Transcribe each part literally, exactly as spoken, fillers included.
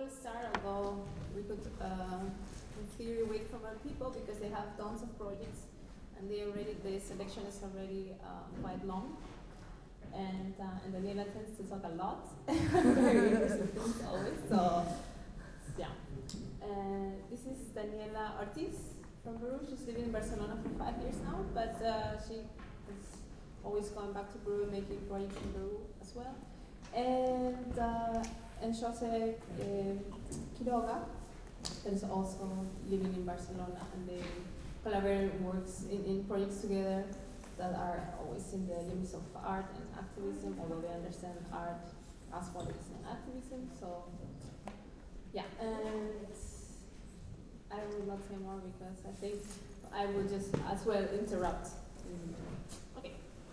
will start, although we could, uh, in theory, wait for more people because they have tons of projects, and they already the selection is already uh, quite long. And uh, and Daniela tends to talk a lot, very interesting things always. So yeah, uh, this is Daniela Ortiz from Peru. She's living in Barcelona for five years now, but uh, she is always going back to Peru, making projects in Peru as well. And uh, and Jose uh, Quiroga is also living in Barcelona, and they collaborate works in, in projects together that are always in the limits of art and activism, although they understand art as what is in activism. So yeah, and I will not say more because I think I will just as well interrupt. Okay.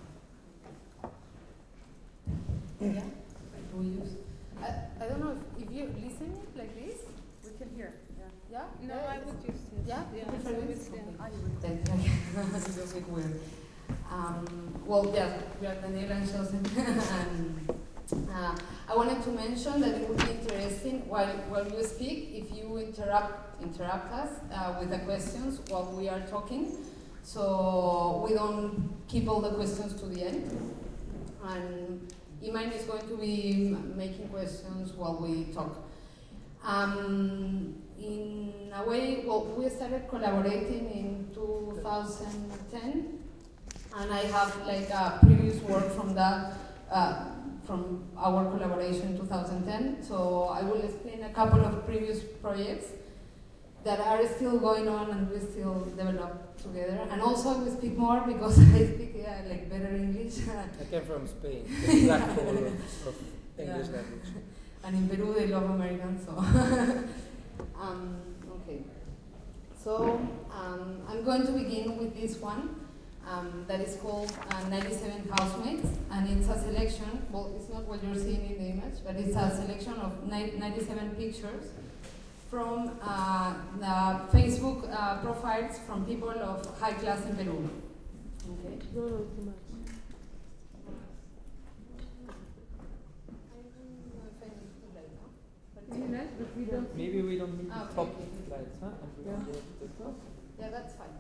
Yeah. We use. I, I don't know if, if you listen it like this, we can hear. Yeah. Yeah. No, yeah, I would just yeah. Yeah. yeah. So it's, yeah. Ah, you would. It's a bit weird. Um, well, yeah, we are Daniela and Jose, and uh, I wanted to mention that it would be interesting while while you speak if you interrupt interrupt us uh, with the questions while we are talking, so we don't keep all the questions to the end. And Iman is going to be making questions while we talk. Um, in a way, well, we started collaborating in two thousand ten. And I have like a previous work from that, uh, from our collaboration in two thousand ten. So I will explain a couple of previous projects that are still going on and we still develop together. And also I will speak more because I speak yeah, like better English. I came from Spain, the black hole of, of English yeah. language. And in Peru they love Americans, so. um, okay. So um, I'm going to begin with this one. Um, that is called uh, ninety-seven Housemates, and it's a selection, well, it's not what you're seeing in the image, but it's a selection of ninety-seven pictures from uh, the Facebook uh, profiles from people of high class in Peru. Okay. No, no, too much. Maybe we don't need the okay. top slides, huh? And we Yeah. can go to the top. Yeah, that's fine.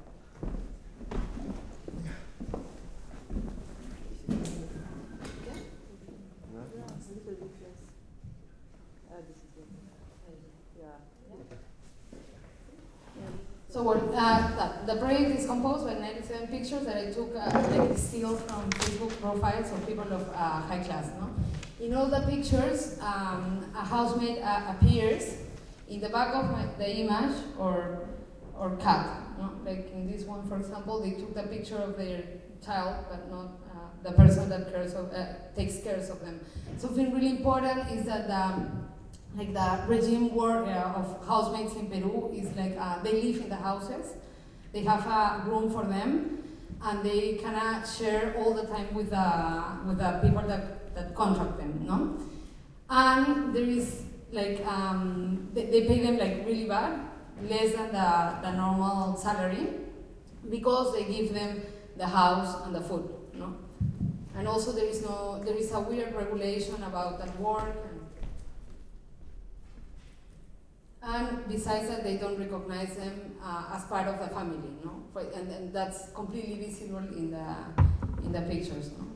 So well, uh, the, the project is composed by ninety-seven pictures that I took, uh, like still from Facebook profiles of people of uh, high class. No? In all the pictures, um, a housemaid uh, appears in the back of my, the image or or cat. No? Like in this one, for example, they took the picture of their child, but not uh, the person that cares of, uh, takes care of them. Something really important is that the like the regime work uh, of housemates in Peru is like uh, they live in the houses, they have a room for them, and they cannot share all the time with the with the people that, that contract them, no? And there is like um, they, they pay them like really bad, less than the, the normal salary, because they give them the house and the food, no? And also there is no there is a weird regulation about that work. And besides that, they don't recognize them uh, as part of the family, no? And, and that's completely visible in the in the pictures, no?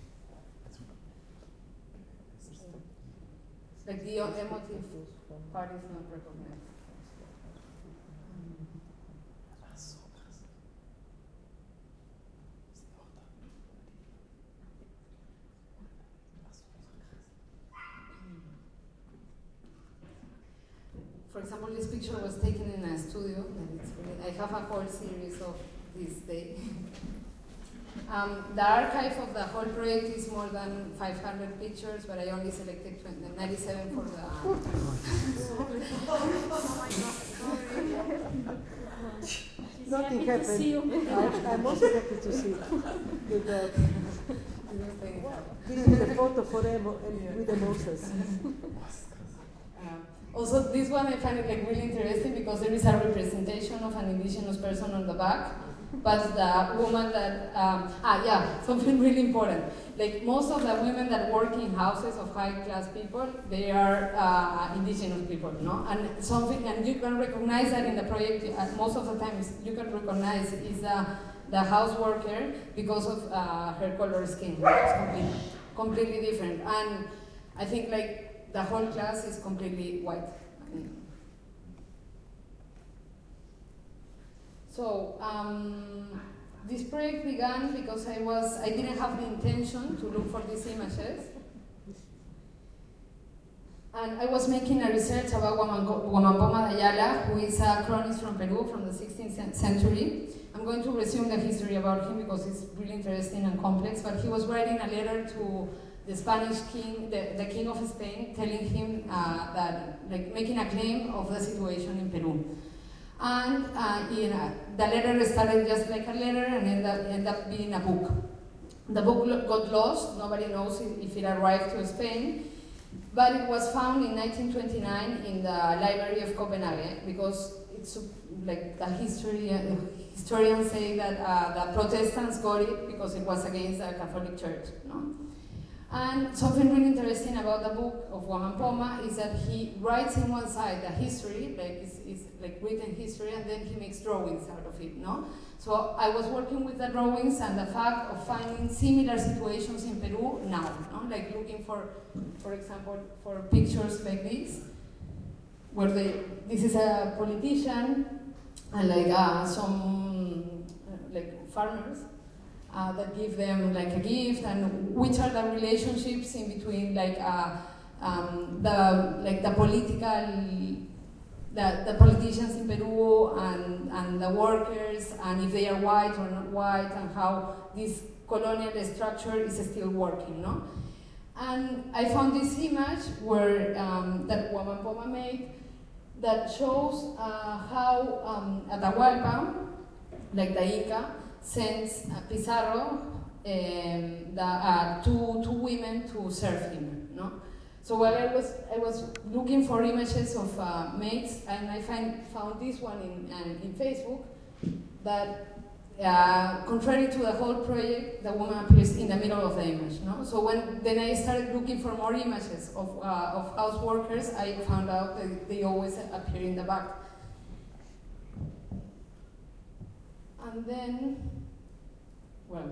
Like the emotive part is not recognized. For example, this picture was taken in a studio. And it's really, I have a whole series of this day. um, the archive of the whole project is more than five hundred pictures, but I only selected ninety-seven for the. Nothing happened. I, I'm also happy to see with the, this is the photo for them and with the Moses. Um, also, this one I find it like really interesting because there is a representation of an indigenous person on the back, But the woman that, um, ah yeah, something really important. Like most of the women that work in houses of high class people, they are uh, indigenous people, no? And something, and you can recognize that in the project, uh, most of the times you can recognize is uh, the house worker because of uh, her color skin. It's completely, completely different. And I think like the whole class is completely white. So um, this project began because I was I didn't have the intention to look for these images, and I was making a research about Huamampoma de Ayala, who is a chronist from Peru from the sixteenth century. I'm going to resume the history about him because it's really interesting and complex. But he was writing a letter to the Spanish king, the, the king of Spain, telling him uh, that, like, making a claim of the situation in Peru. And uh, in, uh, the letter started just like a letter and ended up, ended up being a book. The book got lost, nobody knows if it arrived to Spain, but it was found in nineteen twenty-nine in the Library of Copenhagen because it's like the history, uh, historians say that uh, the Protestants got it because it was against the Catholic Church. No? And something really interesting about the book of Huamampoma is that he writes in one side the history, like it's, it's like written history, and then he makes drawings out of it, no? So I was working with the drawings and the fact of finding similar situations in Peru now, no? Like looking for, for example, for pictures like this, where they, this is a politician, and like uh, some uh, like farmers, Uh, that give them like a gift, and which are the relationships in between like uh, um, the like the political the, the politicians in Peru and, and the workers, and if they are white or not white, and how this colonial structure is still working, no? And I found this image where um, that Huamampoma made that shows uh, how um, Atahualpa, like the Inca, sends uh, Pizarro um, the, uh, two, two women to serve him, no? So while I was, I was looking for images of uh, maids, and I find, found this one in, uh, in Facebook, that uh, contrary to the whole project, the woman appears in the middle of the image, no? So when, then I started looking for more images of, uh, of house workers, I found out that they always appear in the back. And then, well,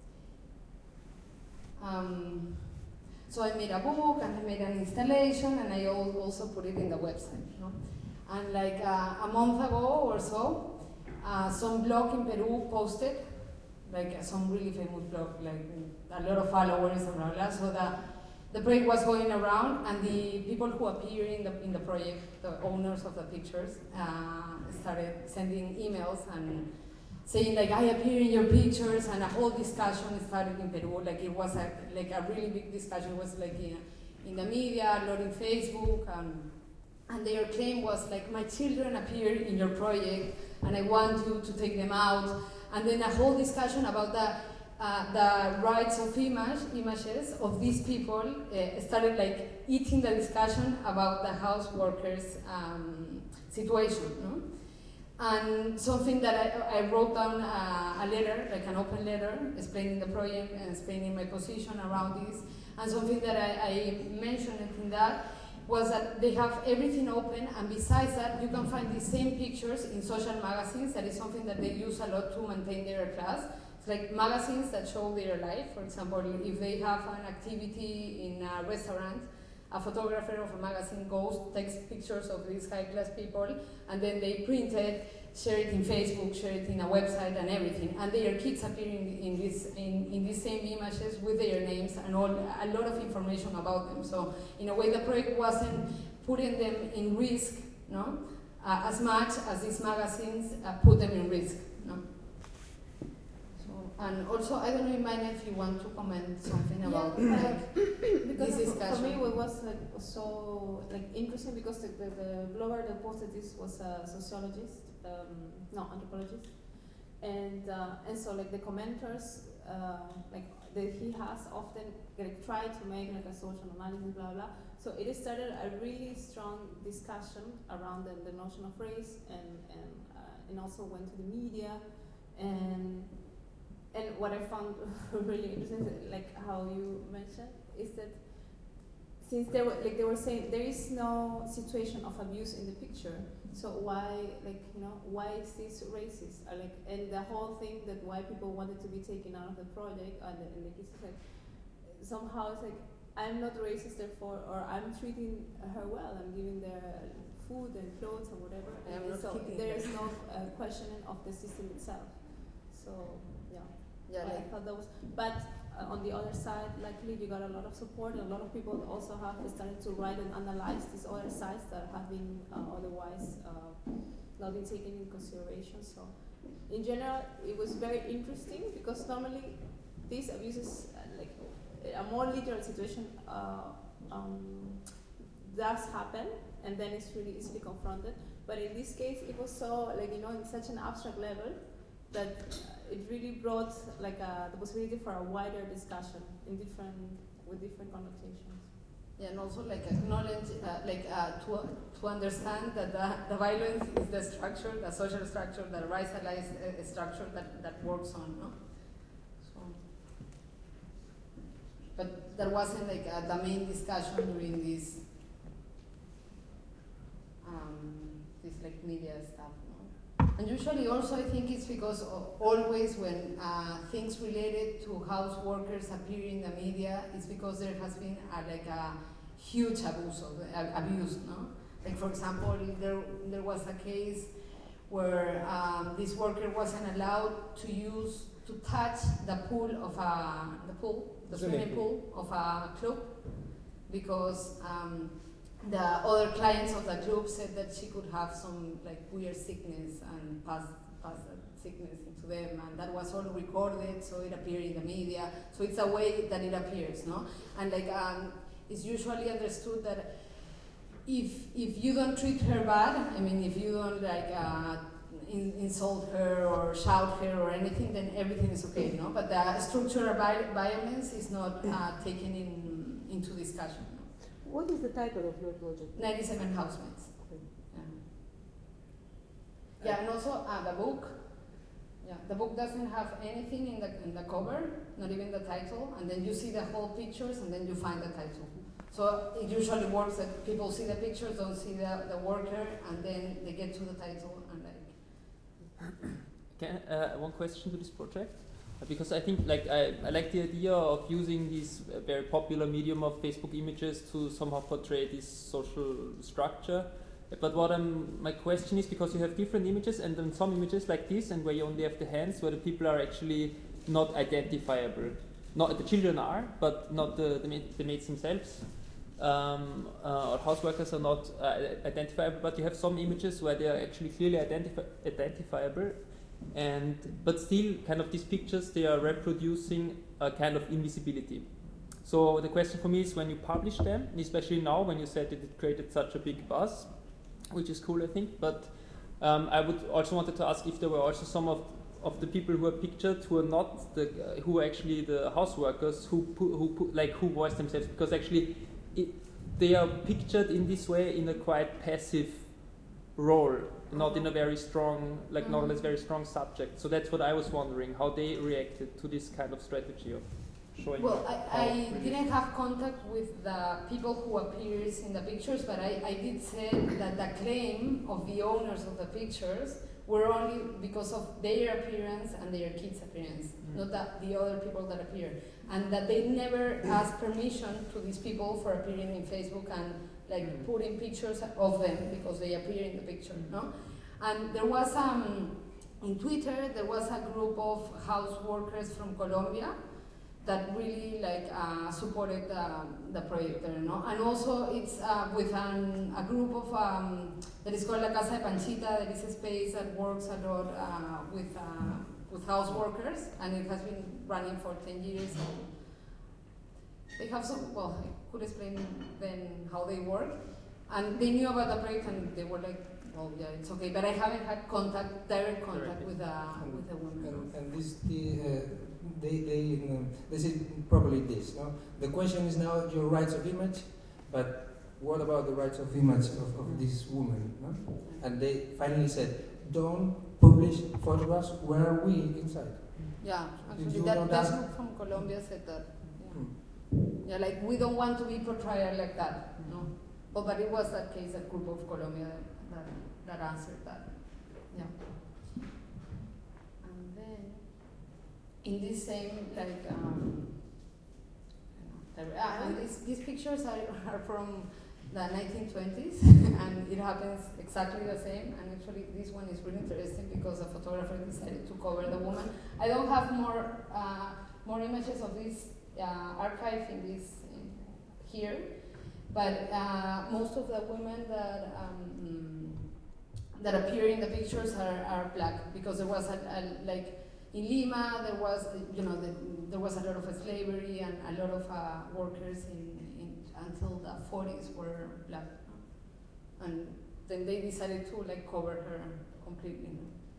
um, so I made a book and I made an installation, and I also put it in the website. No? And like uh, a month ago or so, uh, some blog in Peru posted, like uh, some really famous blog, like a lot of followers and blah blah. So the the project was going around, and the people who appear in the in the project, the owners of the pictures, uh, started sending emails and saying like, I appear in your pictures, and a whole discussion started in Peru. Like it was a, like a really big discussion. It was like in, in the media, a lot in Facebook, and, and their claim was like, my children appear in your project, and I want you to take them out. And then a whole discussion about the, uh, the rights of image, images of these people uh, started like eating the discussion about the house workers' um, situation. No? And something that I, I wrote down uh, a letter, like an open letter, explaining the project and explaining my position around this. And something that I, I mentioned in that was that they have everything open, and besides that, you can find these same pictures in social magazines. That is something that they use a lot to maintain their class. It's like magazines that show their life. For example, if they have an activity in a restaurant, a photographer of a magazine goes, takes pictures of these high-class people, and then they print it, share it in Facebook, share it in a website and everything. And their kids appear in, in, this, in, in these same images with their names and all, a lot of information about them. So in a way, the project wasn't putting them in risk, no? Uh, as much as these magazines uh, put them in risk. No? And also, I don't know, Imani, if you want to comment something about yeah, like, because this discussion. For me, it was like so like interesting because the, the, the blogger that posted this was a sociologist, um, no, anthropologist, and uh, and so like the commenters, uh, like that he has often like tried to make like a social analysis, blah blah. So it started a really strong discussion around the, the notion of race, and and uh, and also went to the media. And and what I found really interesting, is, like how you mentioned, is that since they were like they were saying there is no situation of abuse in the picture, so why like you know why is this racist? Or like and the whole thing that why people wanted to be taken out of the project and the, and the kids like somehow it's like I'm not racist therefore, or I'm treating her well, I'm giving her food and clothes or whatever, and so there is no uh, questioning of the system itself. So yeah, Yeah, I like, thought that was, but uh, on the other side, luckily you got a lot of support, and a lot of people also have started to write and analyze these other sides that have been uh, otherwise uh, not been taken in consideration. So in general, it was very interesting because normally these abuses, uh, like a more literal situation, uh, um, does happen, and then it's really easily confronted. But in this case, it was so like you know in such an abstract level that uh, it really brought like uh, the possibility for a wider discussion in different with different connotations. yeah, and also like acknowledge, uh, like uh, to to understand that the, the violence is the structure, the social structure, the racialized uh, structure that that works on, no? So, but there wasn't like uh, the main discussion during this um, this like media stuff. And usually also I think it's because always when uh, things related to house workers appear in the media, it's because there has been a, like a huge abuse of uh, abuse, no? Like for example, there there was a case where um, this worker wasn't allowed to use to touch the pool of a the pool the swimming pool of a club because. Um, The other clients of the club said that she could have some like weird sickness and pass pass that sickness into them, and that was all recorded, so it appeared in the media. So it's a way that it appears, no? And like um, it's usually understood that if if you don't treat her bad, I mean, if you don't like uh, in, insult her or shout her or anything, then everything is okay, no? But the structural violence is not uh, taken in into discussion. What is the title of your project? ninety-seven housemates. Yeah. Yeah, and also uh, the book. Yeah, the book doesn't have anything in the in the cover, not even the title, and then you see the whole pictures, and then you find the title. So it usually works that people see the pictures, don't see the, the worker, and then they get to the title and like. Can, uh, one question to this project. Because I think, like, I, I like the idea of using this uh, very popular medium of Facebook images to somehow portray this social structure. But what I'm, my question is, because you have different images, and then some images like this, and where you only have the hands, where the people are actually not identifiable. Not the children are, but not the the, the maids themselves. Um, uh, or house workers are not uh, identifiable. But you have some images where they are actually clearly identifi identifiable. And but still, kind of these pictures, they are reproducing a kind of invisibility. So the question for me is, when you publish them, and especially now when you said that it created such a big buzz, which is cool, I think. But um, I would also wanted to ask if there were also some of of the people who are pictured who are not the uh, who are actually the house workers who pu who pu like who voice themselves, because actually it, they are pictured in this way in a quite passive role. Not in a very strong, like mm-hmm. not as very strong subject. So that's what I was wondering, how they reacted to this kind of strategy of showing. Well, I, I didn't have contact with the people who appears in the pictures, but I, I did say that the claim of the owners of the pictures were only because of their appearance and their kids' appearance, mm. not that the other people that appear. And that they never asked permission to these people for appearing in Facebook and like mm. putting pictures of them because they appear in the picture, mm. no? And there was, um, in Twitter, there was a group of house workers from Colombia that really like uh, supported uh, the project there, no? And also it's uh, with an, a group of, um, that is called La Casa de Panchita, that is a space that works a lot uh, with, uh, with house workers, and it has been running for ten years. And they have some, well, I could explain then how they work, and they knew about the project and they were like, well, yeah, it's okay, but I haven't had contact, direct contact with a, with a woman. And, and this, the, uh, they, they, uh, they said probably this, no? The question is now your rights of image, but what about the rights of image of, of this woman, no? And they finally said, don't publish photographs. Where are we inside? Yeah, Did actually, you that know that? Facebook from Colombia said that. Yeah. Hmm. Yeah, like we don't want to be portrayed like that, no. But, but it was that case, that group of Colombia that, that answered that. Yeah. And then in this same like um, you know, ah, and these these pictures are, are from the nineteen twenties, and it happens exactly the same. And actually, this one is really interesting because the photographer decided to cover the woman. I don't have more uh, more images of this uh, archive in this in here, but uh, most of the women that um, that appear in the pictures are, are black, because there was a, a, like in Lima there was you know the, there was a lot of slavery, and a lot of uh, workers in, in until the forties were black, and then they decided to like cover her completely.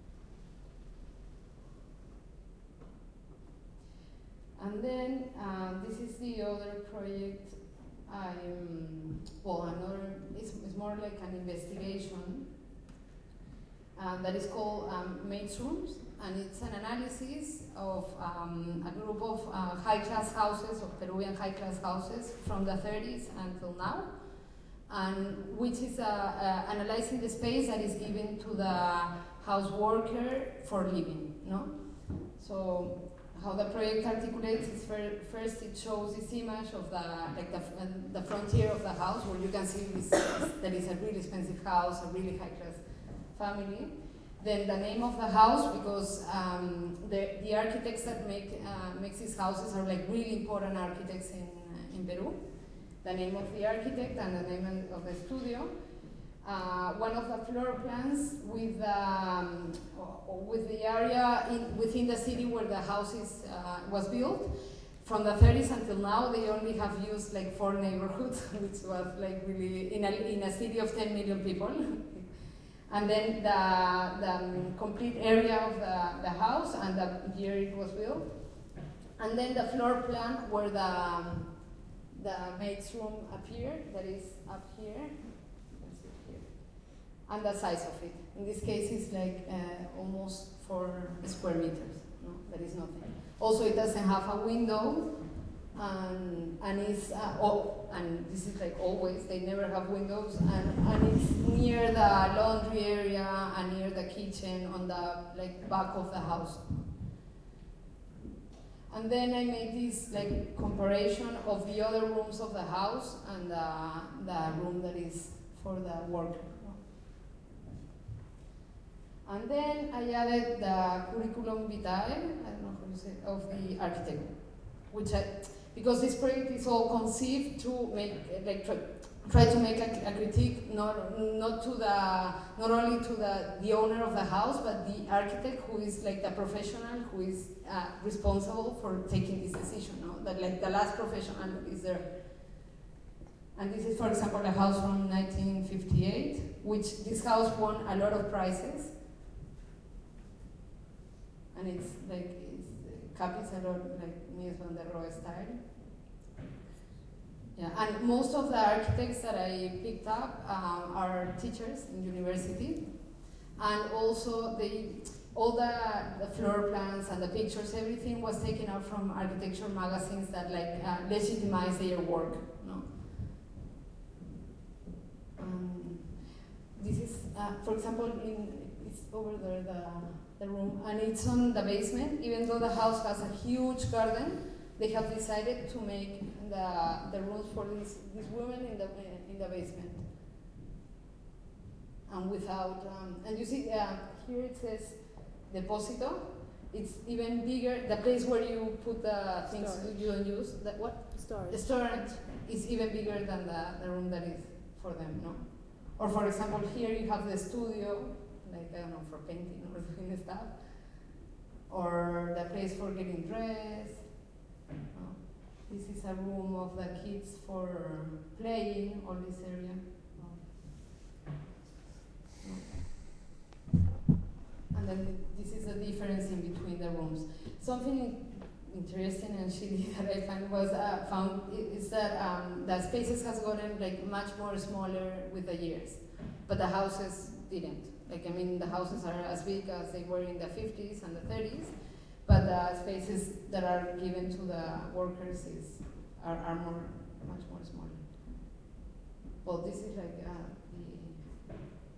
And then uh, this is the other project. I um, well, another it's, it's more like an investigation uh, that is called um, Maids Rooms, and it's an analysis of um, a group of uh, high-class houses, of Peruvian high-class houses from the thirties until now, and which is uh, uh, analyzing the space that is given to the house worker for living. No, so. How the project articulates is fir first it shows this image of the like the, uh, the frontier of the house, where you can see this, that is a really expensive house, a really high class family. Then the name of the house, because um, the the architects that make uh, makes these houses are like really important architects in in Peru. The name of the architect and the name of the studio. Uh, one of the floor plans with the, um, with the area in, within the city where the house is, uh, was built. From the thirties until now, they only have used like four neighborhoods, which was like really in a, in a city of ten million people. And then the, the um, complete area of the, the house and the year it was built. And then the floor plan where the, um, the maid's room appeared, that is up here. And the size of it. In this case, it's like uh, almost four square meters. No, that is nothing. Also, it doesn't have a window, and and it's uh, oh, and this is like always. They never have windows, and and it's near the laundry area and near the kitchen on the like back of the house. And then I made this like comparison of the other rooms of the house and the the room that is for the worker. And then I added the curriculum vitae, I don't know how you say, of the architect, which I, because this project is all conceived to make, like, try, try to make a, a critique, not not to the, not only to the the owner of the house, but the architect, who is like the professional who is uh, responsible for taking this decision. No, that like the last professional that is there. And this is, for example, a house from nineteen fifty-eight, which this house won a lot of prizes. And it's like, it's copies a lot like Mies van der Rohe style. Yeah, and most of the architects that I picked up um, are teachers in university. And also they, all the, the floor plans and the pictures, everything was taken out from architecture magazines that like uh, legitimize their work. No? Um, this is, uh, for example, in, it's over there, the, the room, and it's on the basement. Even though the house has a huge garden, they have decided to make the the rooms for these these women in the in the basement, and without um, and you see uh, here it says deposito. It's even bigger. The place where you put the things storage. You don't use. That what? Storage. The storage is even bigger than the the room that is for them. No, or for example, here you have the studio. Like, I don't know, for painting or doing stuff, or the place for getting dressed. Oh, this is a room of the kids for playing, all this area. Oh. And then this is the difference in between the rooms. Something interesting and shitty that I found was uh, found is that um, the spaces has gotten like much more smaller with the years, but the houses didn't. Like, I mean, the houses are as big as they were in the fifties and the thirties, but the spaces that are given to the workers is are, are more, much more smaller. Well, this is like uh, the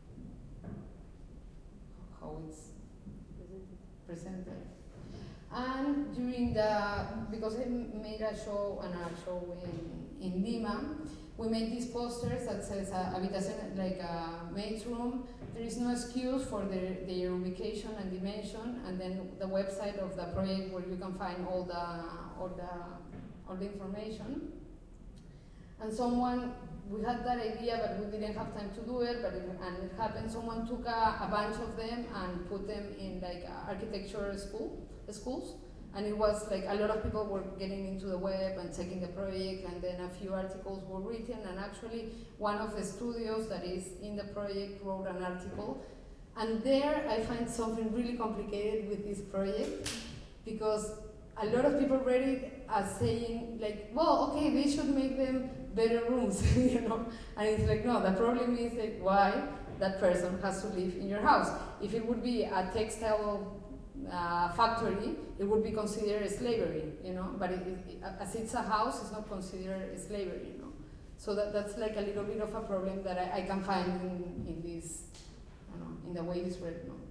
how it's presented. And during the, because I made a show, an art show in, in Lima, we made these posters that says uh, habitación, like a maid's room. There is no excuse for their, their ubication and dimension, and then the website of the project where you can find all the, all the, all the information. And someone, we had that idea, but we didn't have time to do it, but it, and it happened, someone took a, a bunch of them and put them in like architecture school, schools, and it was like a lot of people were getting into the web and checking the project, and then a few articles were written, and actually one of the studios that is in the project wrote an article, and there I find something really complicated with this project, because a lot of people read it as saying like, well, okay, they should make them better rooms, you know, and it's like, no, the problem is like why that person has to live in your house. If it would be a textile uh, factory, it would be considered slavery, you know, but it, it, as it's a house, it's not considered slavery, you know. So that, that's like a little bit of a problem that I, I can find in, in this, I don't know, in the way it's written. No?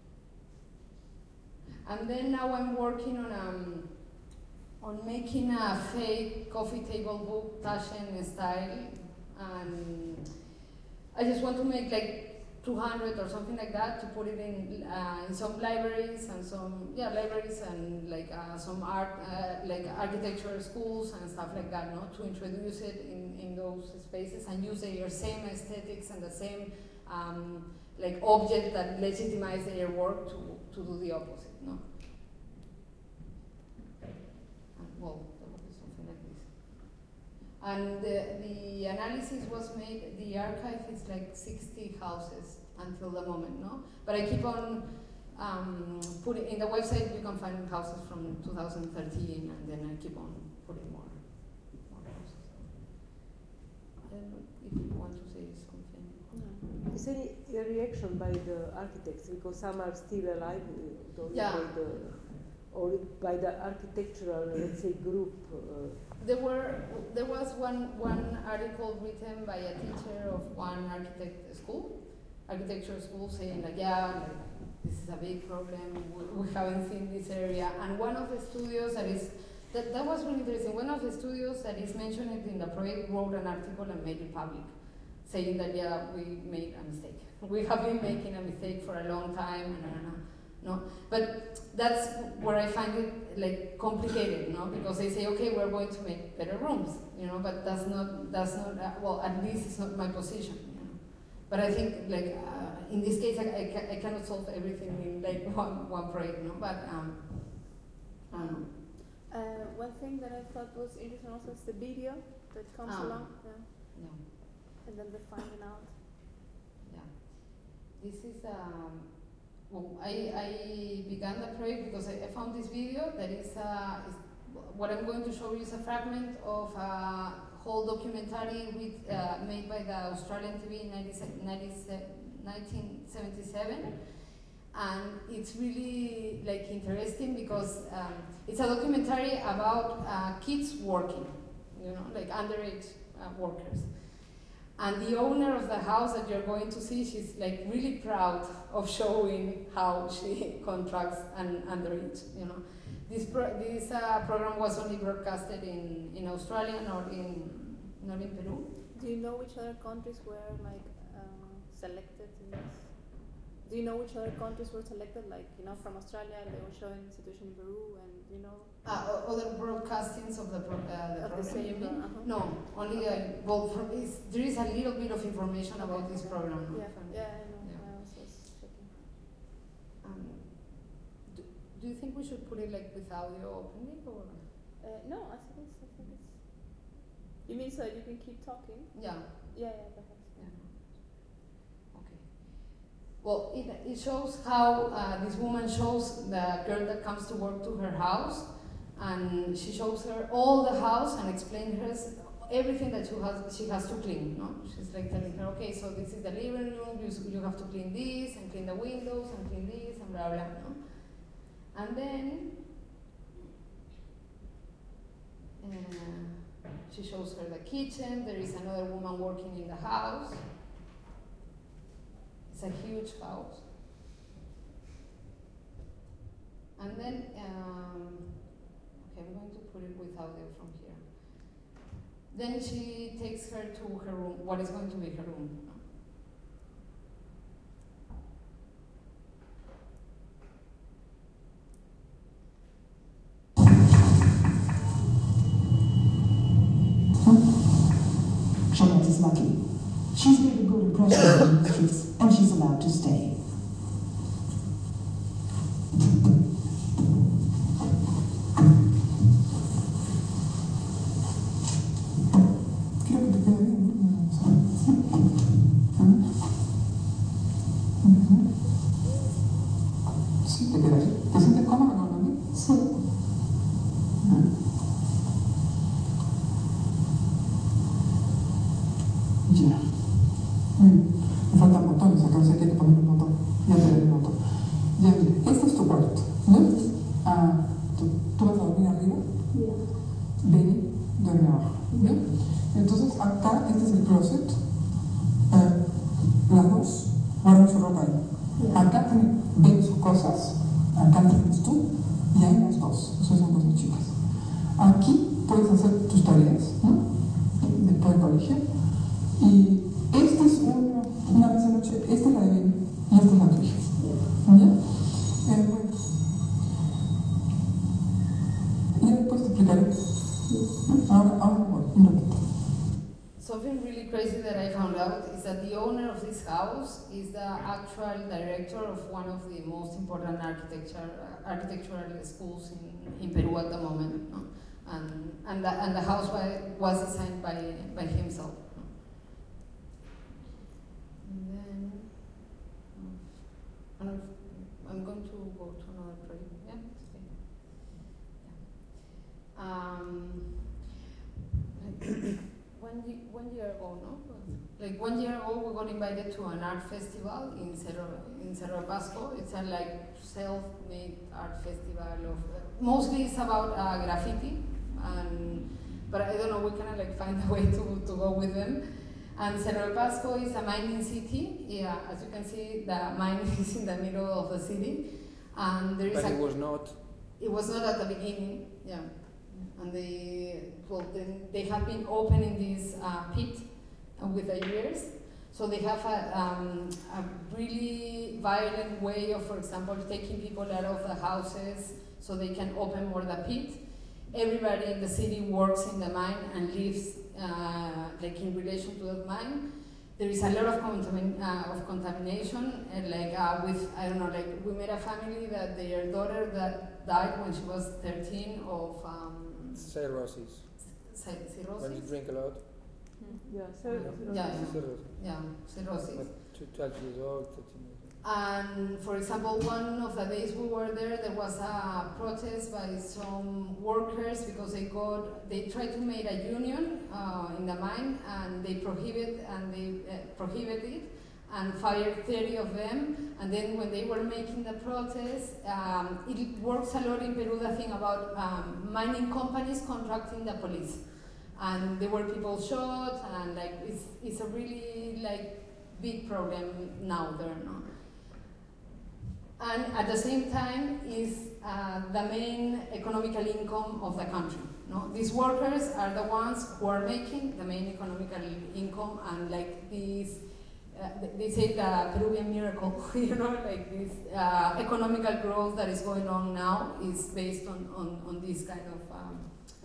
And then now I'm working on um, on making a fake coffee table book, Taschen style, and I just want to make like two hundred or something like that to put it in uh, in some libraries and some yeah libraries and like uh, some art uh, like architecture schools and stuff like that, no, to introduce it in in those spaces and use their same aesthetics and the same um, like object that legitimize their work to to do the opposite, no. Well, that would be something like this. And the, the analysis was made, the archive is like sixty houses until the moment, no? But I keep on um, putting, in the website you can find houses from two thousand thirteen, and then I keep on putting more, more houses. I don't know if you want to say something. No. Is there any reaction by the architects, because some are still alive, don't Yeah. by the, or by the architectural, let's say, group? Uh, There were, there was one, one article written by a teacher of one architect school, architecture school, saying like, yeah, like, this is a big problem, we, we haven't seen this area. And one of the studios that is, that, that was really interesting, one of the studios that is mentioned in the project wrote an article and made it public, saying that, yeah, we made a mistake. We have been making a mistake for a long time, and, and, and no, but that's where I find it like complicated, no, because they say, okay, we're going to make better rooms, you know, but that's not, that's not, uh, well, at least it's not my position, you know. But I think, like, uh, in this case, I, I, ca I cannot solve everything in like one, one project, no, but, um, I don't know. Uh, one thing that I thought was interesting also is the video that comes Ah. along, yeah. No. And then the finding out. Yeah. This is, um, well, I, I began the project because I, I found this video that is, uh, is, what I'm going to show you is a fragment of a whole documentary with, uh, made by the Australian T V in nineteen seventy-seven. And it's really like interesting because um, it's a documentary about uh, kids working, you know, like underage uh, workers. And the owner of the house that you're going to see, she's like really proud of showing how she contracts an underage, you know. This pro this uh, program was only broadcasted in, in Australia, not in, not in Peru. Do you know which other countries were like um, selected in this? Do you know which other countries were selected? Like, you know, from Australia, they were showing the situation in Peru, and you know. Uh, other broadcastings of the, pro uh, the Of the program, you same, mean? uh-huh. No, only uh, well, from, is, there is a little bit of information about this program. No? Yeah, From- yeah, I know. Yeah. I was just checking. Um, do, do you think we should put it like with audio openly or? Uh, no, I think it's. I think it's. You mean so that you can keep talking? Yeah. Yeah, yeah, perhaps. Yeah. Okay. Well, it, it shows how uh, this woman shows the girl that comes to work to her house, and she shows her all the house and explains her everything that she has, she has to clean. No? She's like telling her, okay, so this is the living room, you, you have to clean this, and clean the windows, and clean this, and blah, blah, no? And then, uh, she shows her the kitchen. There is another woman working in the house. It's a huge house. And then, um, okay, I'm going to put it with audio from here. Then she takes her to her room, what is going to be her room. Jeanette is lucky. She's made a good impression on the streets, and she's allowed to stay. Sí, te quedas. ¿Te sientes cómoda con lo mío? Sí. Ya. Me faltan botones, acá sé que hay que poner un botón. Ya te daré un botón. Ya, mira, este es tu cuarto, ¿no? Ah, ¿tú, ¿tú vas a dormir arriba? Ya. Benny duerme abajo, ¿no? Entonces, acá, este es el closet. Eh, las dos guardan su ropa ahí. Acá ven sus cosas. Acá tienes tú y hay las dos. Esas son cosas chicas. Aquí puedes hacer tus tareas, ¿no? Después del colegio. Y esta es una, una vez a la noche, esta es la de Benny y esta es la tuya. ¿Ya? Eh, bueno. Y después te explicaré. Ahora, ahora voy, un ratito. Something really crazy that I found out is that the owner of this house is the actual director of one of the most important architecture, uh, architectural schools in, in Peru at the moment. No? And, and, the, and the house was designed by, by himself. No? And then, uh, and I'm going to go to another project. Yeah, it's okay. Yeah. Um, One year, one year ago, no? Like one year ago, we got invited to an art festival in Cerro, in Cerro Pasco. It's a like self-made art festival of, uh, mostly it's about uh, graffiti, and but I don't know, we kind of like find a way to, to go with them. And Cerro Pasco is a mining city. Yeah, as you can see, the mine is in the middle of the city, and there is But a, it was not. It was not at the beginning, yeah. And they, well, then they have been opening this uh, pit uh, with the years. So they have a, um, a really violent way of, for example, taking people out of the houses so they can open more the pit. Everybody in the city works in the mine and lives uh, like in relation to that mine. There is a lot of, contamin uh, of contamination, and like uh, with, I don't know, like we met a family that their daughter that died when she was thirteen of um, Cirrhosis. cirrhosis? When you drink a lot. Yeah, so, Yeah, yeah, Cirrhosis. yeah, cirrhosis. Like twelve years old, thirteen years old. And for example, one of the days we were there, there was a protest by some workers because they got, they tried to make a union uh, in the mine, and they prohibit and they uh, prohibited it and fired thirty of them. And then when they were making the protest, um, it works a lot in Peru, the thing about um, mining companies contracting the police. And there were people shot, and like it's, it's a really like big problem now there, no? And at the same time is uh, the main economical income of the country. No? These workers are the ones who are making the main economical income, and like these, uh, they say the Peruvian miracle, you know, like this uh, economical growth that is going on now is based on, on, on this kind of um,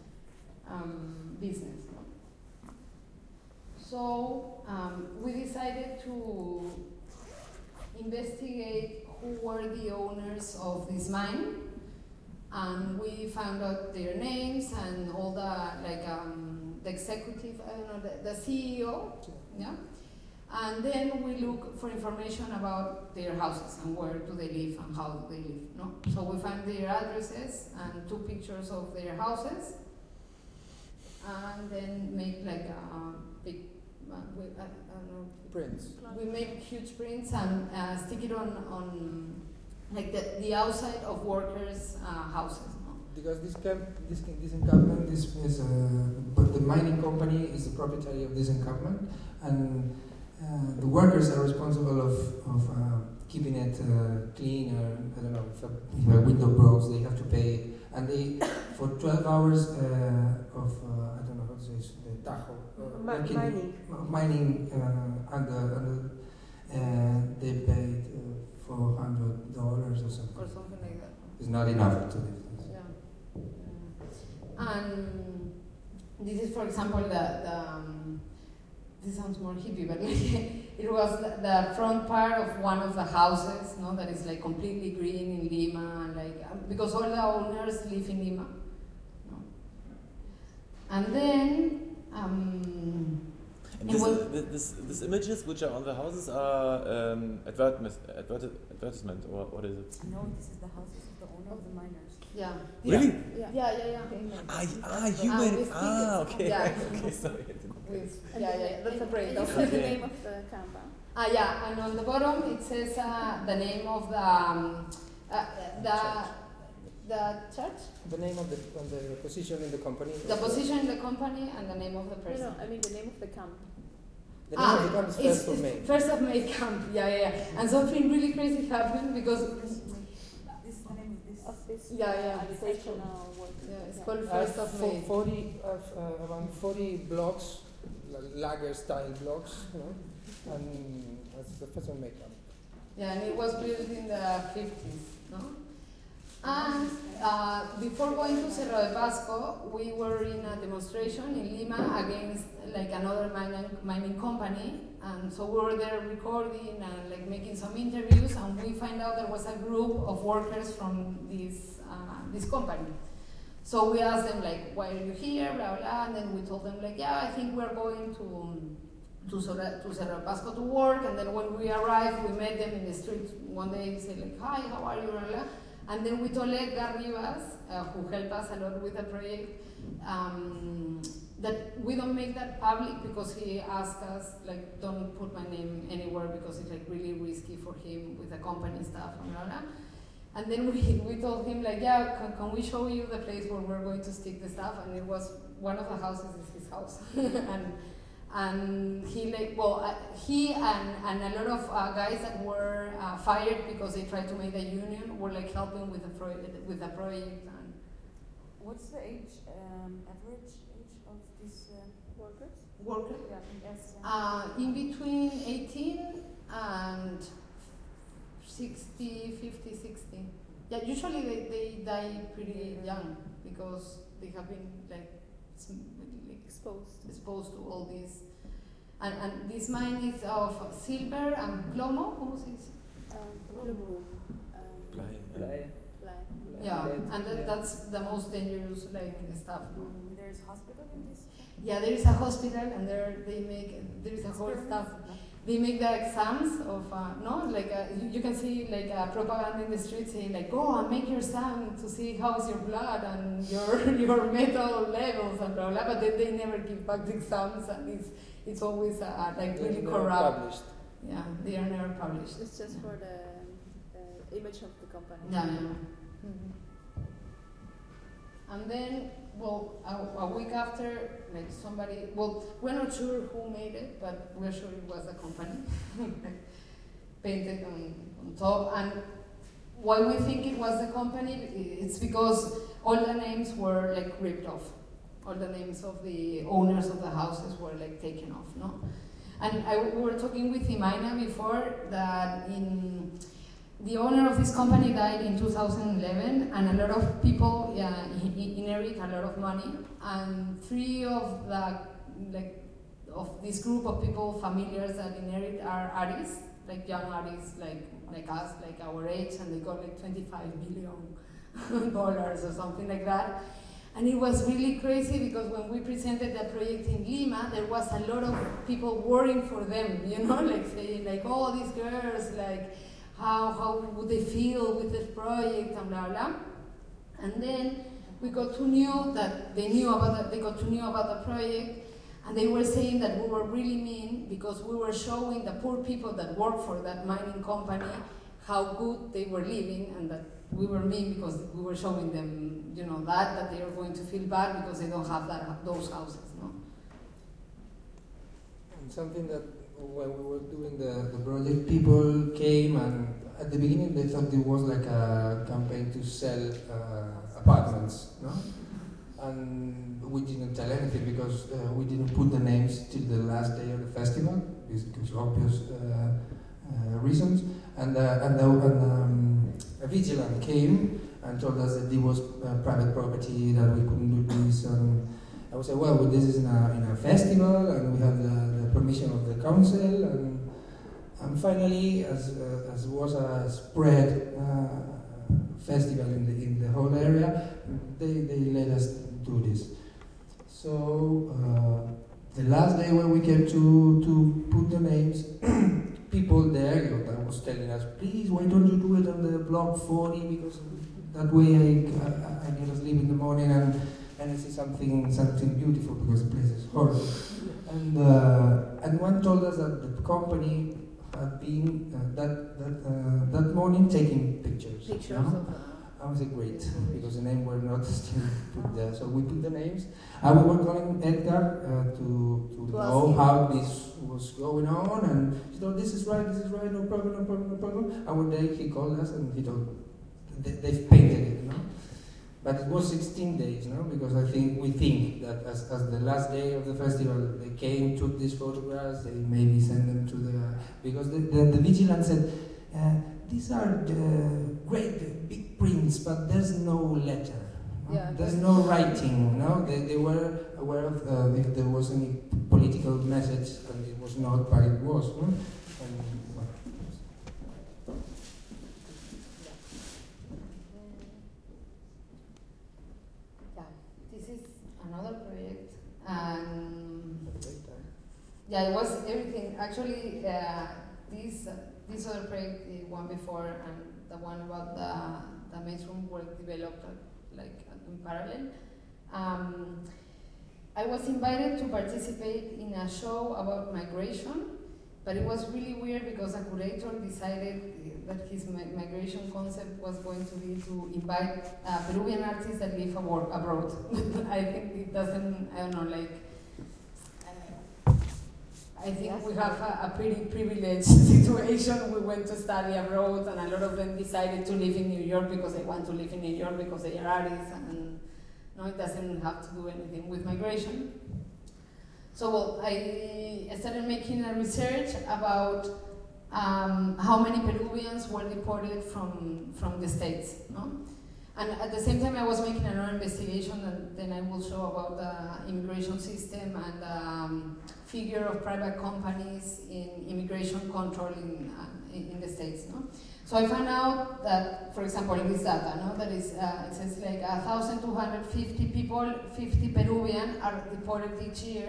um, business. No? So um, we decided to investigate who were the owners of this mine, and we found out their names and all the like um, the executive, I don't know, the, the C E O, yeah. And then we look for information about their houses and where do they live and how do they live. No, so we found their addresses and two pictures of their houses. and then make like a big, uh, we, I, I don't know, Prints. we make huge prints and uh, stick it on, on like the, the outside of workers' uh, houses. No? Because this camp, this this encampment, this is uh, but the mining company is the proprietary of this encampment, and uh, the workers are responsible of of uh, keeping it uh, clean. Or I don't know, if a, if a window breaks, they have to pay, and they for twelve hours uh, of uh, I don't know how to say it, the tajo uh, Mi- working- mining. uh, mining uh, under under uh, they paid uh, four hundred dollars or something. Or something like that. It's not enough to live. Yeah. And this is, for example, the, the um, this sounds more hippie, but like it was the, the front part of one of the houses, no, that is like completely green in Lima, and like um, because all the owners live in Lima, no. And then um, And and this, when- is- this, this images which are on the houses are um, advertisement, advertisement, or what is it? No, this is the houses of the owner of the miners. yeah, Really? Yeah. yeah, yeah, yeah. Ah, y- ah, you Ah, made with it. Ah, tickets. okay. Yeah. okay, sorry. I didn't- With, And yeah, the- yeah, that's a and- break. and That's you see a the Okay. name of the camp. huh? Ah, yeah, and on the bottom it says uh, the name of the um, uh, the the church, The name of the, of the position in the company. the position in the company, and the name of the No, person. no, I mean the name of the camp. The name of the camp is it's, First of May. it's First of May camp. Yeah, yeah, yeah. And something really crazy happened because This is the name of this. Of this Yeah, yeah. habitational work. yeah, it's Yeah. called Uh, First of fo- May. forty, uh, f- uh, around forty blocks, like lager style blocks, you know, and that's the First of May camp. Yeah, and it was built in the fifties, no? And uh, before going to Cerro de Pasco, we were in a demonstration in Lima against like another mining, mining company, and so we were there recording and like making some interviews, and we find out there was a group of workers from this uh, this company. So we asked them like, why are you here, blah blah, and then we told them like, yeah, I think we're going to to Cerro, to Cerro de Pasco to work, and then when we arrived, we met them in the street one day, said like, hi, how are you, blah blah. And then we told Edgar Rivas, uh, who helped us a lot with the project, um, that we don't make that public because he asked us, like, don't put my name anywhere because it's like really risky for him with the company stuff and blah, blah. And then we, we told him like, yeah, can, can we show you the place where we're going to stick the stuff? And it was, one of the houses is his house. and And he like well uh, he and, and a lot of uh, guys that were uh, fired because they tried to make the union were like helping with the project with the project. And What's the age, um, average age of these uh, Workers? workers yeah, yes, yeah. uh, in between eighteen and sixty, fifty, sixty. Yeah, usually they, they die pretty young because they have been like, sm- like Exposed. exposed to all these. And, and this mine is of silver and plomo, ¿cómo se dice? Um, plomo, um, Blei, yeah. Blei. Blei. Yeah, Lead, and that, yeah. that's the most dangerous like stuff. Mm, There's hospital in this? Yeah, there is a hospital and there they make, there is a whole stuff. They make the exams of, uh, no, like uh, you, you can see like a propaganda in the street saying like, go and make your exam to see how's your blood and your your metal levels and blah blah. But they, they never give back the exams, and it's it's always uh, like They're really never corrupt. published. Yeah, they are never published. It's just for the uh, image of the company. Yeah, yeah. Mhm. And then, well, a, a week after, like somebody, well, we're not sure who made it, but we're sure it was a company, painted on, on top. And why we think it was the company, it's because all the names were like ripped off. All the names of the owners of the houses were like taken off, no? And I, we were talking with Imaina before that in the owner of this company died in two thousand eleven, and a lot of people yeah, inherit a lot of money. And three of the like of this group of people, familiars that inherit, are artists, like young artists, like like us, like our age, and they got like twenty-five billion dollars or something like that. And it was really crazy because when we presented the project in Lima, there was a lot of people worrying for them, you know, like saying like, oh, these girls, like. How, how would they feel with this project and blah blah. And then we got to know that they knew about the, they got to know about the project, and they were saying that we were really mean because we were showing the poor people that work for that mining company how good they were living, and that we were mean because we were showing them, you know, that that they are going to feel bad because they don't have that those houses, no. And something that when we were doing the, the project, people came and at the beginning they thought it was like a campaign to sell uh, apartments, no? And we didn't tell anything because uh, we didn't put the names till the last day of the festival because of obvious uh, uh, reasons. And, uh, and, the, and um, a vigilant came and told us that it was uh, private property, that we couldn't do this. And I would say, well, this is in a, in a festival and we have the, the permission of the council. And, and finally, as, uh, as was a spread uh, festival in the, in the whole area, they, they let us do this. So uh, the last day when we came to, to put the names, people there, you know, that was telling us, please, why don't you do it on the block forty, because that way I, I, I can sleep in the morning and, and I see something something beautiful, because the place is horrible. And uh, and one told us that the company had been uh, that that uh, that morning taking pictures. Pictures you know? of. Uh, I was like, great, because the name were not still put there. So we put the names. And we were calling Edgar uh, to, to, to know how this was going on. And he told, this is right, this is right, no problem, no problem, no problem. And one day he called us and he told, they, they've painted it, you know. But it was sixteen days, no? Because I think, we think that as, as the last day of the festival, they came, took these photographs, they maybe sent them to the, because the, the, the vigilance said, uh, these are the great big prints, but there's no letter. No? Yeah, there's no writing. No, they, they were aware of uh, if there was any political message, and it was not, but it was. No? And, well. Yeah, this is another project, and yeah, it was everything. Actually, uh, this. Uh, This other project, the one before, and the one about the, the maze room were developed uh, like in parallel. Um, I was invited to participate in a show about migration, but it was really weird because a curator decided that his migration concept was going to be to invite uh, Peruvian artists that live abroad. I think it doesn't, I don't know, like, I think yes. we have a, a pretty privileged situation. We went to study abroad, and a lot of them decided to live in New York because they want to live in New York because they are artists, and no, it doesn't have to do anything with migration. So well, I started making a research about um, how many Peruvians were deported from, from the States. No? And at the same time, I was making another investigation, and then I will show about the immigration system and the um, figure of private companies in immigration control in, uh, in, in the States. No? So I found out that, for example, in this data, no, that is, uh, it says like one thousand two hundred fifty people, fifty Peruvian are deported each year.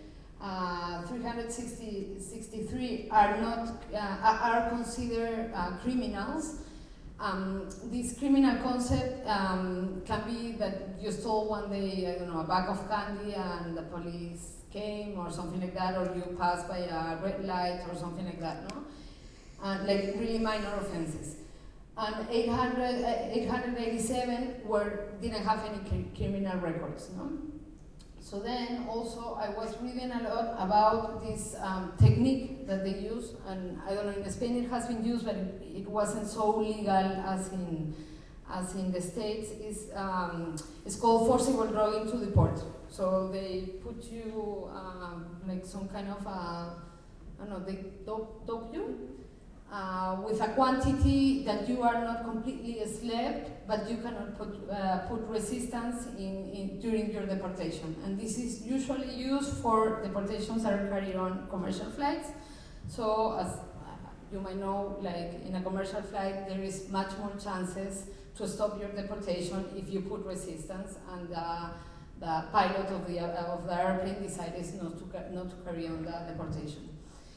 Uh, three hundred sixty-three are not uh, are considered uh, criminals. Um, this criminal concept um, can be that you stole one day, I don't know, a bag of candy and the police came or something like that, or you passed by a red light or something like that, no? And like really minor offenses. And eight hundred, eight hundred eighty-seven were, didn't have any cr criminal records, no? So then also I was reading a lot about this um, technique that they use, and I don't know, in Spain it has been used, but it, it wasn't so legal as in as in the States. Is um, it's called forcible drug to deport. So they put you um, like some kind of a, I don't know, they dope, dope you uh, with a quantity that you are not completely enslaved, but you cannot put, uh, put resistance in, in, during your deportation. And this is usually used for deportations that are carried on commercial flights. So as you might know, like in a commercial flight, there is much more chances to stop your deportation if you put resistance, and uh, the pilot of the, uh, of the airplane decides not to, not to carry on the deportation.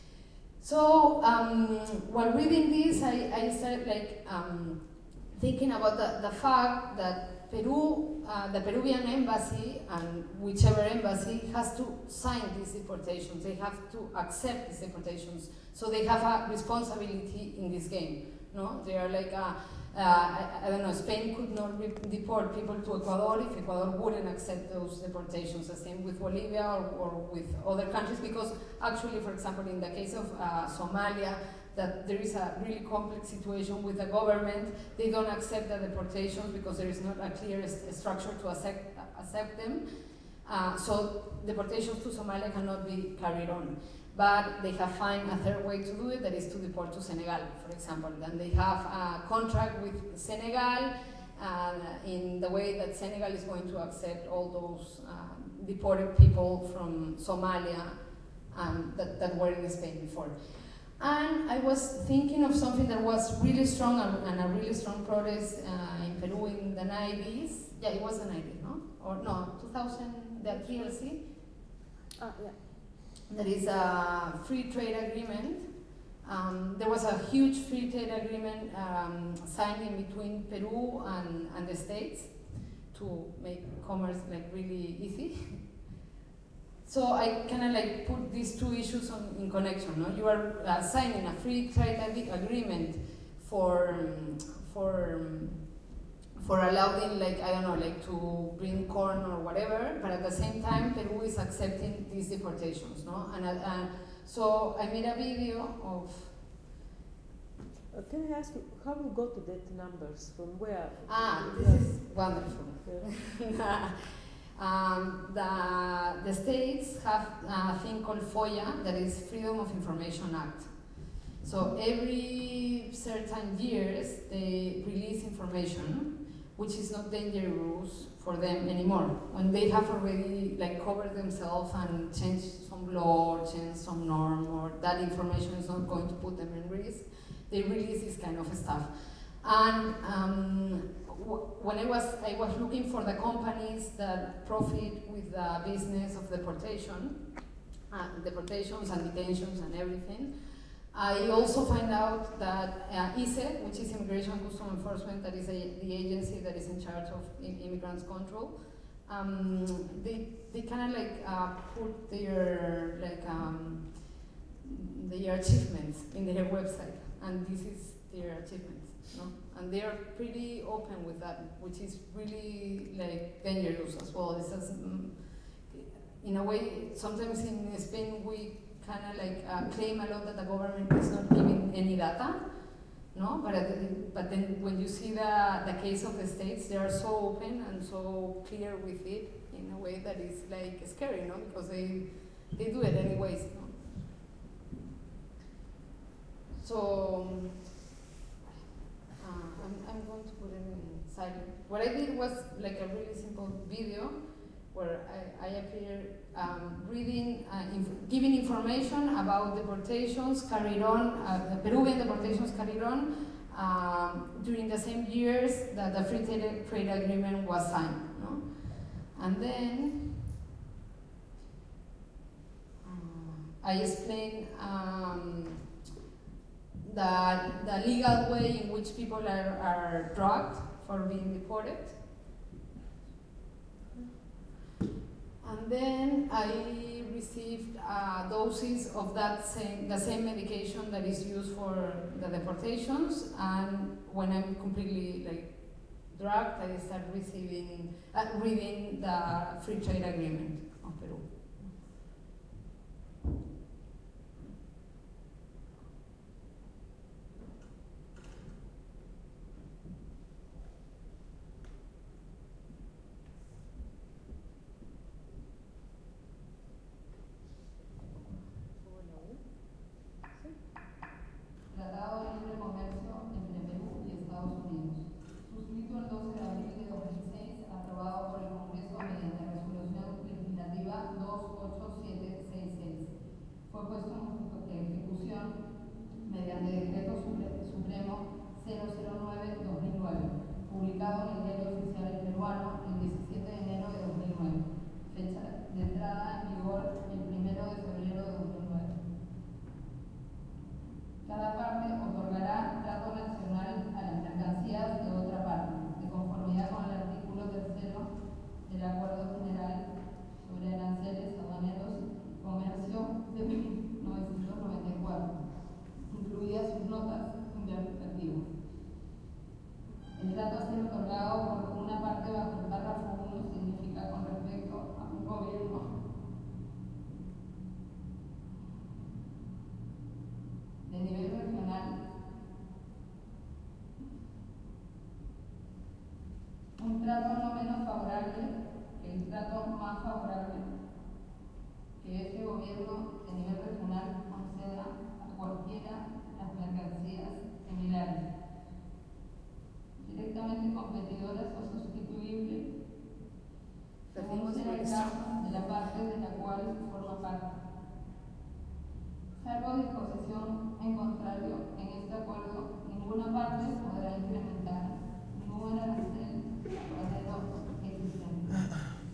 So um, while reading this, I, I started like um, thinking about the, the fact that Peru, uh, the Peruvian embassy and whichever embassy has to sign these deportations. They have to accept these deportations. So they have a responsibility in this game. No, they are like, a, uh, I, I don't know, Spain could not deport people to Ecuador if Ecuador wouldn't accept those deportations. The same with Bolivia or, or with other countries, because actually, for example, in the case of uh, Somalia, that there is a really complex situation with the government. They don't accept the deportations because there is not a clear st structure to accept, accept them. Uh, so deportations to Somalia cannot be carried on. But they have found a third way to do it, that is to deport to Senegal, for example. And they have a contract with Senegal uh, in the way that Senegal is going to accept all those uh, deported people from Somalia um, that, that were in Spain before. And I was thinking of something that was really strong and, and a really strong protest uh, in Peru in the nineties. Yeah, it was the nineties, no? Or no, two thousand, the T L C. Ah, yeah. There is a free trade agreement. Um, there was a huge free trade agreement um, signed in between Peru and, and the States to make commerce like really easy. So I kind of like put these two issues on, in connection. No, you are uh, signing a free trade ag agreement for um, for um, for allowing, like, I don't know, like to bring corn or whatever, but at the same time Peru is accepting these deportations, no? And uh, so I made a video of. Uh, can I ask you how you got to that numbers? From where? Ah, this is wonderful. Yeah. Um, the, the states have a thing called FOIA, that is Freedom of Information Act. So every certain years they release information which is not dangerous for them anymore. When they have already like covered themselves and changed some law or changed some norm, or that information is not going to put them in risk, they release this kind of stuff. And um, when I was, I was looking for the companies that profit with the business of deportation, uh, deportations and detentions and everything, I also find out that uh, I S E, which is Immigration and Custom Enforcement, that is a, the agency that is in charge of immigrants control, um, they, they kind of like uh, put their, like, um, their achievements in their website, and this is their achievements. No? And they are pretty open with that, which is really like dangerous as well. It's as, um, in a way, sometimes in Spain we kind of like uh, claim a lot that the government is not giving any data, no? But at the, but then when you see the the case of the states, they are so open and so clear with it in a way that is like scary, no? Because they they do it anyways. No? So. Uh, I'm, I'm going to put it in silent. What I did was like a really simple video where I, I appear um, reading, uh, inf giving information about deportations carried on, uh, the Peruvian deportations carried on um, during the same years that the free trade agreement was signed. No? And then uh, I explained um, The, the legal way in which people are, are drugged for being deported. And then I received uh, doses of that same, the same medication that is used for the deportations, and when I'm completely like drugged, I start receiving, uh, reading the free trade agreement of Peru. Tratado de Libre Comercio entre Perú y Estados Unidos, suscrito el doce de abril de dos mil seis, aprobado por el Congreso mediante resolución legislativa dos ocho siete seis seis. Fue puesto en ejecución mediante decreto supremo cero cero nueve guion dos mil nueve, publicado en el Diario Oficial Peruano el diecisiete de enero de dos mil nueve, fecha de entrada en vigor el primero de febrero de dos mil nueve. Cada parte otorgará trato nacional a las mercancías de otra parte, de conformidad con el artículo tres notas un adjetivo. El trato ha sido otorgado por una parte bajo el párrafo uno significa con respecto a un gobierno de nivel regional, un trato no menos favorable que el trato más favorable que este gobierno de nivel regional conceda a cualquiera de las mercancías similares, directamente competidoras o sustituibles, según sea el caso de la parte de la cual forma parte. Salvo disposición en contrario, en este acuerdo, ninguna parte podrá incrementar ningún arancel o existente.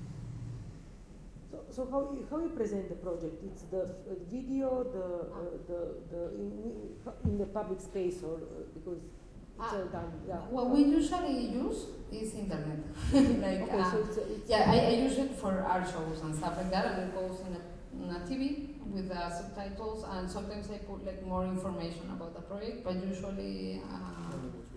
So, so how you, how you present the project? It's the uh, video, the uh, the the in, in the public space, or uh, because it's Ah, all done. Yeah. What we usually use is internet. like, Okay, uh, so it's, it's yeah, I, I use it for art shows and stuff like that, and it goes in a, in a T V with uh, subtitles, and sometimes I put like more information about the project, but usually. Uh,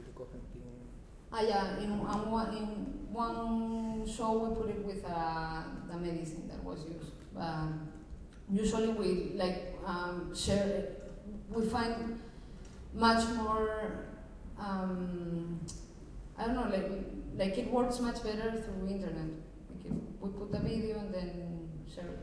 ah, yeah, in, um, one, in one show we put it with uh, the medicine that was used. Um, usually we like um, share it. We find much more. Um, I don't know, like like it works much better through internet. Like if we put a video and then share it.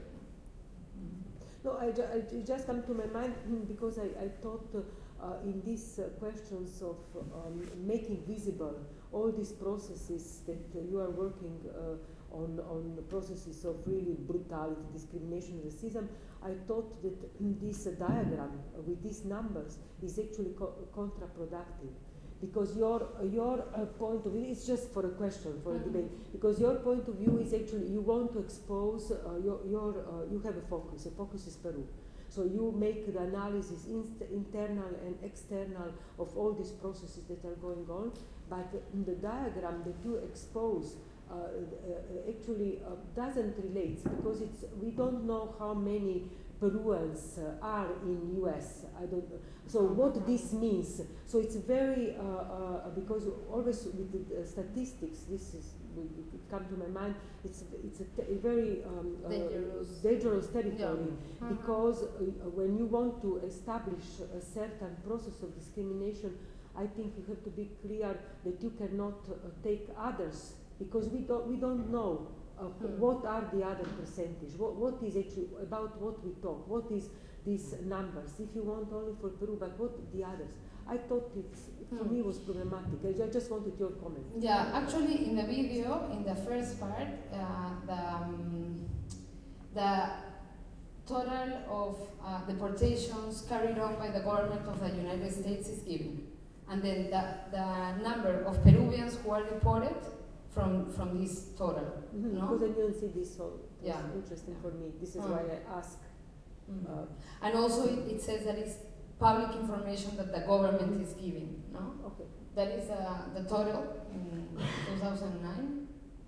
No, I, ju- I it just come to my mind mm, because I, I thought uh, uh, in these uh, questions of um, making visible all these processes that uh, you are working uh, on, on the processes of really brutality, discrimination, racism, I thought that mm, this uh, diagram uh, with these numbers is actually co- counterproductive. Because your uh, your uh, point of view is just for a question, for Mm-hmm. a debate. Because your point of view is actually you want to expose uh, your your uh, you have a focus. A focus is Peru, so you make the analysis inst- internal and external of all these processes that are going on. But in the diagram that you expose uh, uh, actually uh, doesn't relate because it's we don't know how many Peruvians uh, are in U S. I don't know. So what this means? So it's very uh, uh, because always with the uh, statistics, this is will come to my mind. It's it's a, te- a very um, uh, Dangerous. dangerous territory Yeah. because uh, when you want to establish a certain process of discrimination, I think you have to be clear that you cannot uh, take others because we don't we don't know. Uh, Hmm. What are the other percentage? What, what is actually about what we talk? What is these numbers? If you want only for Peru, but what the others? I thought it's for Hmm. me was problematic. I ju- just wanted your comment. Yeah, actually, in the video, in the first part, uh, the um, the total of uh, deportations carried on by the government of the United States is given, and then the the number of Peruvians who are deported from from this total. Mm-hmm. No? Because I didn't see this, so it was Yeah. interesting for me. This is Mm. why I ask. Mm. Uh, And also, it, it says that it's public information that the government is giving. No, okay. that is uh, the total in two thousand nine.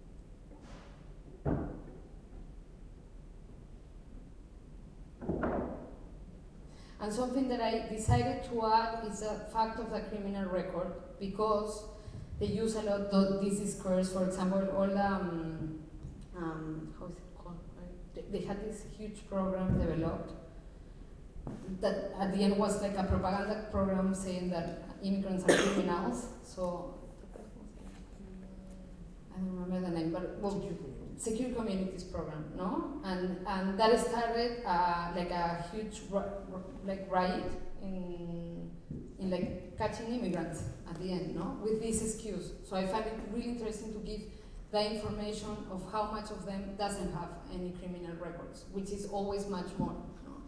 And something that I decided to add is the fact of the criminal record because they use a lot of these squares. For example, all the um, um, how is it called? They, they had this huge program developed that at the end was like a propaganda program saying that immigrants are criminals. So I don't remember the name, but well, Secure Communities program, no? And and that started uh, like a huge ri- like riot in in like catching immigrants at the end, no? With this excuse. So I find it really interesting to give the information of how much of them doesn't have any criminal records, which is always much more.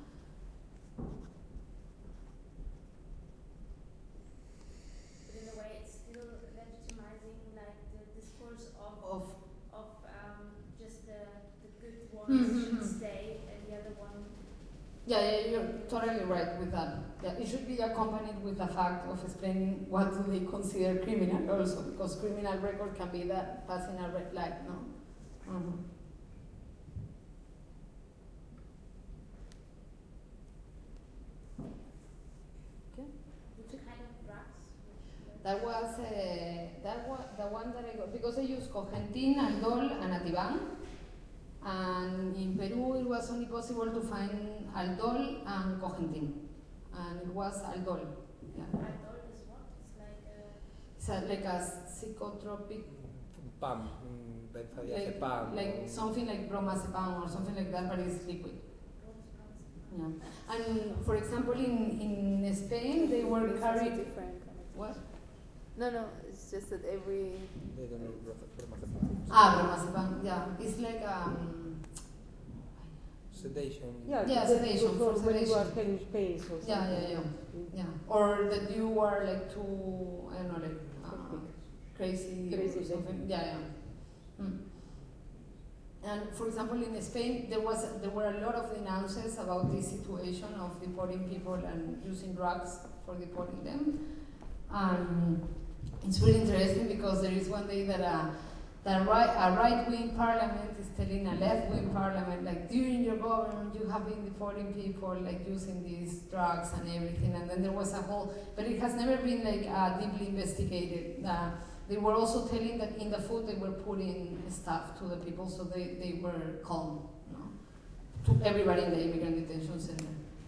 But in a way, it's still legitimizing like the discourse of Of of um, just the the good ones Mhm. should stay and the other one. Yeah, yeah, you're totally right with that. Yeah, it should be accompanied with the fact of explaining what do they consider criminal also, because criminal record can be that passing a red light, no? Mhm. Would you That was uh, that was the one that I got because I used Cogentin, Aldol, and Ativan. And in Peru, it was only possible to find Aldol and Cogentin, and it was Aldol. Yeah. Aldol is what? It's like a... It's a, like a psychotropic. P A M, benzodiazepam. Like, like something like bromazepam or something like that, but it's liquid. Yeah. And for example, in, in Spain, they were It's carried. also different kind of- What? No, no, it's just that every. They don't know bromazepam. Ah, bromazepam. Yeah, it's like um. Sedation. Yeah, Yeah, that- sedation, for for when you are sedation. having pains or something. Yeah, yeah, yeah, yeah. Or that you are like too, I don't know, like uh, crazy, Crazy, or something. Yeah, yeah. Mm. And for example, in Spain, there was there were a lot of denounces about this situation of deporting people and using drugs for deporting them. And it's really interesting because there is one day that a that right, a right-wing parliament is telling a left-wing parliament, like, during your government you have been deporting people, like using these drugs and everything. And then there was a whole, but it has never been like uh, deeply investigated. Uh, they were also telling that in the food they were putting stuff to the people, so they, they were calm, you know, to everybody in the immigrant detention center.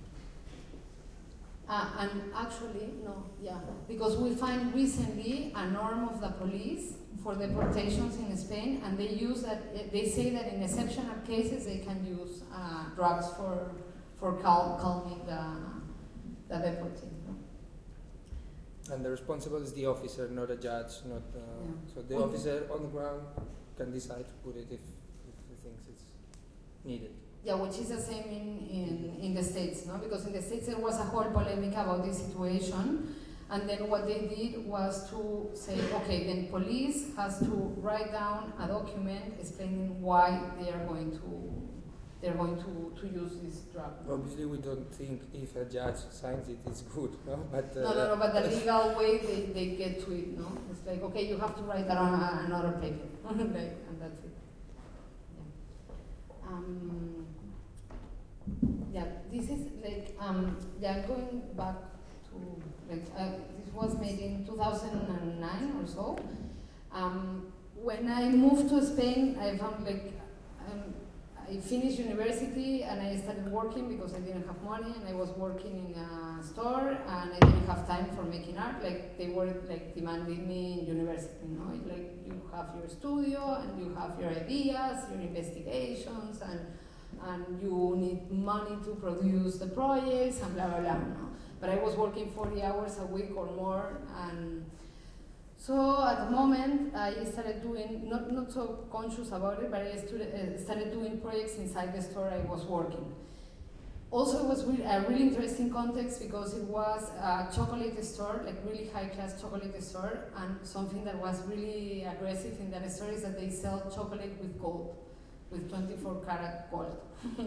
Uh, and actually, no, yeah, because we find recently a norm of the police for deportations in Spain, and they use that. They say that in exceptional cases they can use uh, drugs for for cal calming the the deportee. And the responsible is the officer, not a judge. Not uh, Yeah. so the Okay. officer on the ground can decide to put it if, if he thinks it's needed. Yeah, which is the same in, in, in the States, no? Because in the States there was a whole polemic about this situation, and then what they did was to say, okay, then police has to write down a document explaining why they are going to they're going to, to use this drug. Obviously, we don't think if a judge signs it, it's good, no? But uh, No, no, no, but the legal way they, they get to it, no? It's like, okay, you have to write down a- another paper, like, and that's it. Yeah. Um, yeah, this is like, um, yeah, going back to, like, uh, this was made in two thousand nine or so. Um, when I moved to Spain, I found like, um, I finished university and I started working because I didn't have money, and I was working in a store and I didn't have time for making art. Like they were like demanding me in university, you know, like you have your studio and you have your ideas, your investigations, and and you need money to produce the projects and blah blah blah. No? But I was working forty hours a week or more, and so at the moment I started doing, not, not so conscious about it, but I started, uh, started doing projects inside the store I was working. Also, it was really, a really interesting context because it was a chocolate store, like really high-class chocolate store, and something that was really aggressive in that store is that they sell chocolate with gold, with twenty-four karat gold.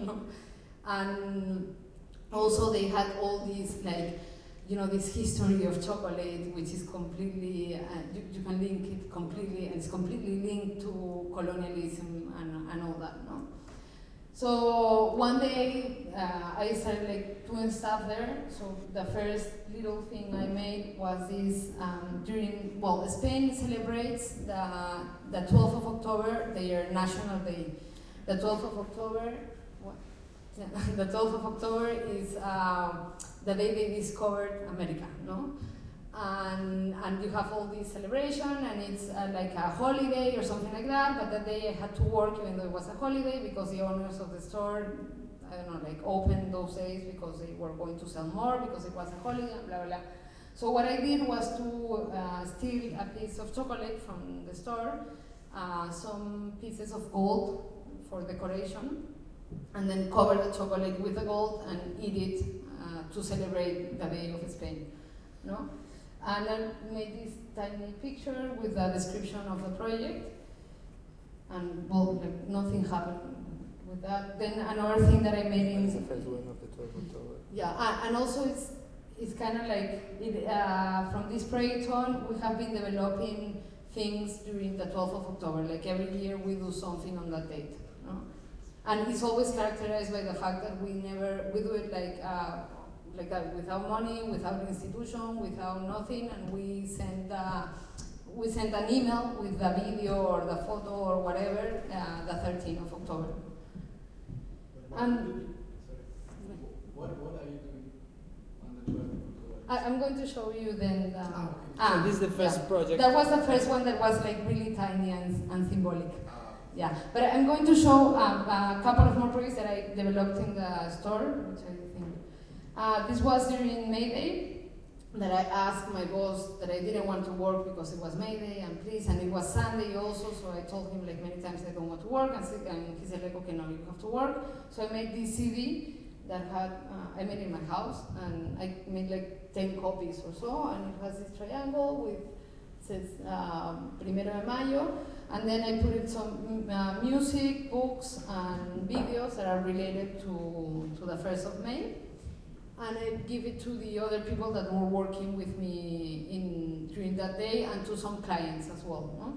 And also they had all these, like, you know, this history of chocolate, which is completely, uh, you, you can link it completely, and it's completely linked to colonialism and, and all that, no? So one day uh, I started like doing stuff there. So the first little thing I made was this, um, during, well, Spain celebrates the, the twelfth of October, their national day. The twelfth of October, what? Yeah, the twelfth of October is uh, the day they discovered America, no? And, and you have all this celebration, and it's uh, like a holiday or something like that, but that day I had to work even though it was a holiday because the owners of the store, I don't know, like opened those days because they were going to sell more because it was a holiday and blah, blah, blah. So what I did was to uh, steal a piece of chocolate from the store, uh, some pieces of gold for decoration, and then cover the chocolate with the gold and eat it uh, to celebrate the Day of Spain, no? And I made this tiny picture with the description of the project, and well, like, nothing happened with that. Then another thing that I made in It's the first one of the twelfth of October. yeah, uh, and also it's it's kind of like it, uh, from this project on, we have been developing things during the twelfth of October. Like every year, we do something on that date, no? And it's always characterized by the fact that we never we do it like. Uh, like that, without money, without institution, without nothing, and we send uh, we send an email with the video or the photo or whatever uh, the thirteenth of October. And what what are you doing on the twelfth of October? I, I'm going to show you then. The, Ah, okay. ah, So this is the first yeah. project. That was the first one that was like really tiny and, and symbolic. Yeah, but I'm going to show um, a couple of more projects that I developed in the store, which I think. Uh, this was during May Day that I asked my boss that I didn't want to work because it was May Day and please, and it was Sunday also, so I told him like many times I don't want to work, and, and he said like, okay, no, you have to work. So I made this C D that had, uh, I made it in my house, and I made like ten copies or so, and it has this triangle with, says um, Primero de Mayo, and then I put in some uh, music, books, and videos that are related to, to the first of May. And I give it to the other people that were working with me in during that day, and to some clients as well. No?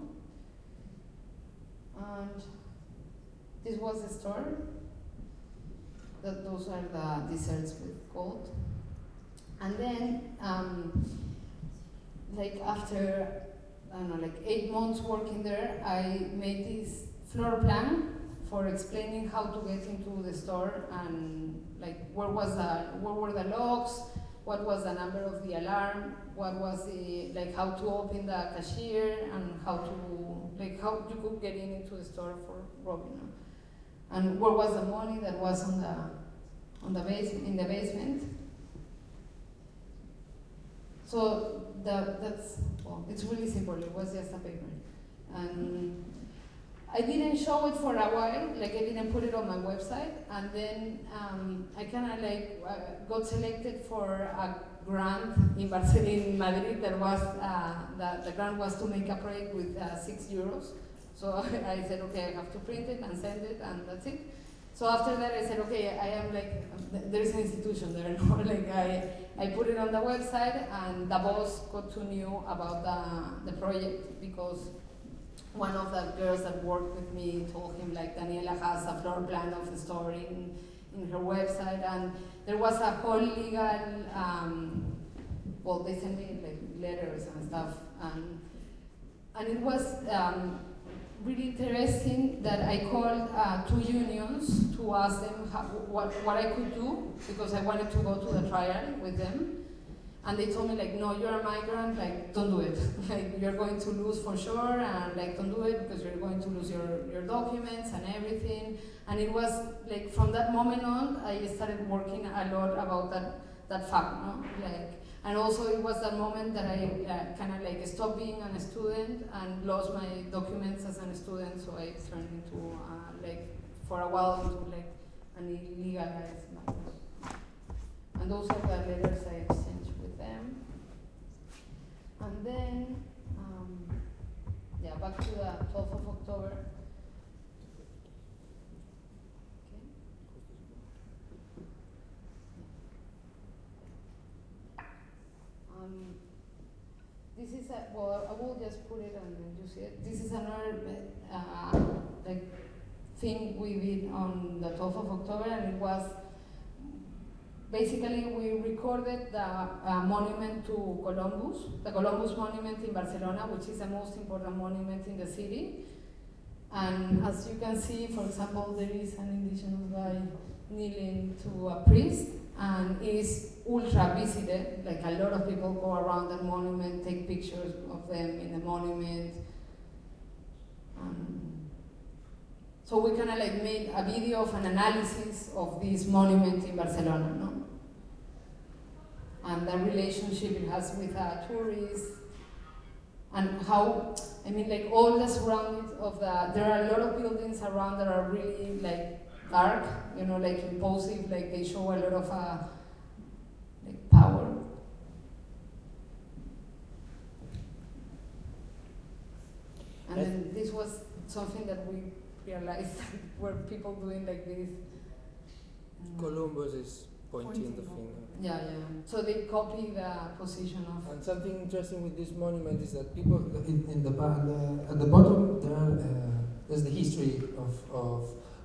And this was the store. That those are the desserts with gold. And then, um, like after I don't know, like eight months working there, I made this floor plan for explaining how to get into the store, and like where was the where were the locks, what was the number of the alarm, what was the like how to open the cashier, and how to like how you could get in into the store for robbing, and where was the money that was on the on the base in the basement. So the, that's well, it's really simple. It was just a paper, and I didn't show it for a while, like I didn't put it on my website, and then um, I kind of like uh, got selected for a grant in Barcelona, in Madrid. That was uh, the, the grant was to make a project with uh, six euros. So I said, okay, I have to print it and send it, and that's it. So after that, I said, okay, I am like, there is an institution there, no? Like I, I put it on the website, and the boss got to know about the, the project because one of the girls that worked with me told him like Daniela has a floor plan of the store in, in her website, and there was a whole legal, um, well, they sent me like letters and stuff, and, and it was um, really interesting that I called uh, two unions to ask them how, what, what I could do, because I wanted to go to the trial with them. And they told me like, no, you're a migrant, like, don't do it. Like, you're going to lose for sure, and like, don't do it because you're going to lose your, your documents and everything. And it was like, from that moment on, I started working a lot about that, that fact, no? Like, and also it was that moment that I uh, kind of like stopped being a student and lost my documents as a student, so I turned into, uh, like, for a while into like an illegalized migrant. And those are the letters I exchanged with them. And then, um, yeah, back to the twelfth of October. Okay. Um, this is a, well, I will just put it and then you see it. This is another uh, like thing we did on the twelfth of October, and it was basically, we recorded the uh, monument to Columbus, the Columbus monument in Barcelona, which is the most important monument in the city. And as you can see, for example, there is an indigenous guy kneeling to a priest, and it is ultra visited. Like, a lot of people go around the monument, take pictures of them in the monument. Um, So we kind of like made a video of an analysis of this monument in Barcelona, no? And the relationship it has with uh, tourists, and how, I mean, like all the surroundings of the, there are a lot of buildings around that are really like dark, you know, like impulsive, like they show a lot of uh, like power. And then this was something that we realized were people doing like this. Columbus is pointing the finger. Yeah, yeah. So they copy the position of. And something interesting with this monument is that people in, in the, the at the bottom there uh, there's the history of, of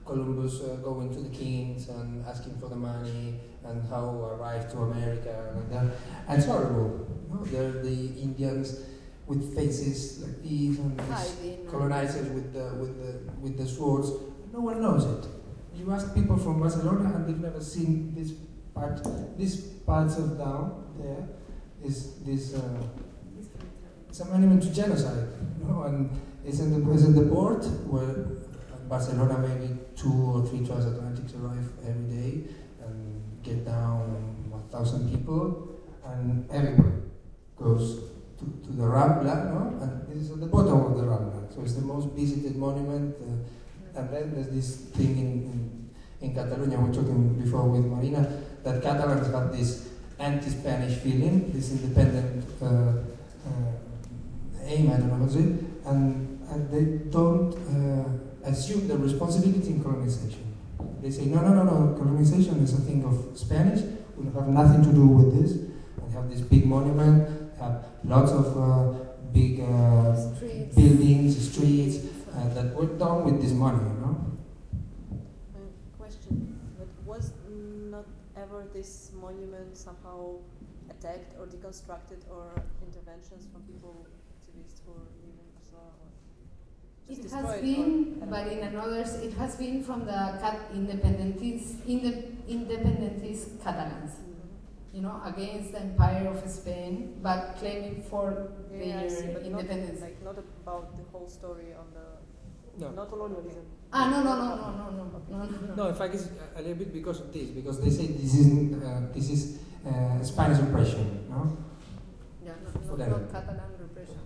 Columbus uh, going to the kings and asking for the money, and how arrived to America, and that. And it's horrible. No? They're the Indians with faces like these, and these colonizers with the with the with the swords. No one knows it. You ask people from Barcelona, and they've never seen this part. These parts of down there is this. Uh, it's a monument to genocide, you know, and it's in the it's in the port where in Barcelona maybe two or three transatlantics arrive every day and get down one thousand people, and everyone goes to, to the Rambla, no? And this is at the bottom of the Rambla, so it's the most visited monument. Uh, and then there's this thing in, in, in Catalonia, we were talking before with Marina, that Catalans have this anti-Spanish feeling, this independent uh, uh, aim, I don't know how to say it, and, and they don't uh, assume the responsibility in colonization. They say, no, no, no, no, colonization is a thing of Spanish, we have nothing to do with this. We have this big monument, have lots of uh, big uh, streets. buildings, streets, uh, that were done with this money, you know? Uh, question, but was not ever this monument somehow attacked or deconstructed, or interventions from people, activists who live in Barcelona? It has been, but in another, it has been from the cat independentist, inde, independentist Catalans, mm-hmm. you know, against the Empire of Spain, but claiming for yeah, their see, but independence. Not, like not about the whole story on the no. not colonialism. Ah no no no no no no no no. No, in fact, it's a little bit because of this, because they say this is uh, this is uh, Spanish oppression, no? Yeah, no, no, not Catalan repression.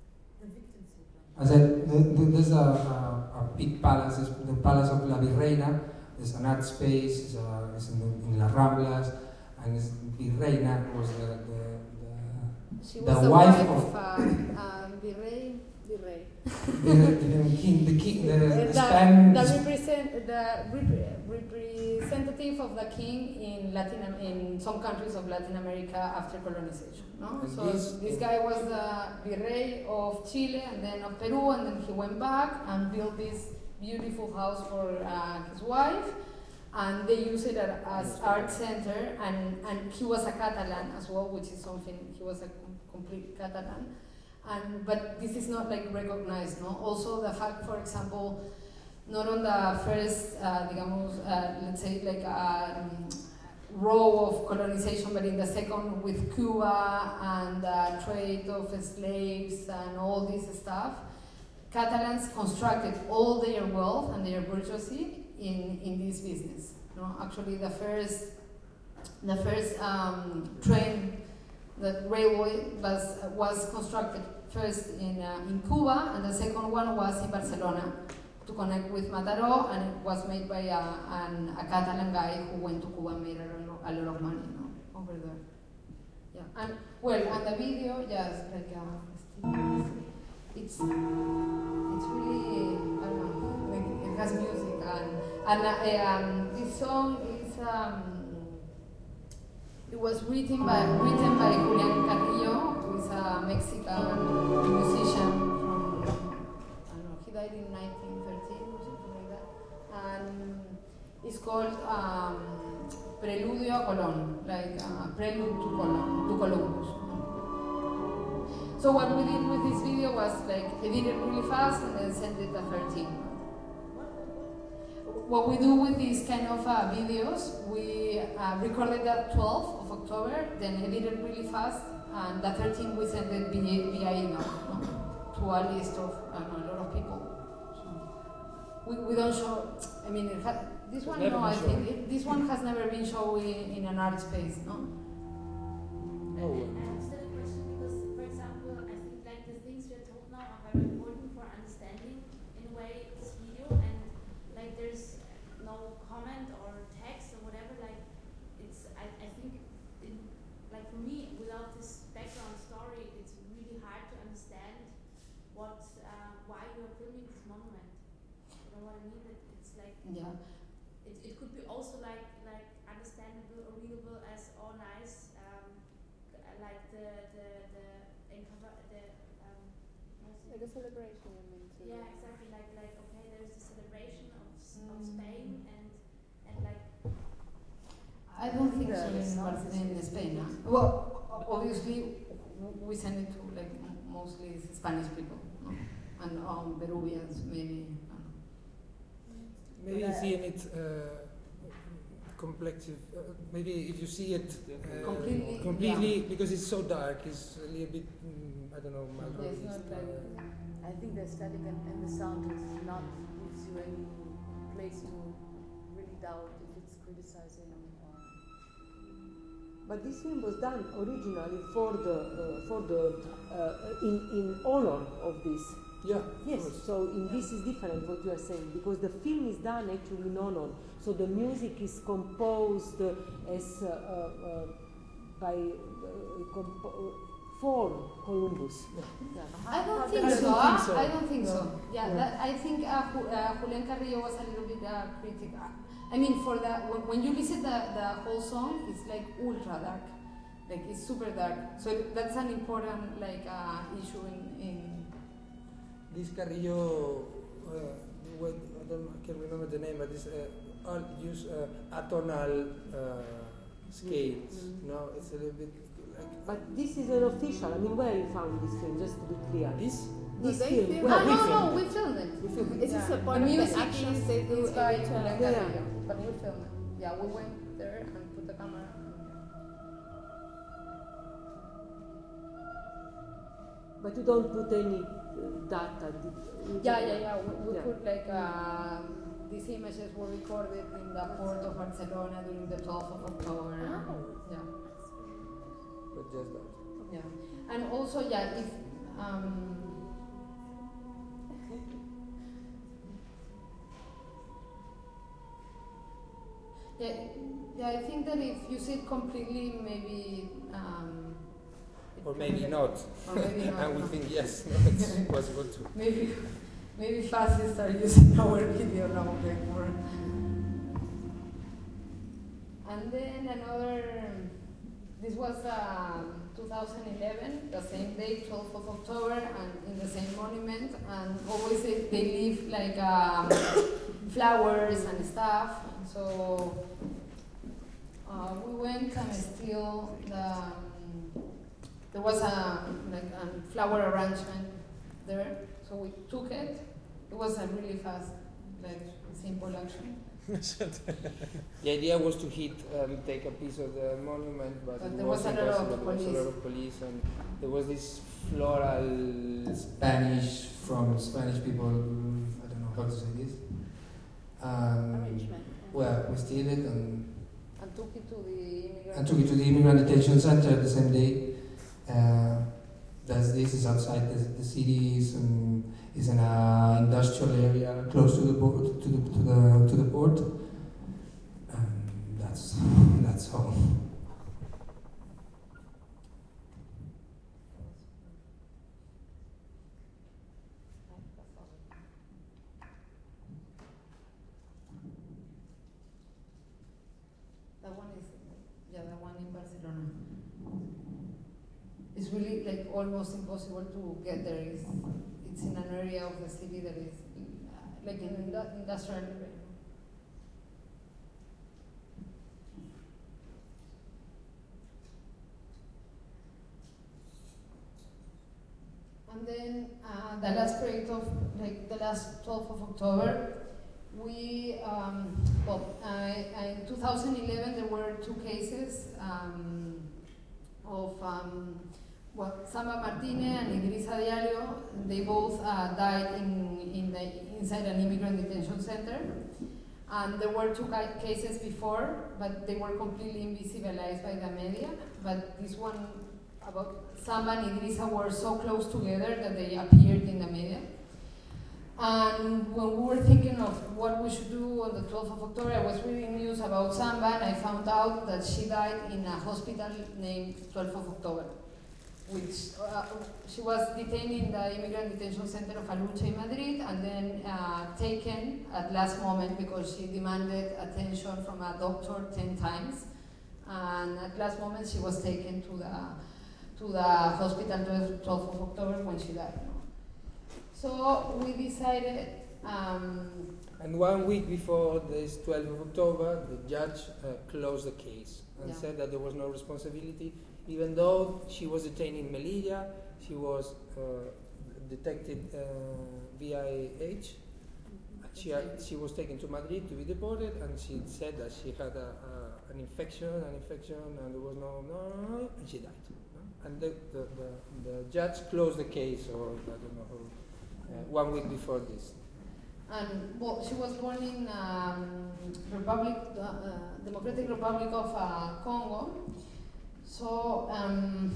I said, there's a, a, a big palace, it's the Palace of La Virreina. There's an art space, it's, a, it's in, the, in Las Ramblas, and it's, Virreina was the, the, she the, was the the wife, wife of, of uh, uh, Virrey, Virrey. the, the king, the king, the, the, the, Span, the, represent, the rep representative of the king in Latin in some countries of Latin America after colonization. No? And So this, this guy was the Virrey of Chile and then of Peru, and then he went back and built this beautiful house for uh, his wife, and they use it as art center, and, and he was a Catalan as well, which is something, he was a com complete Catalan. And, but this is not like recognized, no? Also the fact, for example, not on the first, uh, digamos, uh, let's say like a um, row of colonization, but in the second with Cuba and the trade of slaves and all this stuff, Catalans constructed all their wealth and their bourgeoisie in, in this business. No? Actually, the first, the first um, train, the railway was, was constructed first in, uh, in Cuba, and the second one was in Barcelona to connect with Mataró, and it was made by a, an, a Catalan guy who went to Cuba and made a lot, a lot of money, no, over there. Yeah, and well, and the video, yes, like uh, it's it's really, I don't know, like it has music, and and uh, um, this song is um, it was written by written by Julián Carrillo, who is a Mexican musician from, I don't know, he died in nineteen thirteen or something like that, and it's called um, Preludio a Colón, like uh, Prelude to Colón, to Columbus. So what we did with this video was like edit it really fast and then send it at thirteen. What we do with these kind of uh, videos, we uh, recorded that twelfth of October, then edit it really fast, and the thirteenth we send it via, via email, no? To a list of I don't know, a lot of people. So we, we don't show, I mean, it had, this one, no, I think, it, this one has never been shown in, in an art space, no? Oh. I have still a question because, for example, I think like the things we are told now are very important for understanding, in a way, this video, and like there's no comment or text or whatever, like it's, I, I think, in, like for me, without this background story, it's really hard to understand what, uh, why you are filming this monument. You know what I mean? That it's like, yeah. It, it could be also like, like understandable or readable as, oh nice, um, like the, the, the, the um, like a celebration, you mean? yeah, exactly, like, like, okay, there's a celebration of of Spain and and like. I don't think so in, Barcelona, in Spain. Huh? Well, o- obviously, w- we send it to like m- mostly Spanish people, no? And um, Peruvians maybe. I don't know. Maybe you see in it uh, complex. Uh, maybe if you see it uh, Completely, completely yeah. because it's so dark, it's a little bit. Mm, I don't know. Yeah, it's not malcolmist, like. uh, I think the aesthetic and, and the sound is not gives you any place to really doubt if it's criticizing or. But this film was done originally for the uh, for the uh, in in honor of this. Yeah. Yes. So in this is different what you are saying because the film is done actually in honor. So the music is composed uh, as uh, uh, uh, by uh, compo- for Columbus. Yeah. I don't How- think how- so. I huh? don't think so. I don't think so. No. Yeah, Yeah. That, I think uh, Ju- uh, Julián Carrillo was a little bit uh, critical. I mean, for the when, when you listen the the whole song, it's like ultra dark, like it's super dark. So that's an important like uh, issue in, in. This Carrillo, uh, wait, I don't, I can't remember the name, but this uh, all use uh, atonal uh, scales. Mm. No, it's a little bit like. But this is an official. I mean, where you found this film? Just to be clear. This. This they film. film Where Ah, we no, filmed no, it? we filmed it. We filmed it. Is this Yeah. a part The of the music actions is- they do is by every Julián time? Yeah. Carrillo, but we filmed it. Yeah, we went there and put the camera. But you don't put any uh, data. di- Yeah, yeah, yeah. We, we Yeah. put like uh, these images were recorded in the port of Barcelona during the twelfth of October. Yeah, But just that. yeah. And also, yeah, if um, yeah, yeah, I think that if you see it completely, maybe. Um, it Or could maybe be- not. Or maybe not. And we no. think yes, no, it's possible to. Maybe, maybe fascists are using our video now, like more. And then another, this was um, two thousand eleven, the same day, twelfth of October, and in the same monument, and always they, they leave like um, flowers and stuff. And so uh, we went and still the, um, there was a like a flower arrangement there, so we took it. It was a really fast, like simple action. The idea was to hit, um, take a piece of the monument, but, But it there was was a lot of impossible. There was a police. lot of police, and there was this floral Spanish from Spanish people. I don't know how to say this. Um, Arrangement. well, we steal it and And took it to the immigrant. and took it to the immigrant detention center the same day. Uh, that's this is outside the, the city. Is um, is in an industrial area close to the port, to the to the to the port. And that's that's all. That one is, yeah, the one in Barcelona. It's really like almost impossible to get there. It's, it's in an area of the city that is uh, like an indu- industrial area. And then uh, the last project of like the last twelfth of October, we um, well, I, I, in two thousand eleven there were two cases um, of um, well, Samba Martinez and Idrissa Diallo. They both uh, died in, in the, inside an immigrant detention center. And there were two ca- cases before, but they were completely invisibilized by the media. But this one about Samba and Idrissa were so close together that they appeared in the media. And when we were thinking of what we should do on the twelfth of October, I was reading news about Samba, and I found out that she died in a hospital named twelfth of October, which uh, she was detained in the immigrant detention center of Aluche in Madrid, and then uh, taken at last moment because she demanded attention from a doctor ten times, and at last moment she was taken to the to the hospital twelfth of October when she died. So we decided Um, And one week before this twelfth of October, the judge uh, closed the case and Yeah. said that there was no responsibility, even though she was detained in Melilla, she was uh, detected uh, V I H. She, had, she was taken to Madrid to be deported, and she said that she had a, a, an infection, an infection, and there was no, no, no, no, and she died. No? And the, the, the, the judge closed the case, or I don't know, how, uh, one week before this. And well, she was born in um, Republic, uh, uh, Democratic Republic of uh, Congo. So um,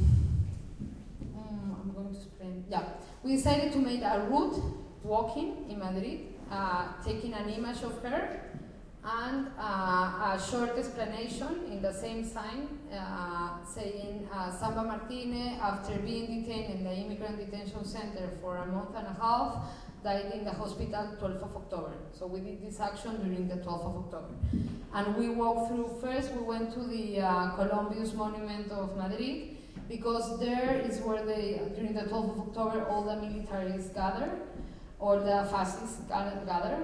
mm, I'm going to explain. Yeah, we decided to make a route walking in Madrid, uh, taking an image of her and uh, a short explanation in the same sign uh, saying uh, Samba Martinez, after being detained in the immigrant detention center for a month and a half, died in the hospital twelfth of October. So we did this action during the twelfth of October. And we walked through, first we went to the uh, Columbius Monument of Madrid, because there is where they, during the twelfth of October, all the militaries gather, or the fascists gather.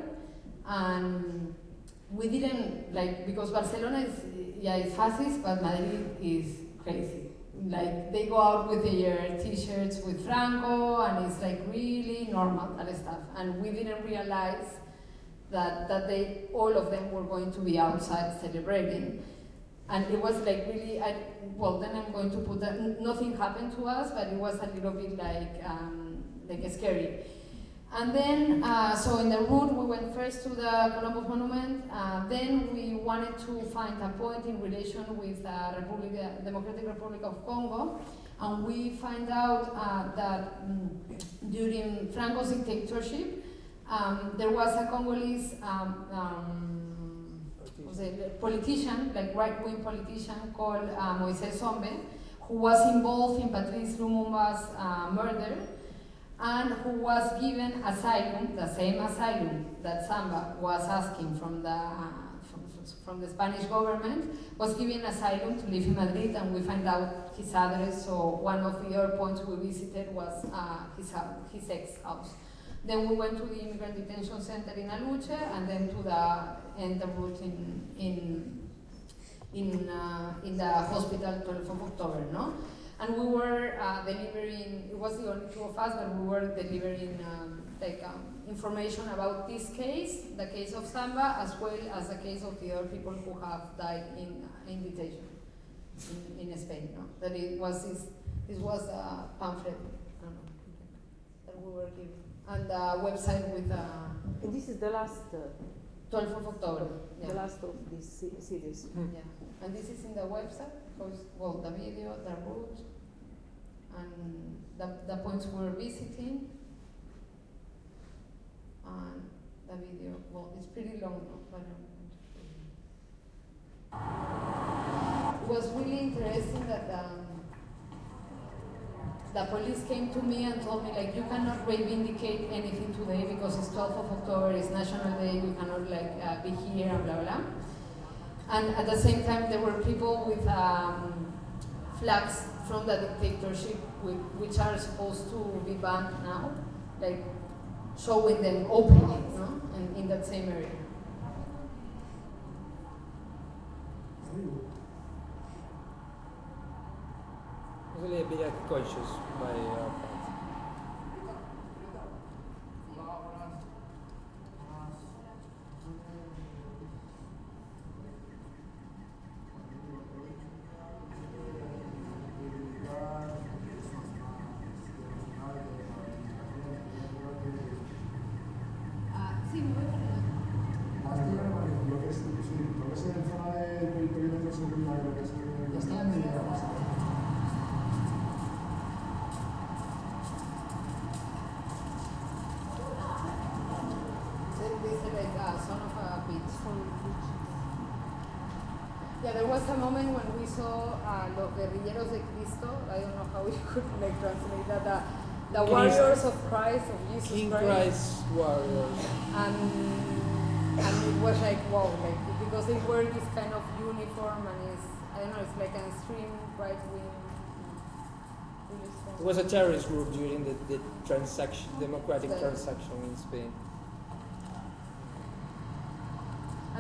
And we didn't, like, because Barcelona is, yeah, it's fascist, but Madrid is crazy. Like, they go out with their t-shirts with Franco, and it's like really normal, that stuff. And we didn't realize that, that they, all of them were going to be outside celebrating. And it was like really, I, well, then I'm going to put that, n nothing happened to us, but it was a little bit like, um, like scary. And then, uh, so in the route, we went first to the Columbus Monument, uh, then we wanted to find a point in relation with the Republic, the Democratic Republic of Congo, and we find out uh, that um, during Franco's dictatorship, um, there was a Congolese um, um, was it, politician, like right-wing politician called uh, Moises Sombe, who was involved in Patrice Lumumba's uh, murder, and who was given asylum, the same asylum that Samba was asking from the, uh, from, from the Spanish government, was given asylum to live in Madrid, and we find out his address. So one of the other points we visited was uh, his, his ex-house. Then we went to the immigrant detention center in Aluche, and then to the end the route in, in, in, uh, in the hospital twelfth of October, no? And we were uh, delivering, it was the only two of us, but we were delivering um, like um, information about this case, the case of Samba, as well as the case of the other people who have died in, uh, in detention in, in Spain. No? That it was this, this was a pamphlet, I don't know, that we were giving, and a website with. Uh, and this is the last. Uh, twelfth of October. Yeah. The last of this series. Mm. Yeah, and this is in the website. So it's, well, the video, the route, and the, the points we're visiting, and the video. Well, it's pretty long, but it was really interesting that um, the police came to me and told me, like, you cannot reivindicate anything today because it's twelfth of October, it's National Day, we cannot like uh, be here and blah blah. And at the same time, there were people with um, flags from the dictatorship, with, which are supposed to be banned now, like showing them openly, no? in, in that same area. Really a bit conscious by our part. Yeah, there was a moment when we saw uh, Los Guerrilleros de Cristo. I don't know how we could like translate that. The, the warriors of Christ, of Jesus King Christ. Christ warriors. And and it was like wow, like because they wear this kind of uniform, and it's I don't know, it's like an extreme right wing. It was a terrorist group during the, the transaction, democratic the, transaction in Spain.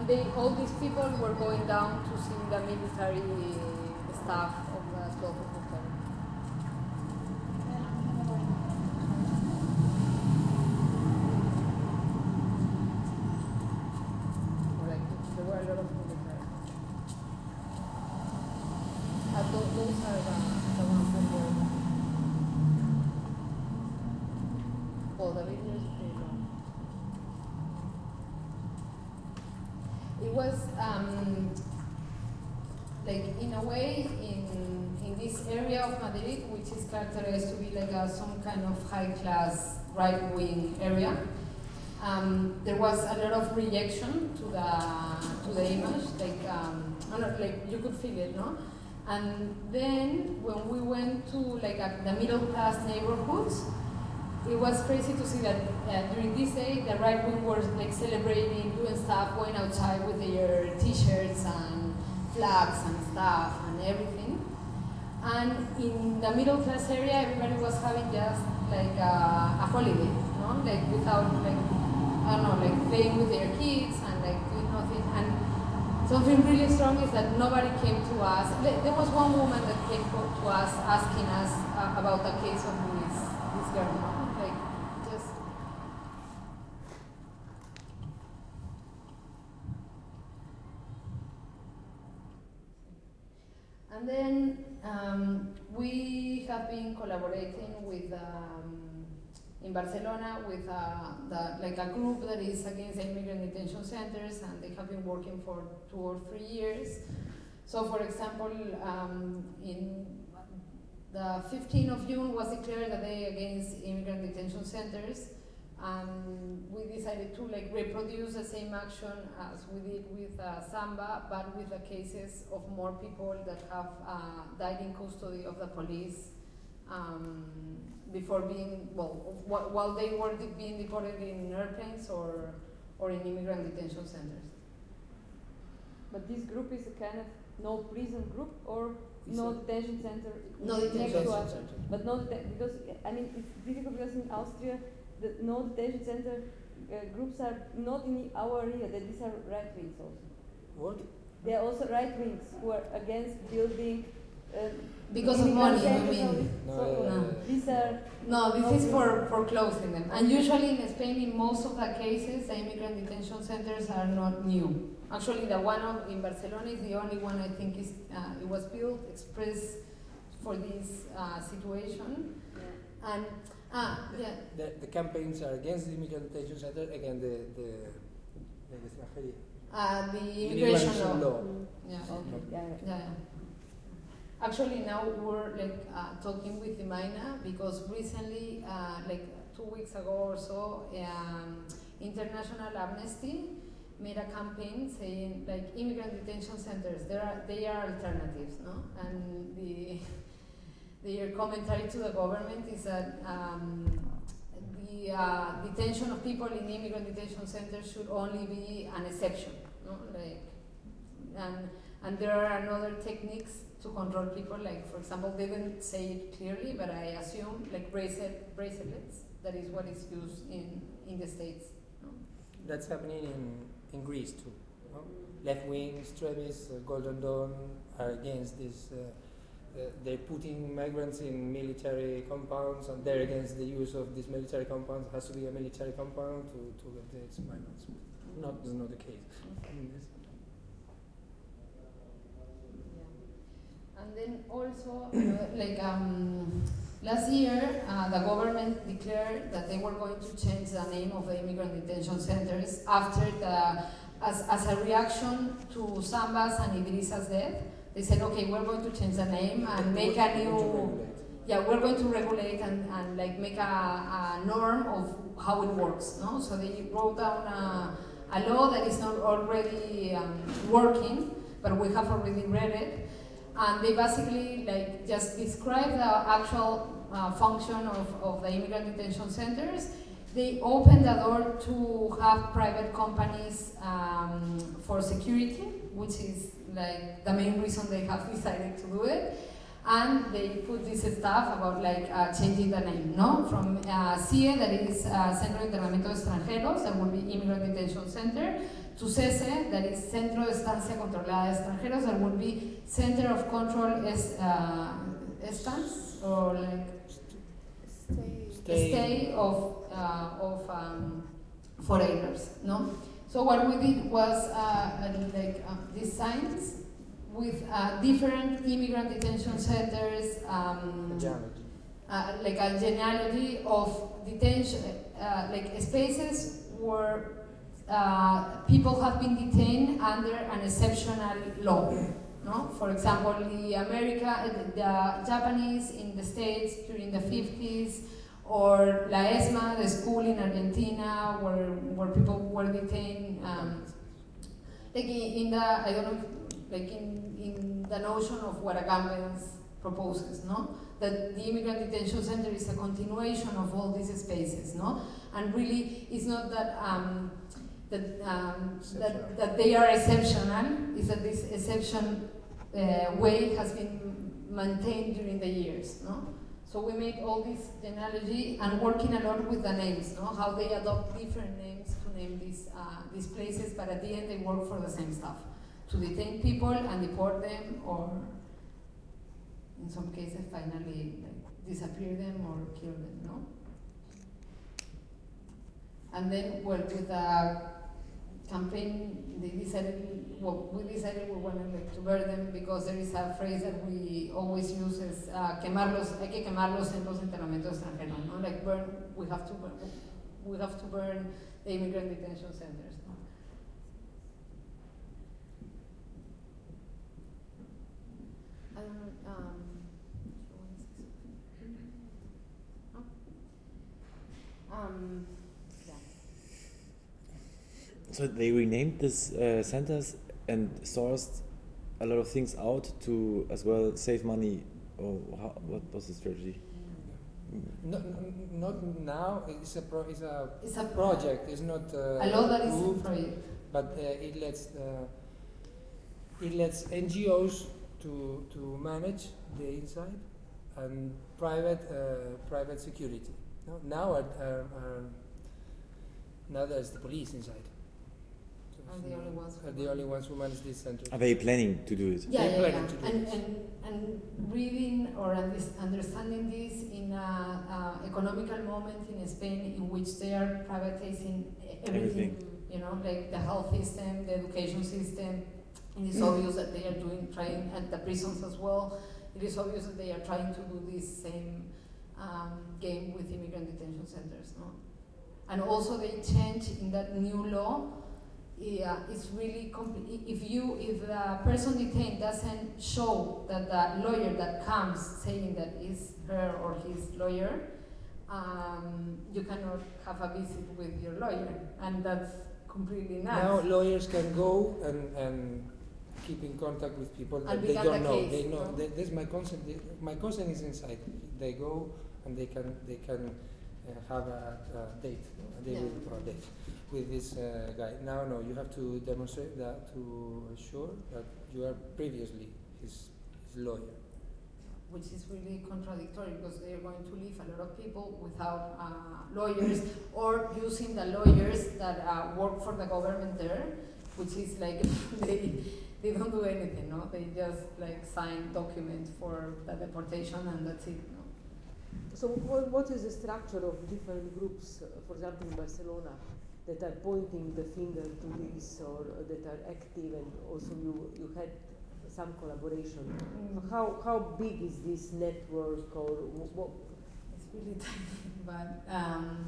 and they, all these people were going down to see the military staff of the twelfth of October. Like, there were a lot of military. Uh, those, those are the, the ones that were. Well, the video is pretty long. It was um, like in a way in in this area of Madrid, which is characterized to be like a, some kind of high class right wing area. Um, there was a lot of reaction to the to the image, like um, I don't know, like you could feel it, no? And then when we went to like a, the middle class neighborhoods, it was crazy to see that uh, during this day, the right wing were like celebrating, doing stuff, going outside with their t-shirts and flags and stuff and everything. And in the middle class area, everybody was having just like a, a holiday, no? Like without like, I don't know, like playing with their kids and like doing nothing. And something really strong is that nobody came to us. There was one woman that came to us asking us uh, about the case of this, this girl, no? And then um, we have been collaborating with um, in Barcelona with uh, the, like a group that is against immigrant detention centers, and they have been working for two or three years. So, for example, um, in the fifteenth of June was declared the day against immigrant detention centers. And we decided to like reproduce the same action as we did with uh, Samba, but with the cases of more people that have uh, died in custody of the police um, before being, well, wh while they were de being deported in airplanes or, or in immigrant detention centers. But this group is a kind of no prison group or Is no it? detention center No next detention to us. center. But no, because I mean it's difficult because in Austria the no detention center uh, groups are not in our area. That these are right wings also. What? They are also right wings who are against building. Uh, Because of money, you mean? No, so yeah, yeah, yeah. these are No, this is for, for closing them. And usually in Spain, in most of the cases, the immigrant detention centers are not new. Actually, the one of, in Barcelona is the only one I think is, uh, it was built express for this uh, situation. Yeah. And, ah, The, yeah. the, the campaigns are against the immigrant detention center, against the, the, the extranjería. Uh, the immigration Immigration law. law. Yeah. Okay. Yeah, yeah. Yeah, yeah. Actually, now we're like uh, talking with Imaina because recently, uh, like two weeks ago or so, um, International Amnesty made a campaign saying like immigrant detention centers, there are they are alternatives, no? And the their commentary to the government is that um, the uh, detention of people in immigrant detention centers should only be an exception, no? Like, and and there are another techniques to control people, like for example, they didn't say it clearly, but I assume like bracelet, bracelets, that is what is used in, in the States. No? That's happening in, in Greece too. No? Left wing extremists, uh, Golden Dawn, are against this. Uh, uh, they're putting migrants in military compounds, and they're against the use of these military compounds. It has to be a military compound to, to get these migrants. Not, that's not the case. Mm, And then also, uh, like um, last year, uh, the government declared that they were going to change the name of the immigrant detention centers after the, as, as a reaction to Samba's and Idrissa's death. They said, okay, we're going to change the name and make a new, yeah, we're going to regulate and, and like make a, a norm of how it works, no? So they wrote down a, a law that is not already um, working, but we have already read it. And they basically like just describe the actual uh, function of, of the immigrant detention centers. They open the door to have private companies um, for security, which is like the main reason they have decided to do it. And they put this stuff about like uh, changing the name, no? From uh, C I E, that is uh, Centro de Internamiento de Extranjeros, that will be Immigrant Detention Center, to C E S E, that is Centro de Estancia Controlada de Extranjeros, there will be Center of Control es, uh, Estance, or like Stay. stay, stay of, uh, of um, foreigners, no? So what we did was uh, like uh, these signs with uh, different immigrant detention centers, um, uh, like a genealogy of detention, uh, like spaces where uh, people have been detained under an exceptional law. No? For example, the America, the Japanese in the States during the fifties, or La ESMA, the school in Argentina where where people were detained. Um, like in, in the I don't know, like in in the notion of what Agamben's proposes, no? That the immigrant detention center is a continuation of all these spaces, no? And really, it's not that um, that, um, that that they are exceptional. It's that this exception uh, way has been maintained during the years, no? So we made all this genealogy and working a lot with the names, no? How they adopt different names to name these uh, these places, but at the end they work for the same stuff: to detain people and deport them, or in some cases finally like, disappear them or kill them, no? And then, well, with the campaign, they decided, well, we decided we wanted like, to burn them because there is a phrase that we always use as uh, quemarlos, hay que quemar los centros de internamiento extranjero, no? Like burn, we have to burn, we have to burn the immigrant detention centers, no? I don't know, um, um, So they renamed these uh, centers and sourced a lot of things out to as well save money, or how, what was the strategy? No, not now. It's a pro, it's a, it's a project. It's not uh, I know that it's approved, a project, but uh, it lets uh, it lets N G Os to to manage the inside and private uh, private security. No, now are, are, are now there's the police inside. Are the only ones Are the only ones who manage these centers. Are they planning to do it? Yeah, They're yeah, planning yeah. to do And, this. and, and reading or unders- understanding this in an economical moment in Spain in which they are privatizing everything, Everything. you know, like the health system, the education system. It is obvious that they are doing, trying, and the prisons as well. It is obvious that they are trying to do this same um, game with immigrant detention centers, no? And also they change in that new law. Yeah, it's really compli- if you if the person detained doesn't show that the lawyer that comes saying that is her or his lawyer, um, you cannot have a visit with your lawyer, and that's completely nuts. Now lawyers can go and, and keep in contact with people that And they become don't the know. case, They know. no? They, this my cousin. My cousin is inside. They go and they can they can uh, have a, a date. They Yeah. will a date with this uh, guy. Now, no, you have to demonstrate that to assure that you are previously his, his lawyer. Which is really contradictory because they are going to leave a lot of people without uh, lawyers or using the lawyers that uh, work for the government there, which is like they they don't do anything, no? They just like sign documents for the deportation and that's it, no? So what, what is the structure of different groups, uh, for example, in Barcelona, that are pointing the finger to this or uh, that are active, and also you, you had some collaboration. Mm. So how, how big is this network, or what? It's really tiny, but um,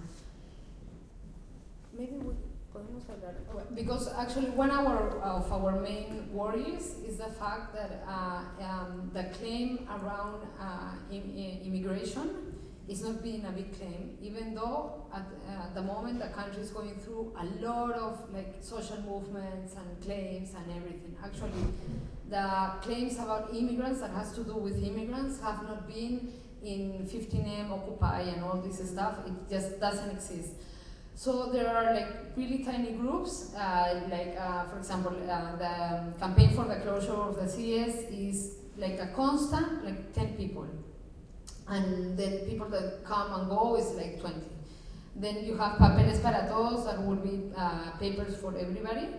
maybe we podemos hablar. Because actually one our, of our main worries is the fact that uh, um, the claim around uh, im- immigration is not being a big claim, even though at uh, the moment the country is going through a lot of like social movements and claims and everything. Actually, the claims about immigrants that has to do with immigrants have not been in fifteen M, Occupy and all this stuff. It just doesn't exist. So there are like really tiny groups, uh, like uh, for example, uh, the campaign for the closure of the C E S is like a constant, like ten people. And then people that come and go is like twenty. Then you have Papeles para Todos, that will be uh, papers for everybody.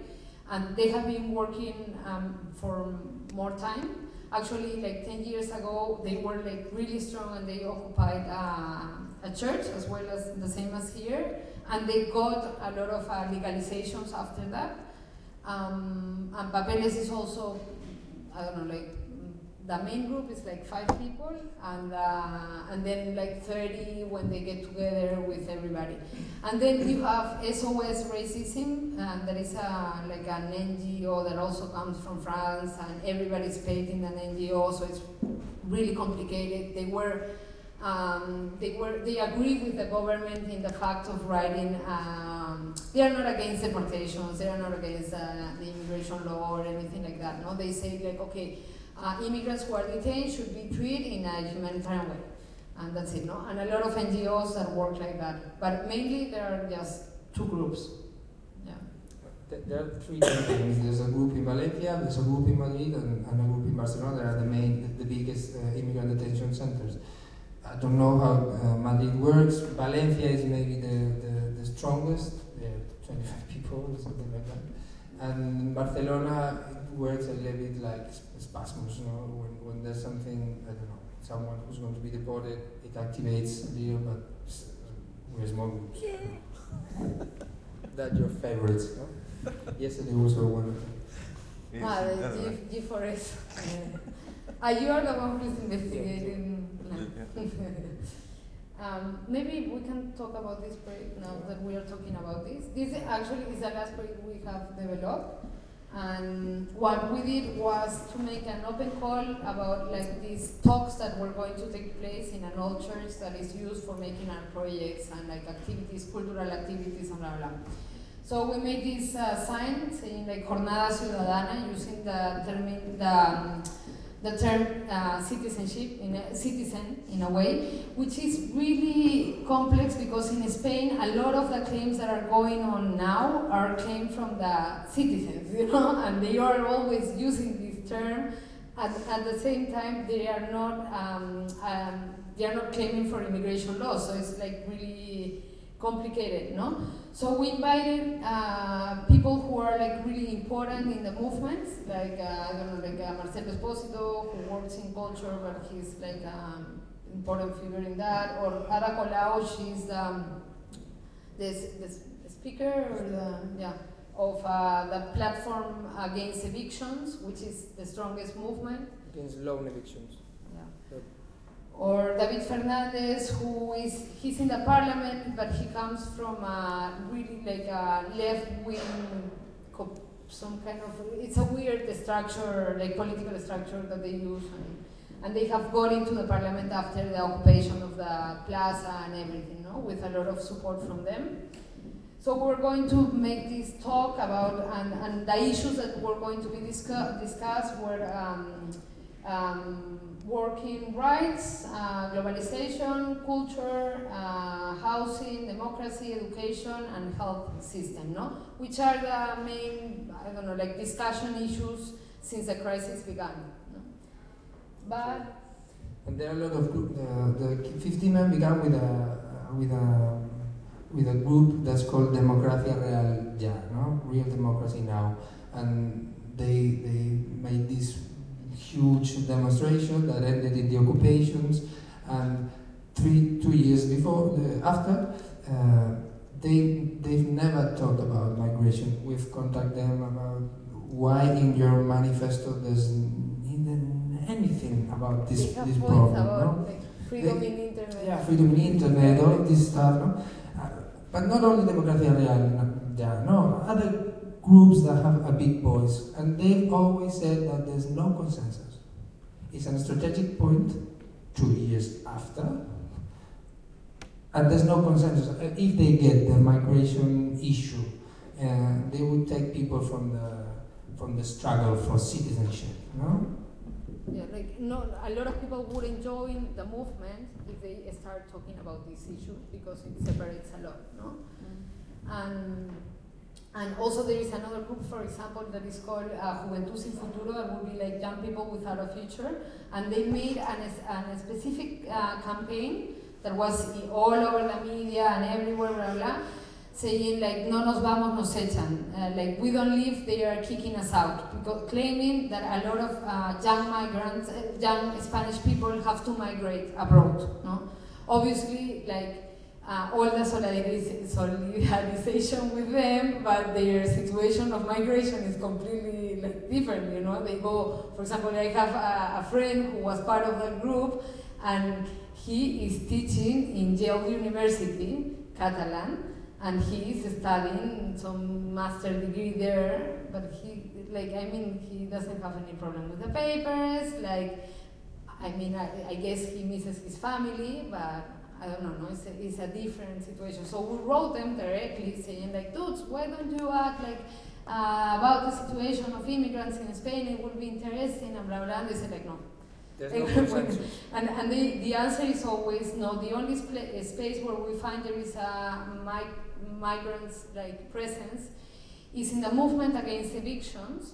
and they have been working um, for more time. Actually, like ten years ago, they were like really strong, and they occupied uh, a church as well as the same as here, and they got a lot of uh, legalizations after that. Um, and Papeles is also, I don't know, like the main group is like five people, and uh, and then like thirty when they get together with everybody. And then you have S O S Racism, and that is a, like an N G O that also comes from France, and everybody's paid in an N G O, so it's really complicated. They were, um, they were, they agree with the government in the fact of writing. Um, they are not against deportations. They are not against uh, the immigration law or anything like that. No, they say like, okay, uh, immigrants who are detained should be treated in a humanitarian way, and that's it. No, and a lot of N G Os that work like that. But mainly there are just two groups. Yeah. There are three things. There's a group in Valencia, there's a group in Madrid, and, and a group in Barcelona. They are the main, the, the biggest uh, immigrant detention centers. I don't know how uh, Madrid works. Valencia is maybe the, the, the strongest. There are twenty-five people or something like that. And Barcelona, it works a little bit like spasmos, you know, when, when there's something, I don't know, someone who's going to be deported, it activates a little, but we're small groups. That's your favorites, no? Yesterday was one of them. Yes. Ah, the G, G four S. Ah, you are the one who's investigating. Yeah. um, maybe we can talk about this project now that we are talking about this. This actually is the last project we have developed, and what we did was to make an open call about like these talks that were going to take place in an old church that is used for making our projects and like activities, cultural activities, and blah blah. So we made this uh, sign saying like Jornada Ciudadana, using the term, the, um, the term uh, citizenship, in a, citizen in a way, which is really complex because in Spain a lot of the claims that are going on now are claimed from the citizens, you know, and they are always using this term. At, at the same time, they are not um, um, they are not claiming for immigration law, so it's like really complicated, no? So we invited uh, people who are like really important in the movements, like uh, I don't know, like uh, Marcelo Esposito, who works in culture, but he's like an um, important figure in that, or Ada Colau, she's um, the, the speaker or the, yeah, of uh, the platform against evictions, which is the strongest movement. Against loan evictions. Yeah. Or David Fernandez, who is, he's in the parliament, but he comes from a really like a left-wing, some kind of, it's a weird structure, like political structure that they use, and, and they have got into the parliament after the occupation of the plaza and everything, no? With a lot of support from them. So we're going to make this talk about, and, and the issues that were going to be discuss, discussed were um, um, working rights, uh, globalization, culture, uh, housing, democracy, education, and health system, no? Which are the main, I don't know, like discussion issues since the crisis began. No? But and there are a lot of groups. The, the fifteen men began with a uh, with a with a group that's called Democracia Real Ya, no? Real Democracy Now, and they they made this huge demonstration that ended in the occupations, and three two years before the, after uh, they they've never talked about migration. We've contacted them about why in your manifesto there's even anything about this they have this points problem. About, no? like, freedom they, in internet. Yeah, freedom in internet, all of this stuff. No? Uh, but not only Democracia Real, yeah, no, other groups that have a big voice, and they've always said that there's no consensus. It's a strategic point two years after, and there's no consensus. If they get the migration issue, uh, they would take people from the from the struggle for citizenship, no? Yeah, like no, a lot of people wouldn't join the movement if they start talking about these issues because it separates a lot, no? Mm. And And also there is another group, for example, that is called uh, Juventud Sin Futuro, that would be like young people without a future. And they made an, an specific uh, campaign that was all over the media and everywhere, blah, blah, saying like, no nos vamos, nos echan. Uh, like, we don't leave, they are kicking us out. Because claiming that a lot of uh, young migrants, uh, young Spanish people have to migrate abroad, no? Obviously, like, uh, all the solidariz solidarization with them, but their situation of migration is completely like, different, you know? They go, for example, I have a, a friend who was part of that group, and he is teaching in Yale University, Catalan, and he is studying some master degree there, but he, like, I mean, he doesn't have any problem with the papers, like, I mean, I, I guess he misses his family, but I don't know, no, it's a, it's a different situation. So we wrote them directly saying like, dudes, why don't you act like, uh, about the situation of immigrants in Spain, it would be interesting, and blah, blah, and they said like, no. There's no consensus. And, and the, the answer is always no. The only sp space where we find there is a mig migrants like presence is in the movement against evictions,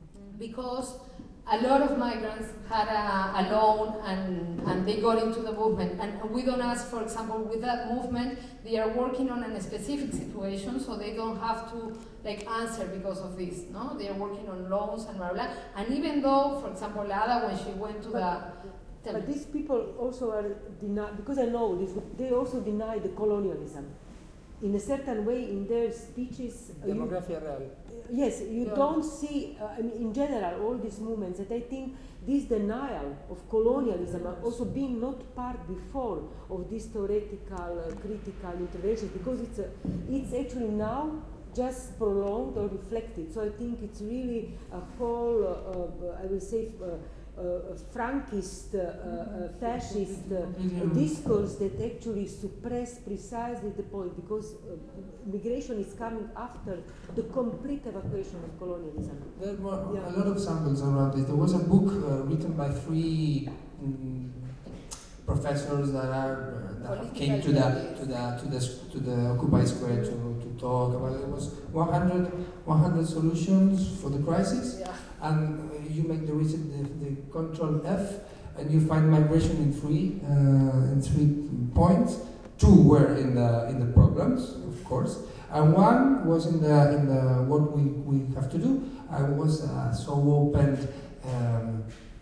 because a lot of migrants had a, a loan and, and they got into the movement. And we don't ask, for example, with that movement, they are working on a specific situation, so they don't have to like answer because of this, no? They are working on loans and blah, blah. And even though, for example, Ada, when she went to but, the... But these people also are deny, because I know this, they also deny the colonialism. In a certain way, in their speeches... Demografía real. Yes, you yeah. don't see, uh, I mean, in general, all these movements, that I think this denial of colonialism are also being not part before of this theoretical, uh, critical interventions, because it's, uh, it's actually now just prolonged or reflected. So I think it's really a whole, uh, uh, I will say, uh, uh, Frankist, uh, uh, fascist uh, discourse that actually suppress precisely the point, because uh, migration is coming after the complete evacuation of colonialism. There were yeah. a lot of samples around this. There was a book uh, written by three um, professors that are uh, that came to the to the to the to the Occupy Square to, to talk about it. It was one hundred solutions for the crisis, yeah. and uh, you make the reset the, the control F, and you find migration in three uh, in three points. Two were in the in the programs, of course, and one was in the in the what we we have to do. I was uh, so open. Um,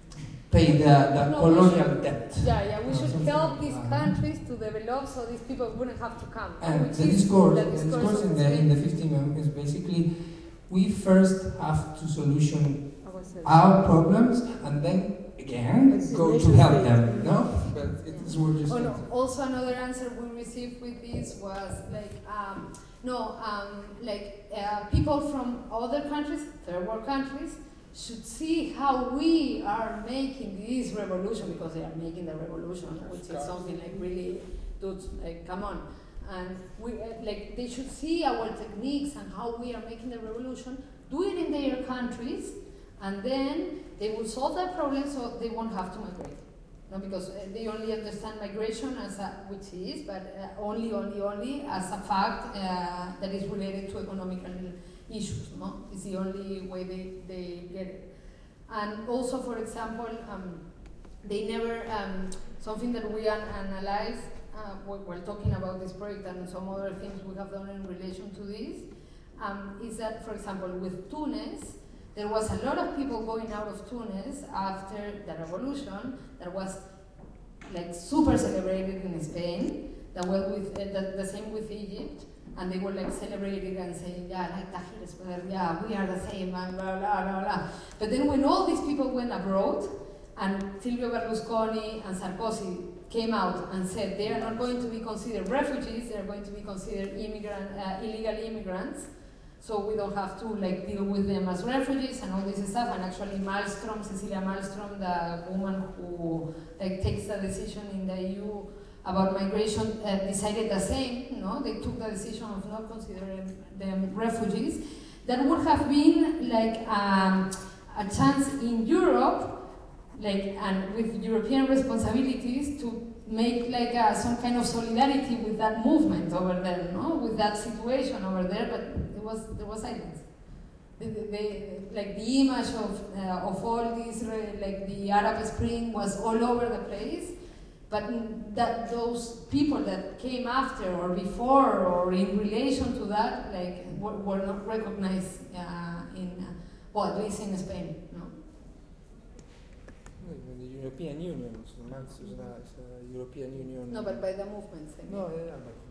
pay the, the no, colonial should, debt. Yeah, yeah, we uh, should help like these that. countries to develop so these people wouldn't have to come. And Which the is discourse, the the discourse, discourse in the in the fifteen M is basically, we first have to solution our problems and then again go to help them. No, but it is what you oh, said. no. Also, another answer we received with this was like, um, no, um, like uh, people from other countries, third world countries, should see how we are making this revolution, because they are making the revolution, which is something like really, dudes, like come on. And we uh, like they should see our techniques and how we are making the revolution, do it in their countries, and then they will solve that problem, so they won't have to migrate. No, because uh, they only understand migration as a, which is, but uh, only, only, only as a fact uh, that is related to economical issues. No, it's the only way they, they get it. And also, for example, um, they never um, something that we an analyze uh, while talking about this project and some other things we have done in relation to this um, is that, for example, with Tunis, there was a lot of people going out of Tunis after the revolution that was like super celebrated in Spain. That was with uh, the, the same with Egypt, and they were like celebrating and saying, yeah, like Tahrir is better, yeah, we are the same, and blah blah blah blah. But then when all these people went abroad, and Silvio Berlusconi and Sarkozy came out and said they are not going to be considered refugees, they are going to be considered immigrant, uh, illegal immigrants. So we don't have to like deal with them as refugees and all this stuff. And actually, Malmström, Cecilia Malmström, the woman who like takes the decision in the E U about migration, uh, decided the same. No, they took the decision of not considering them refugees. That would have been like um, a chance in Europe, like and with European responsibilities to make like uh, some kind of solidarity with that movement over there, no, with that situation over there. But was there was silence. They, they, like the image of uh, of all these, like the Arab Spring was all over the place, but that those people that came after or before or in relation to that, like, were, were not recognized uh, in, uh, well, at least in Spain, no? Even the European Union, so the months is a, it's a European Union. No, but by the movements. I mean. No, yeah, yeah, but.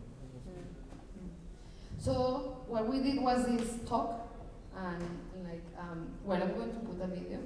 So what we did was this talk, and like, um, well, I'm going to put a video.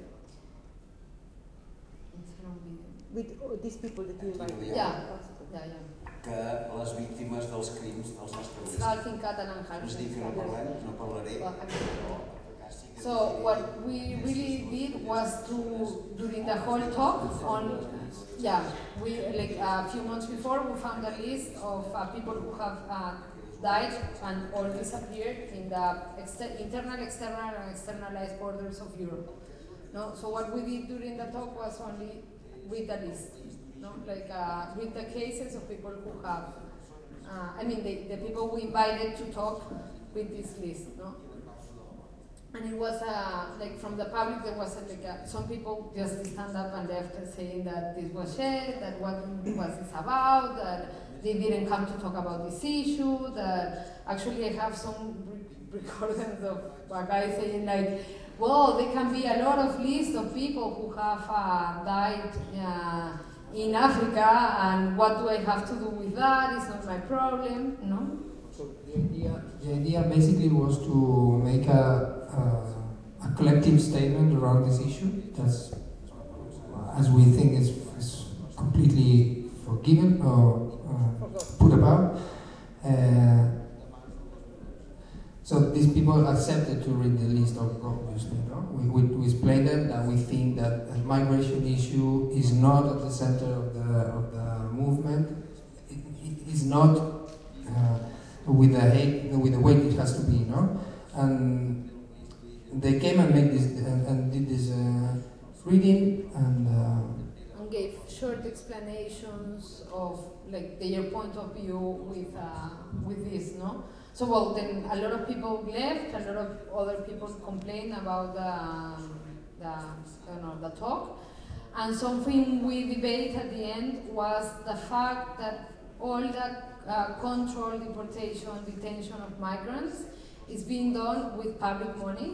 It's a long video. With uh, these people that you invited. Yeah, yeah, yeah. Que les víctimes dels crims dels nacionalistes. Half in Catalan, half Ens dic que no parlem, no parlaré. Well, so what we really did was to, during the whole talk on, yeah, we, like a few months before, we found a list of uh, people who have uh, died and all disappeared in the exter internal, external, and externalized borders of Europe. No? So what we did during the talk was only read the list, no? Like uh, read the cases of people who have, uh, I mean the, the people we invited to talk with this list. No? And it was uh, like from the public there was a, like a, some people just stand up and left saying that this was shared, that what was this about, that they didn't come to talk about this issue, that actually I have some recordings of a guy saying like, well, there can be a lot of lists of people who have uh, died uh, in Africa, and what do I have to do with that? It's not my problem, no? So the idea, the idea basically was to make a, a, a collective statement around this issue that's, as we think, is, is completely forgiven or uh, put about. Uh, so these people accepted to read the list, of, obviously. No? We, we, we explained them that we think that the migration issue is not at the center of the, of the movement. It, it is not uh, with the hate, with the weight it has to be, no? And they came and made this and, and did this uh, reading and. Uh, and gave short explanations of like their point of view with uh, with this, no? So well, then a lot of people left, a lot of other people complained about the the I don't know the talk, and something we debated at the end was the fact that all that. Uh, control, deportation, detention of migrants is being done with public money.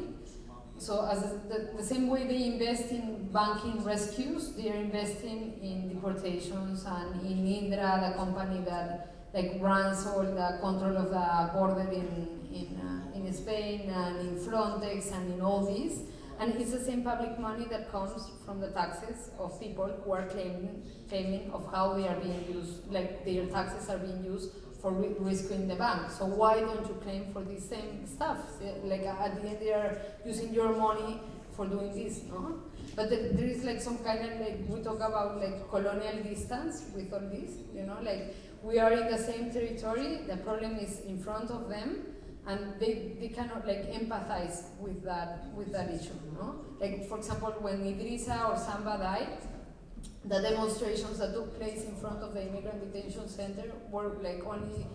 So as a, the, the same way they invest in banking rescues, they are investing in deportations, and in Indra, the company that like runs all the control of the border in in, uh, in Spain, and in Frontex, and in all these. And it's the same public money that comes from the taxes of people who are claiming, claiming of how they are being used, like their taxes are being used for rescuing the bank. So why don't you claim for the same stuff? Like at the end they are using your money for doing this, no? But the, there is like some kind of like, we talk about like colonial distance with all this, you know, like we are in the same territory, the problem is in front of them, and they, they cannot like empathize with that with that issue, no? Like for example, when Idrissa or Samba died, the demonstrations that took place in front of the immigrant detention center were like only,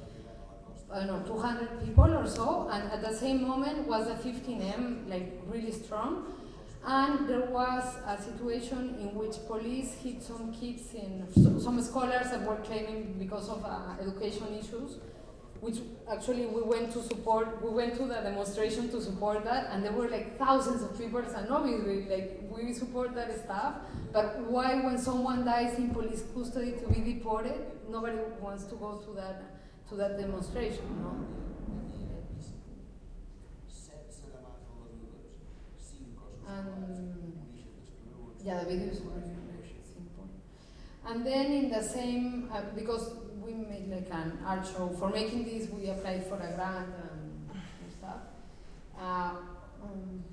I don't know, two hundred people or so, and at the same moment was the fifteen M like really strong, and there was a situation in which police hit some kids in some scholars that were claiming because of uh, education issues. Which actually we went to support, we went to the demonstration to support that, and there were like thousands of people, and obviously like we support that stuff, but why when someone dies in police custody to be deported, nobody wants to go to that to that demonstration, no? And yeah, the video is really, really simple. And then in the same, uh, because we made like an art show. For making this, we applied for a grant and, and stuff. Uh, um,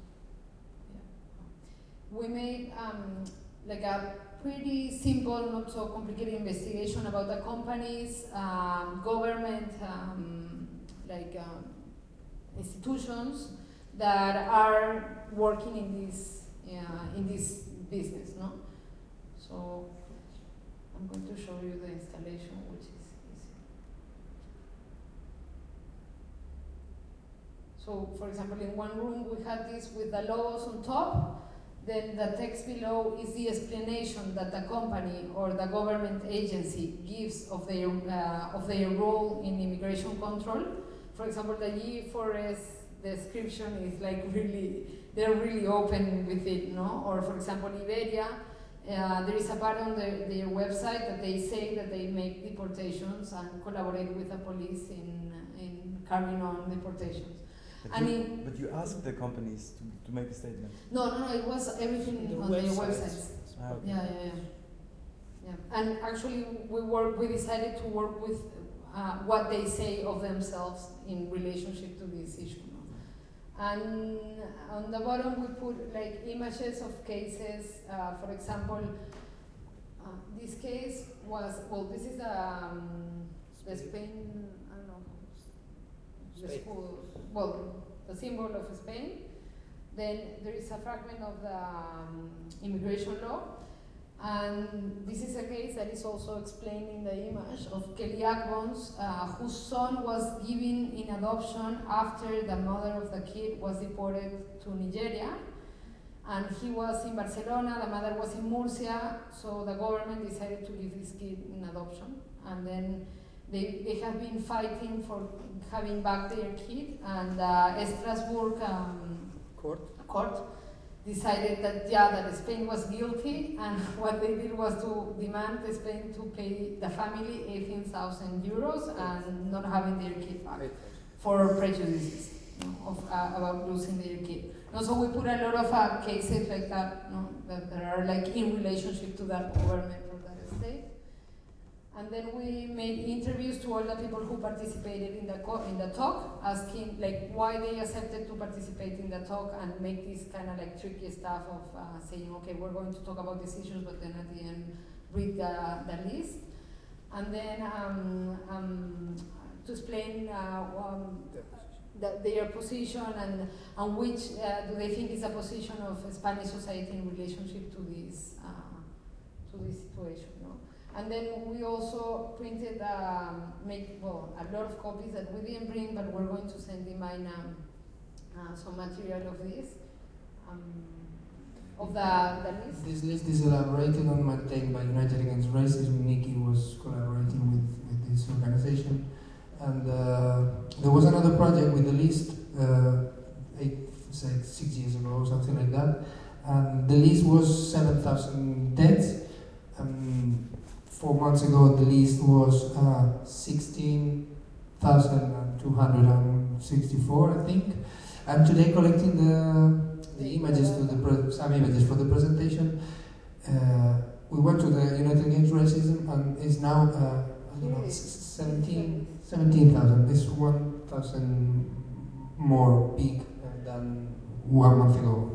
yeah. We made um, like a pretty simple, not so complicated investigation about the companies, um, government, um, like um, institutions that are working in this uh, in this business, no? So I'm going to show you the installation, which is easy. So, for example, in one room we had this with the logos on top. then the text below is the explanation that the company or the government agency gives of their, uh, of their role in immigration control. For example, the G four S description is like really, they're really open with it, no? Or for example, Iberia, uh, there is a part on their, their website that they say that they make deportations and collaborate with the police in, in carrying on deportations. But, and you, in, but you asked the companies to, to make a statement? No, no, no, it was everything The on website. their websites. Ah, okay. Yeah, yeah, yeah. Yeah. And actually, we work, we decided to work with uh, what they say of themselves in relationship to this issue. No? And on the bottom, we put like images of cases. Uh, for example, uh, this case was, well, this is um, the Spain, I don't know, the school, well, the symbol of Spain. Then there is a fragment of the um, immigration law. And this is a case that is also explained in the image of Kelly Agbons, uh, whose son was given in adoption after the mother of the kid was deported to Nigeria. And he was in Barcelona, the mother was in Murcia, so the government decided to give this kid in adoption. And then they, they have been fighting for having back their kid, and uh, Strasbourg um, court. court decided that, yeah, that Spain was guilty, and what they did was to demand Spain to pay the family eighteen thousand euros and not having their kid back for prejudices, you know, of, uh, about losing their kid. And so we put a lot of uh, cases like that, you know, that, that are like in relationship to that government or that state. And then we made interviews to all the people who participated in the co in the talk, asking like why they accepted to participate in the talk and make this kind of like tricky stuff of uh, saying, okay, we're going to talk about these issues, but then at the end read the, the list. And then um, um, to explain uh, um, the, their position and, and which uh, do they think is a position of Spanish society in relationship to this, uh, to this situation. No? And then we also printed, um, make, well, a lot of copies that we didn't bring, but we're going to send in mine um, uh, some material of this, um, of the, the list. This list is elaborated and maintained by United Against Racism. Nikki was collaborating with, with this organization. And uh, there was another project with the list, uh, eight, say, six years ago or something like that. And the list was seven thousand deaths. Um, Four months ago, the list was uh, sixteen thousand two hundred sixty-four, I think. And today, collecting the the images to the pre some images for the presentation, uh, we went to the United Against Racism, and it's now uh, I don't know, seventeen thousand. It's one thousand more big than one month ago.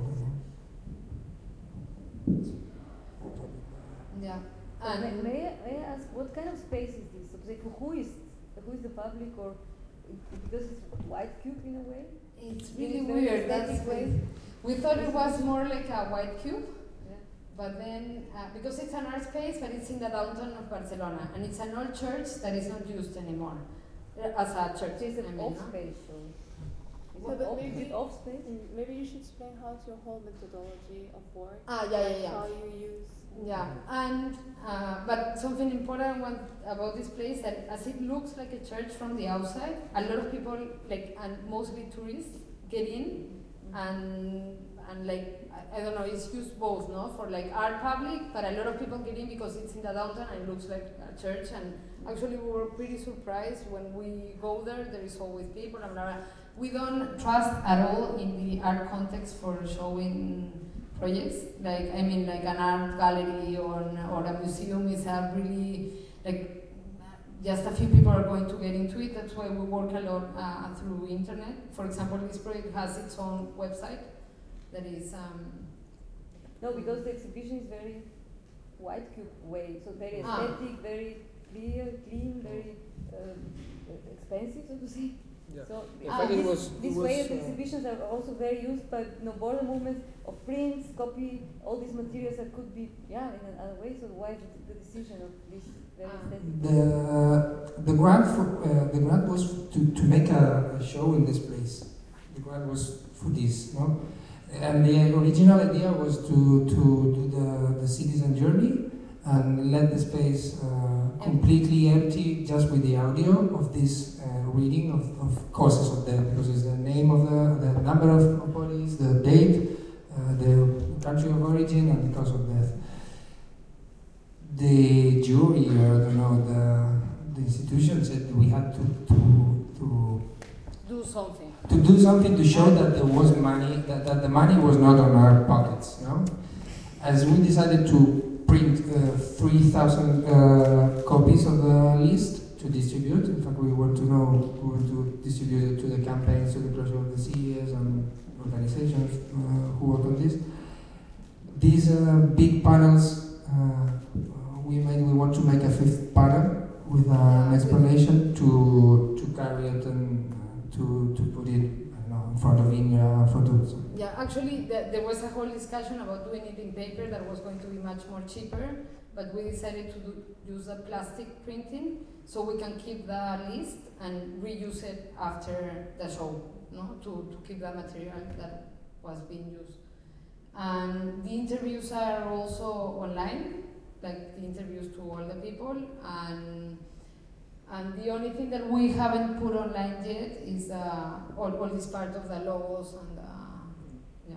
Yeah. Uh, may, may, I, may I ask what kind of space is this? So, like, who is who is the public, or because it's white cube in a way? It's In really a very weird. aesthetic That's way. we thought it was more like a white cube, yeah. but then uh, because it's an art space, but it's in the downtown of Barcelona, and it's an old church that is not used anymore uh, as a church. So it's an I mean, off no? space. So So, it but off, maybe is it off space? mm, maybe you should explain how's your whole methodology of work. Ah, yeah, yeah, yeah. How you use. Yeah, and uh, but something important one about this place that as it looks like a church from the outside, a lot of people like and mostly tourists get in, and and like I, I don't know, it's used both, no, for like art public, but a lot of people get in because it's in the downtown and it looks like a church. And actually, we were pretty surprised when we go there. There is always people, and blah, blah. We don't trust at all in the art context for showing projects. Like, I mean, like an art gallery or, or a museum is a really, like, just a few people are going to get into it. That's why we work a lot uh, through internet. For example, this project has its own website that is... Um, no, because the exhibition is very white cube way, so very Ah. aesthetic, very clear, clean, very um, expensive, so to say. Yeah. So In uh, fact, it this, was- this it way was, the uh, exhibitions are also very used by you know, border movements of prints, copy, all these materials that could be, yeah, in another way. So why the, the decision of this very aesthetic? The the grant for uh, the grant was to, to make a, a show in this place. The grant was for this, no. And the original idea was to, to do the, the citizen journey and let the space uh, completely empty just with the audio of this uh, reading of, of causes of death, because it's the name of the, the number of bodies, the date, uh, the country of origin, and the cause of death. The jury, or I don't know, the, the institution said we had to, to, to do something. To do something to show that there was money, that, that the money was not on our pockets, you know? As we decided to print uh, three thousand uh, copies of the list to distribute, in fact we want to know, we want to distribute it to the campaigns, to the closure of the C E As and organizations uh, who work on this. These uh, big panels, uh, we made, we want to make a fifth panel with uh, an explanation to, to carry it and to, to put it, I don't know, in front of India, in front of... Yeah, actually the, there was a whole discussion about doing it in paper that was going to be much more cheaper, but we decided to do, use a plastic printing so we can keep the list and reuse it after the show, no? to, to keep the material that was being used. And the interviews are also online, like the interviews to all the people, and And the only thing that we haven't put online yet is uh, all, all this part of the logos and uh, yeah.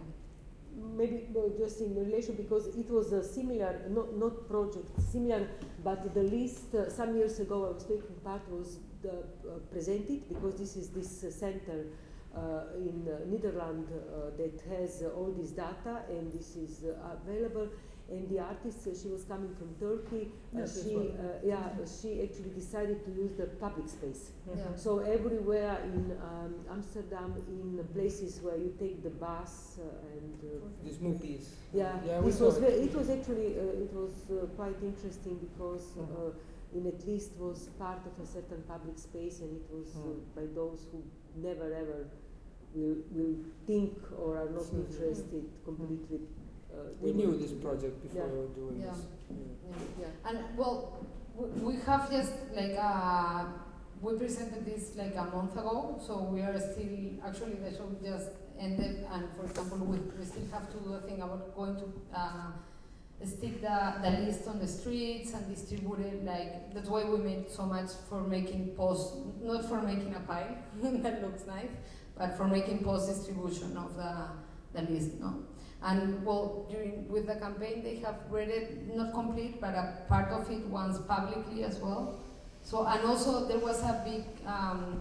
Maybe uh, just in relation, because it was a similar, not, not project, similar, but the list uh, some years ago I was taking part was the, uh, presented, because this is this uh, center uh, in uh, Netherlands uh, that has uh, all this data, and this is uh, available. And the artist, uh, she was coming from Turkey. Uh, Yes, she, well. uh, yeah, she actually decided to use the public space. Yeah. So everywhere in um, Amsterdam, in places where you take the bus uh, and uh, These movies. yeah, Yeah, we this saw was it. very, it was actually uh, it was uh, quite interesting, because Mhm. uh, in at least was part of a certain public space, and it was uh, Mm. by those who never ever will will think or are not Mhm. interested completely. Uh, We they knew will- this project before Yeah. doing Yeah. this. Yeah, yeah. And well, we, we have just like uh, we presented this like a month ago, so we are still, actually the show just ended, and for example, we, we still have to do a thing about going to uh, stick the, the list on the streets and distribute it. Like, that's why we made so much for making post, not for making a pie that looks nice, but for making post distribution of the, the list, no? And well, during with the campaign, they have read it, not complete, but a part of it once publicly as well. So, and also there was a big um,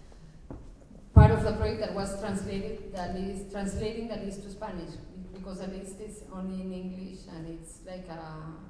part of the project that was translated, the list, translating the list to Spanish, because the list is only in English, and it's like a,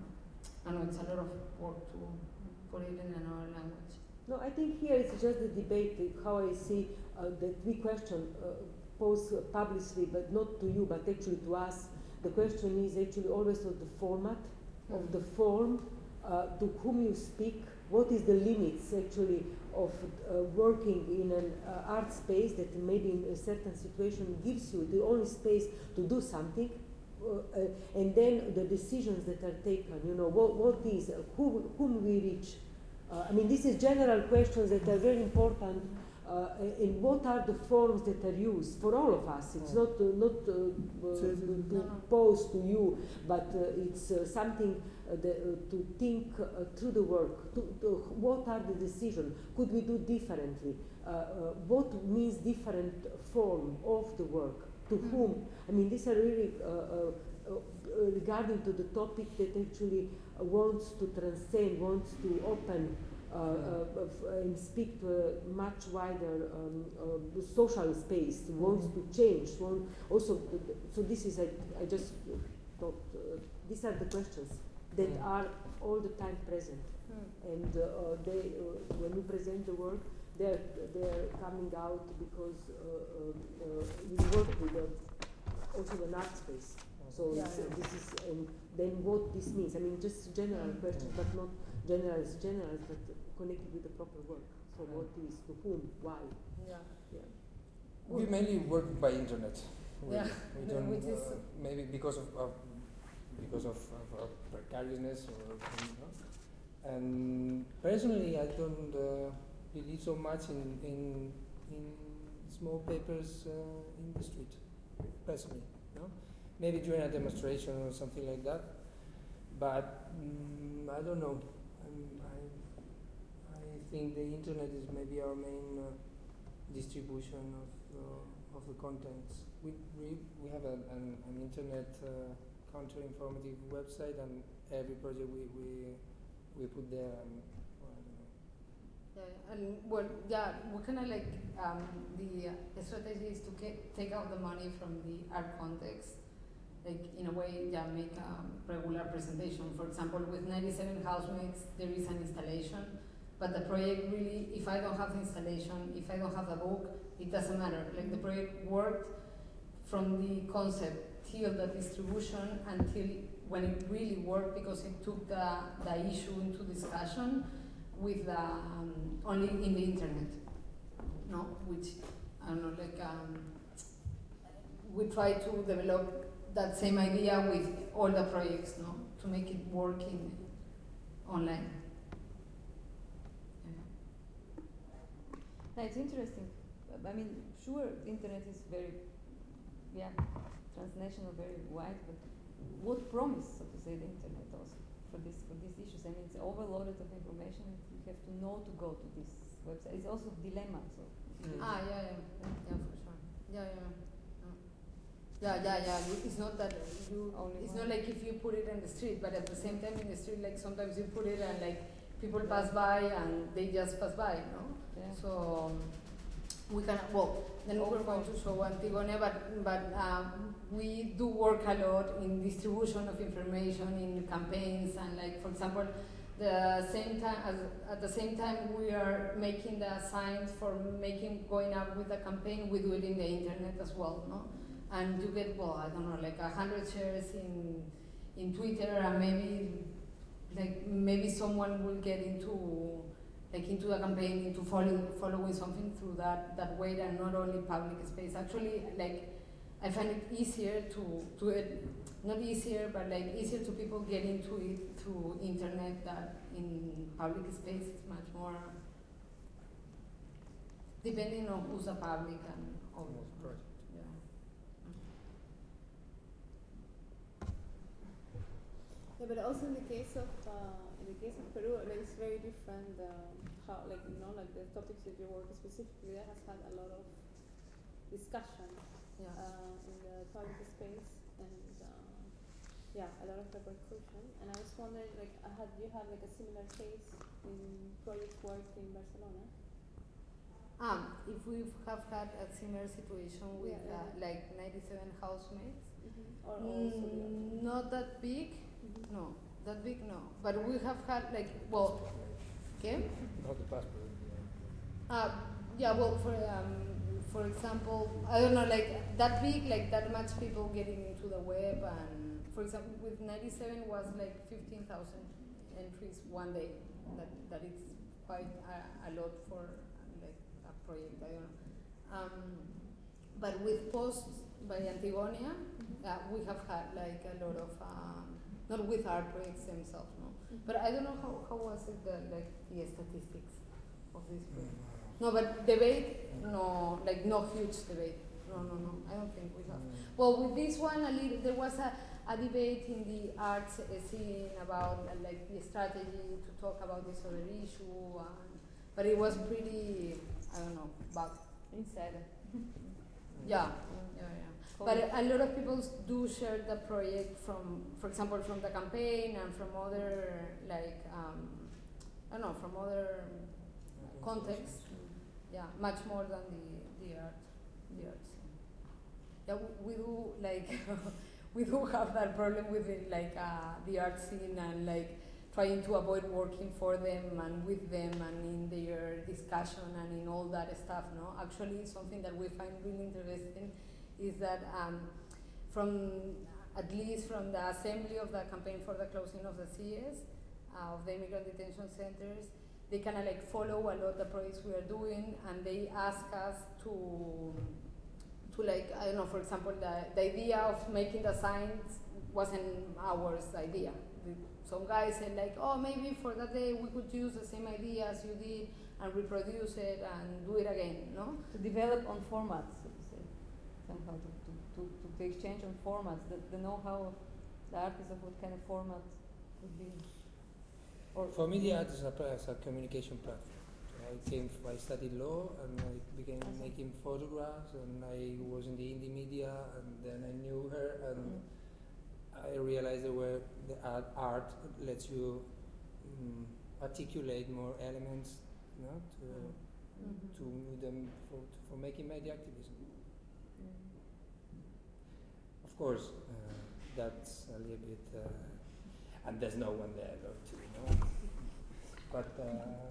I don't know, it's a lot of work to put it in another language. No, I think here it's just the debate, uh, how I see uh, that we question, uh, pose uh, publicly, but not to you, but actually to us. The question is actually always of the format, mm. of the form, uh, to whom you speak, what is the limits actually of uh, working in an uh, art space that maybe in a certain situation gives you the only space to do something, uh, uh, and then the decisions that are taken, you know, what, what is, uh, who, whom we reach. Uh, I mean, these are general questions that are very important. Uh, and what are the forms that are used for all of us? It's not uh, not uh, uh, to pose to you, but uh, it's uh, something uh, the, uh, to think uh, through the work. To, to what are the decisions? Could we do differently? Uh, uh, what means different form of the work? To mm-hmm. whom? I mean, these are really uh, uh, uh, regarding to the topic that actually uh, wants to transcend, wants to open. Uh, uh, and speak to a much wider um, uh, social space, wants to change. Want also, so this is, I, I just thought, uh, these are the questions that Mm. are all the time present. Mm. And uh, they, uh, when we present the work, they're, they're coming out because uh, uh, uh, we work with uh, also an art space. So Yeah, it's, yeah. uh, this is, and then what this means. I mean, just general questions, but not general as general, but connected with the proper work. So what is, to whom, why? Yeah. Yeah. We mainly work by internet. We, Yeah. we don't, Which is uh, maybe because of, of because of, of our precariousness, or you know. And personally, I don't uh, believe so much in in, in small papers uh, in the street. Personally, no? Maybe during a demonstration or something like that. But mm, I don't know. I'm, I, I think the internet is maybe our main uh, distribution of the, of the contents. We, we, we have a, an, an internet uh, counter-informative website, and every project we, we, we put there, and well, I don't know. Yeah, and well, yeah, we kind of like um, the uh, strategy is to get, take out the money from the art context, like in a way, yeah, make a regular presentation. For example, with ninety-seven Housemates, there is an installation, but the project really, if I don't have the installation, if I don't have the book, it doesn't matter. Like the project worked from the concept till the distribution until when it really worked, because it took the, the issue into discussion with the, um, only in the internet, no? Which, I don't know, like, um, we try to develop that same idea with all the projects, no? To make it work in online. No, it's interesting. I mean, sure, internet is very, yeah, transnational, very wide, but what promise, so to say, the internet also for this for these issues? I mean, it's overloaded of information, and you have to know to go to this website. It's also a dilemma. So. Mm. Ah, yeah, yeah, yeah, yeah, for sure. Yeah, yeah. Yeah, yeah, yeah. It's not that you. Only it's one. Not like if you put it in the street, but at the same time in the street, like sometimes you put it and like people yeah. pass by and they just pass by, no? Yeah. So um, we can. Well, then we're going to show Antigone, but but um, we do work a lot in distribution of information in campaigns, and like for example, the same time as at the same time we are making the signs for making going up with the campaign. We do it in the internet as well, no? And you get, well, I don't know, like a hundred shares in in Twitter, and maybe like maybe someone will get into like into a campaign, into follow, following something through that that way, and not only public space. Actually, like I find it easier to to it, not easier, but like easier to people get into it through internet than in public space. It's much more depending on who's the public and all those projects. Yeah, but also in the case of uh, in the case of Peru, like it's very different. Uh, how like you know like the topics that you work specifically there has had a lot of discussion yeah. uh, in the public space, and uh, yeah, a lot of repercussion. And I was wondering, like, uh, had you had like a similar case in project work in Barcelona? Um, if we have had a similar situation with yeah, yeah. Uh, like ninety-seven Housemates, mm-hmm. or mm, not that big. Mm-hmm. No, that big no. But we have had like well, okay. Not the passport. Uh, yeah, well, for um, for example, I don't know, like that big, like that much people getting into the web, and for example, with ninety-seven was like fifteen thousand entries one day. That that is quite a, a lot for like a project. I don't know. Um, but with posts by Antigonia, mm-hmm. uh, we have had like a lot of. Um, Not with our projects themselves, no. Mm-hmm. But I don't know how, how was it the like the statistics of this project. No, but debate, no, like no huge debate. No, no, no. I don't think we have. Well, with this one, a little, there was a, a debate in the arts scene about uh, like the strategy to talk about this other issue, and, but it was pretty, I don't know, bad. Inside. Yeah, yeah, yeah. But a lot of people do share the project from, for example, from the campaign and from other, like, um, I don't know, from other contexts. Yeah, much more than the the art, the art scene. Yeah, we, we do like we do have that problem with it, like uh, the art scene and like trying to avoid working for them and with them and in their discussion and in all that stuff. No, actually, something that we find really interesting is that um, from at least from the assembly of the campaign for the closing of the C S, uh, of the immigrant detention centers, they kind of like follow a lot the projects we are doing, and they ask us to, to like, I don't know, for example, the, the idea of making the signs wasn't ours idea. Some guys said like, oh, maybe for that day we could use the same idea as you did and reproduce it and do it again, no? To develop on formats, so to say. somehow to, to, to, to, to exchange on formats, the, the know-how of the artist of what kind of format would be. Or For me, the art is a, as a communication platform. I came, f- I studied law, and I began Awesome. making photographs, and I was in the indie media, and then I knew her, and I realized that where the art, art lets you um, articulate more elements, you know, to Mhm. to move them for for making media activism. Of course, uh, that's a little bit, uh, and there's no one there though, to you know, but. Uh,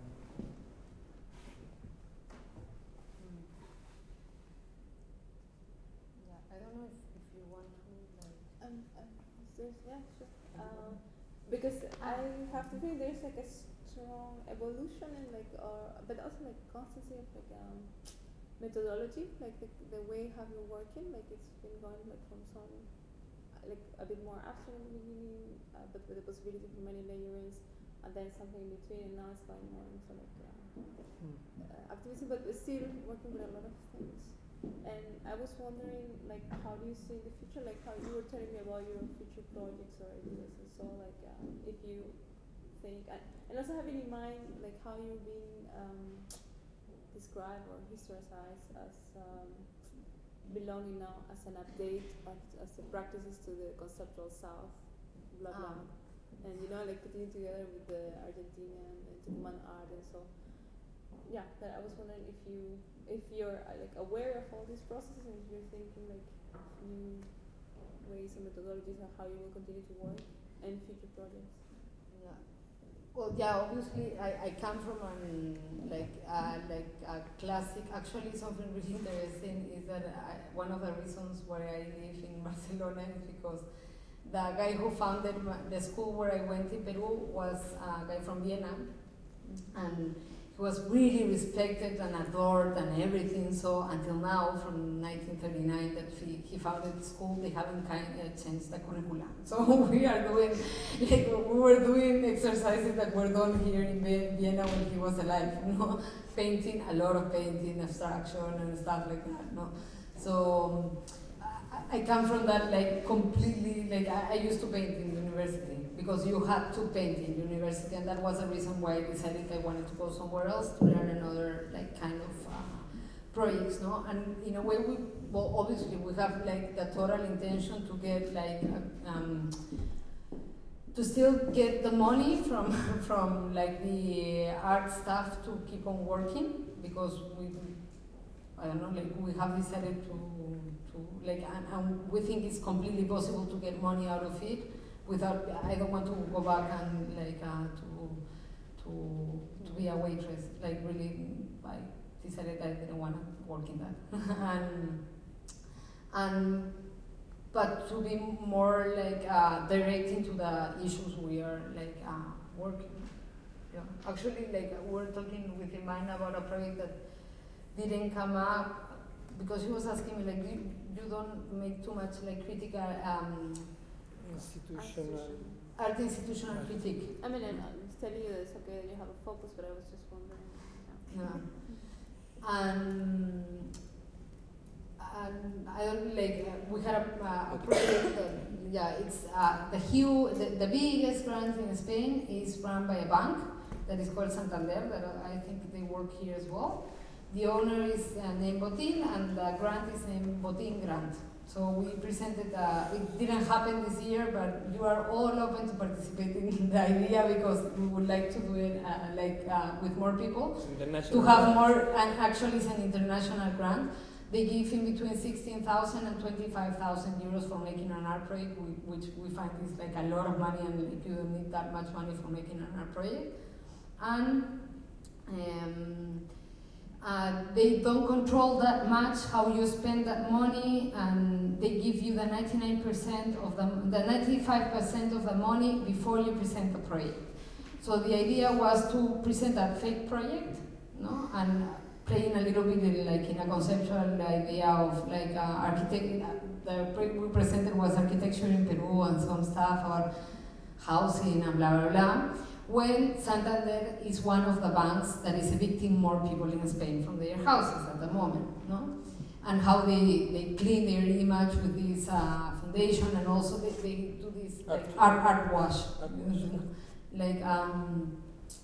Yeah, I don't know if, if you want to like. Um, um, there's, yeah, sure. Uh, because I have to think there's like a strong evolution and like, or but also like constancy of like um, methodology, like the, the way how you're working, like it's been going like from some uh, like a bit more abstract in the beginning, uh, but with the possibility for many layerings, and then something in between, and now it's going more into like uh, uh, activism, but we're still working with a lot of things. And I was wondering, like, how do you see the future? Like, how you were telling me about your future projects or ideas, and so, like, um, if you think, and, and also having in mind, like, how you're being um, described or historicized as um, belonging now as an update of as the practices to the conceptual South, blah blah, Ah. and you know, like putting it together with the Argentinian and Tucuman art, and so. Yeah, but I was wondering if you, if you're uh, like aware of all these processes, and if you're thinking like new ways and methodologies of how you will continue to work and future projects. Yeah. Well, yeah. Obviously, I, I come from an like uh, like a classic. Actually, something really interesting is that I, one of the reasons why I live in Barcelona is because the guy who founded my, the school where I went in Peru was a guy from Vienna, and he was really respected and adored and everything. So until now, from nineteen thirty-nine, that he, he founded the school, they haven't kind of changed the curriculum. So we are doing, like we were doing exercises that were done here in Vienna when he was alive. You know, painting, a lot of painting, abstraction and stuff like that. No, so I, I come from that like completely. Like I, I used to paint in university. Because you had to paint in university, and that was the reason why I decided I wanted to go somewhere else to learn another like kind of uh, projects, no? And in a way, we well obviously we have like the total intention to get like uh, um, to still get the money from from like the art staff to keep on working, because we I don't know like we have decided to to like and, and we think it's completely possible to get money out of it. Without, I don't want to go back and like uh, to to to be a waitress. Like really, I decided I didn't want to work in that. and and but to be more like uh, direct into the issues we are like uh, working. Yeah. Actually, like we were talking with Iman about a project that didn't come up because he was asking me like, you, you don't make too much like critical. Um, Institutional. Art institutional critique. I mean, I'm, I'm telling you that it's okay that you have a focus, but I was just wondering. Yeah. And and I don't like uh, we had a, uh, a project that yeah it's uh, the Hue the, the biggest grant in Spain is run by a bank that is called Santander, that I think they work here as well. The owner is uh, named Botín, and the grant is named Botín Grant. So we presented, uh, it didn't happen this year, but you are all open to participate in the idea because we would like to do it uh, like uh, with more people, to have more, and actually it's an international grant. They give in between sixteen thousand and twenty-five thousand euros for making an art project, which we find is like a lot of money, and like you don't need that much money for making an art project. And um, Uh, they don't control that much how you spend that money, and they give you the ninety-nine percent of the, the ninety-five percent of the money before you present the project. So the idea was to present a fake project, no, and playing a little bit in, like in a conceptual idea of like uh, architect. The project we presented was architecture in Peru and some stuff about housing and blah blah blah. When Santander is one of the banks that is evicting more people in Spain from their houses at the moment, no? and how they, they clean their image with this uh, foundation, and also they, they do this like art, art wash. Art wash. Like, um,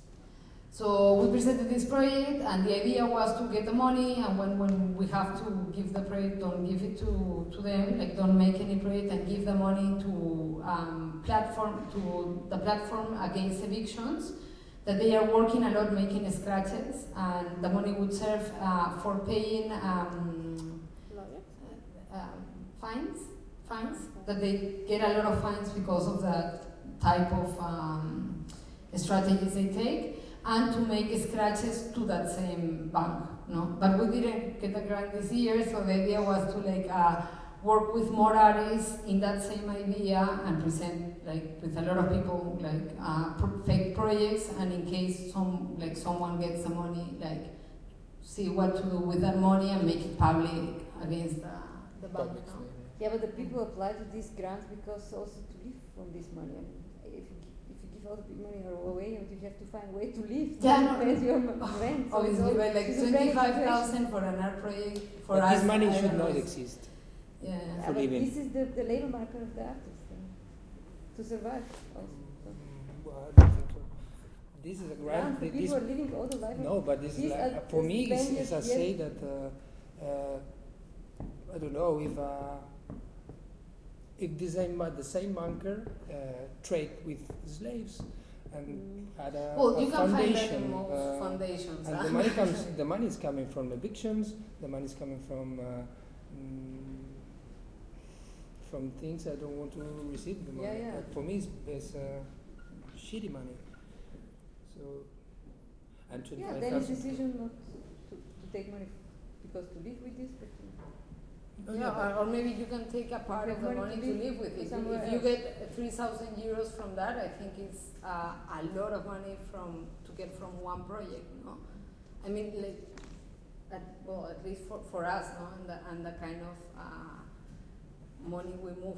so we presented this project, and the idea was to get the money, and when, when we have to give the project, don't give it to, to them, like don't make any project and give the money to um, platform, to the platform against evictions, that they are working a lot making scratches, and the money would serve uh, for paying um, uh, fines, fines, that they get a lot of fines because of that type of um, strategies they take, and to make scratches to that same bank, no? But we didn't get the grant this year, so the idea was to like uh, work with more artists in that same idea and present like with a lot of people like uh, pro fake projects, and in case some like someone gets the money, like see what to do with that money and make it public against the, the bank. No? Yeah, but the people apply to these grants because also to live from this money. I mean, if you if you give all the big money away, and you have to find a way to live, yeah, to pay your rent. So obviously, but like twenty-five thousand for an art project for but us. This money I should not know. exist. Yeah, yeah for but living. This is the, the labor market of the artist uh, to survive. Also. So. Well, I don't think so. This is a grant. The This, people are living all the life. no, but this is like, for me, is, is I say that uh, uh, I don't know if uh, if the same the same banker uh, trade with slaves and mm. had a, well, a you can foundation. Find that in most uh, foundations. And huh? the money comes. The money is coming from evictions. The money is coming from. Uh, mm, from things I don't want to receive the money. Yeah, yeah. But for me, it's, it's uh, shitty money. So, and yeah, then it's decision not to, to take money because to live with this. But oh, yeah, yeah, or, or maybe you can take a part of the money to live with it. If you get three thousand euros from that, I think it's uh, a lot of money from to get from one project. No, I mean, like, at, well, at least for, for us, no, and the, and the kind of uh, money we move.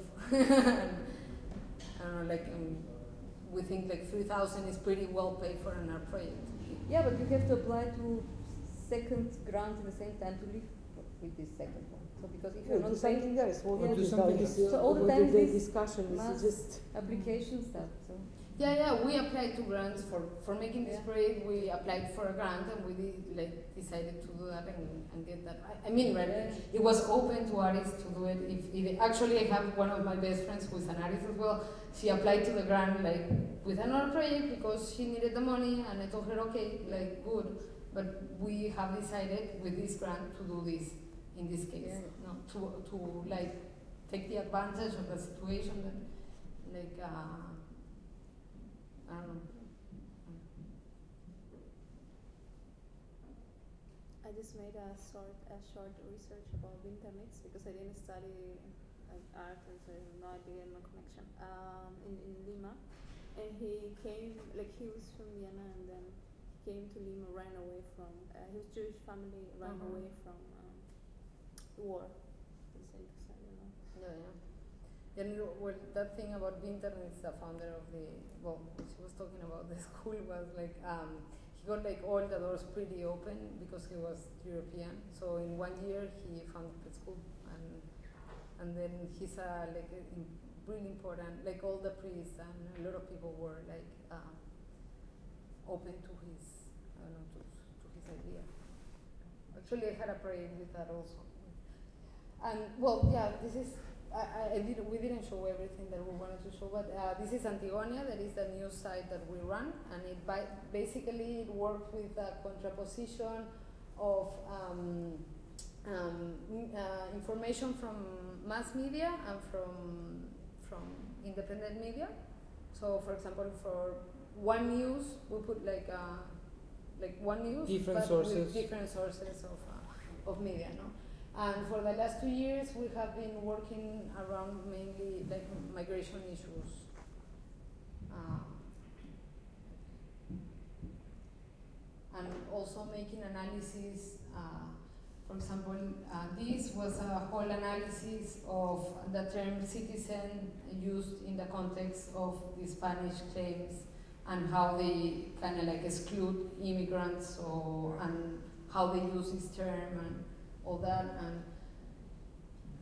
I don't know, like um, we think like three thousand is pretty well paid for an art project. Yeah, but you have to apply to second grant at the same time to live with this second one. So because if you're yeah, not do something paying, else, what yeah, do something this, else. uh, so all the time the this discussion is just application stuff. So. Yeah, yeah, we applied to grants for, for making this Yeah. project. We applied for a grant, and we did, like decided to do that and, and get that. I, I mean, right? Yeah. It was open to artists to do it. If, if actually, I have one of my best friends who is an artist as well. She applied to the grant like with another project because she needed the money, and I told her, okay, like good, but we have decided with this grant to do this in this case, Yeah. no, to to like take the advantage of the situation that like. Uh, I don't know. I just made a short, a short research about Wintermix because I didn't study like art, and so I have no idea, no connection. Um, in, in Lima, and he came, like he was from Vienna, and then he came to Lima, ran away from uh, his Jewish family, ran Uh-huh. away from um, war. It's like, I don't know. Yeah, yeah. And well, that thing about Winter is the founder of the, well, she was talking about the school was like, um, he got like all the doors pretty open because he was European. So in one year he founded the school, and and then he's a, like a, really important, like all the priests and a lot of people were like uh, open to his, I don't know, to, to his idea. Actually I had a project with that also. And well, yeah, this is, I, I did, we didn't show everything that we wanted to show, but uh, this is Antigonia, that is the news site that we run, and it by, basically it works with a contraposition of um, um, uh, information from mass media and from from independent media. So, for example, for one news, we put like uh, like one news, different but sources, with different sources of uh, of media, no. And for the last two years, we have been working around mainly like migration issues. Uh, and also making analysis, uh, for example, uh, this was a whole analysis of the term citizen used in the context of the Spanish claims and how they kind of like exclude immigrants, or and how they use this term and all that. And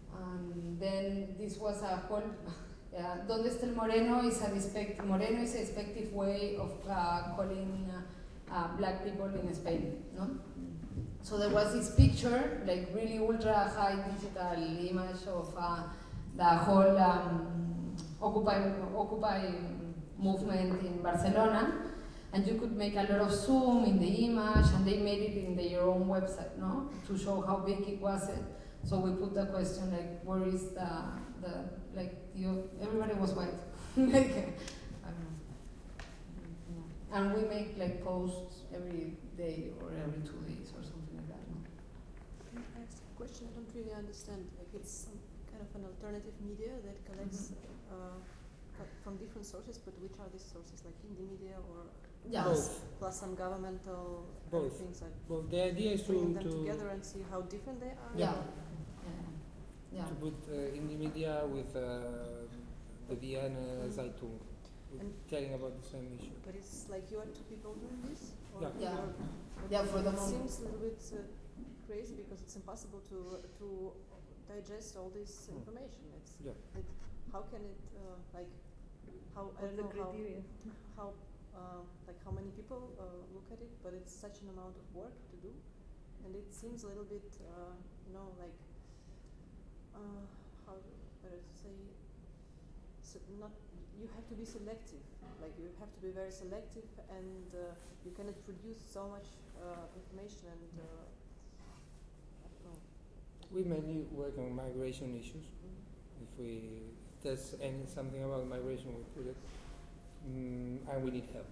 And then this was a whole, yeah, Donde está el Moreno is a despective, Moreno is a despective way of uh, calling uh, uh, black people in Spain, no? So there was this picture, like really ultra high digital image of uh, the whole um, Occupy, Occupy movement in Barcelona, and you could make a lot of zoom in the image, and they made it in their own website, no, to show how big it was. It. So we put the question like, where is the the like you? Everybody was white, like I don't know. And we make like posts every day or every two days or something like that. No? Can I ask a question? I don't really understand. Like it's some kind of an alternative media that collects mm-hmm. uh, co- from different sources, but which are these sources? Like indie media or yes. Both. Plus some governmental Both. things like well, the idea is to bring them to together and see how different they are. Yeah. Yeah. To put uh, indie media with uh, the Vienna Mm. Zeitung, And telling about the same issue. But it's like you are two people doing this? Or Yeah. Yeah. you're- Yeah, for the it moment. seems a little bit uh, crazy because it's impossible to to digest all this Mm. information. It's Yeah. it, how can it uh, like how I What's don't the know how criteria? how uh, like how many people uh, look at it, but it's such an amount of work to do, and it seems a little bit uh, you know like uh, how better to say so not you have to be selective, like you have to be very selective, and uh, you cannot produce so much uh, information and uh, I don't know. We mainly work on migration issues. Mm. If we if there's any something about migration, we put it, mm, and we need help.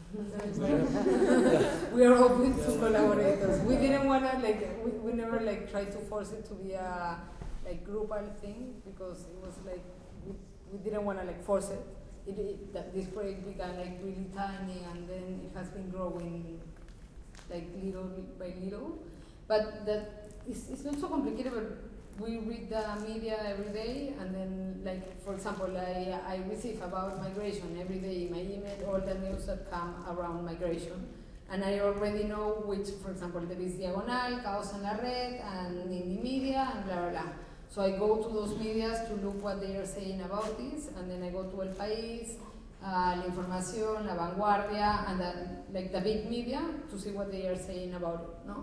We are open to Yeah. collaborators. We didn't wanna like we, we never like try to force it to be a like groupal thing because it was like we, we didn't wanna like force it. It, it that this project began like really tiny and then it has been growing like little by little. But that it's, it's not so complicated. But we read the media every day, and then like for example, I I receive about migration every day in my email all the news that come around migration, and I already know which, for example, there is Diagonal, Caos en la Red, and Indie Media, and blah blah blah. So I go to those medias to look what they are saying about this, and then I go to El País, uh, La Información, La Vanguardia, and then like the big media to see what they are saying about it, no?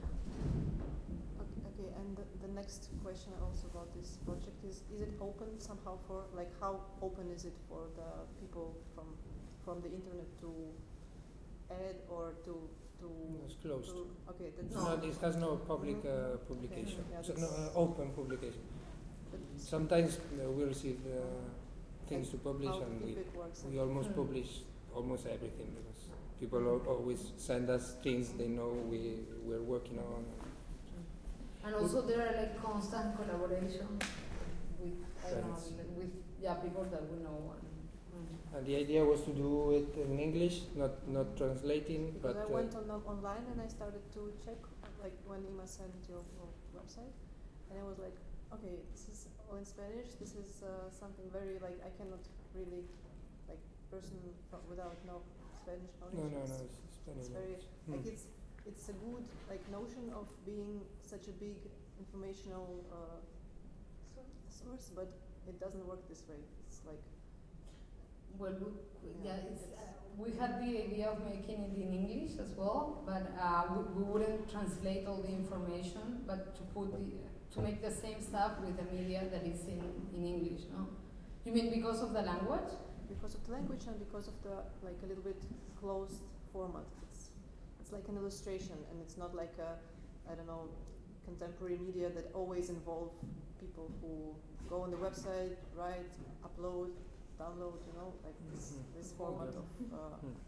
Okay, okay, and the, the next question also about this project is: is it open somehow for like how open is it for the people from from the internet to add or to to? It's closed. To, okay, that's It's not, it has no public Mhm. uh, publication. Okay, yeah, so no that's- uh, open publication. Sometimes uh, we receive uh, things to publish, how and we feedback works we and- almost Mm. publish almost everything because people al- always send us things they know we we're working on. And also there are like constant collaboration with I don't know, Friends. like, with yeah people that we know. And, And the idea was to do it in English, not not translating, Because but I uh, went on uh, online and I started to check, like when Ima sent your, your website, and I was like, okay, this is all in Spanish. This is uh, something very like I cannot really like person from, without no Spanish knowledge. no, no, no, It's, it's Spanish. it's very Hmm. like it's it's a good like notion of being such a big informational uh, source, but it doesn't work this way. It's like well, we, yeah, it's, uh, we had the idea of making it in English as well, but uh, we, we wouldn't translate all the information, but to put the to make the same stuff with the media that is in, in English, no? You mean because of the language? Because of the language and because of the like a little bit closed format. It's it's like an illustration, and it's not like a I don't know contemporary media that always involve people who go on the website, write, upload, download. You know, like this Mhm. this format Okay. of. Uh, Hmm.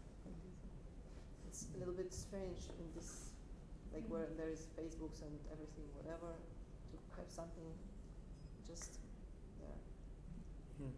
It's a little bit strange in this, like where there is Facebooks and everything, whatever, to have something just there. Hmm.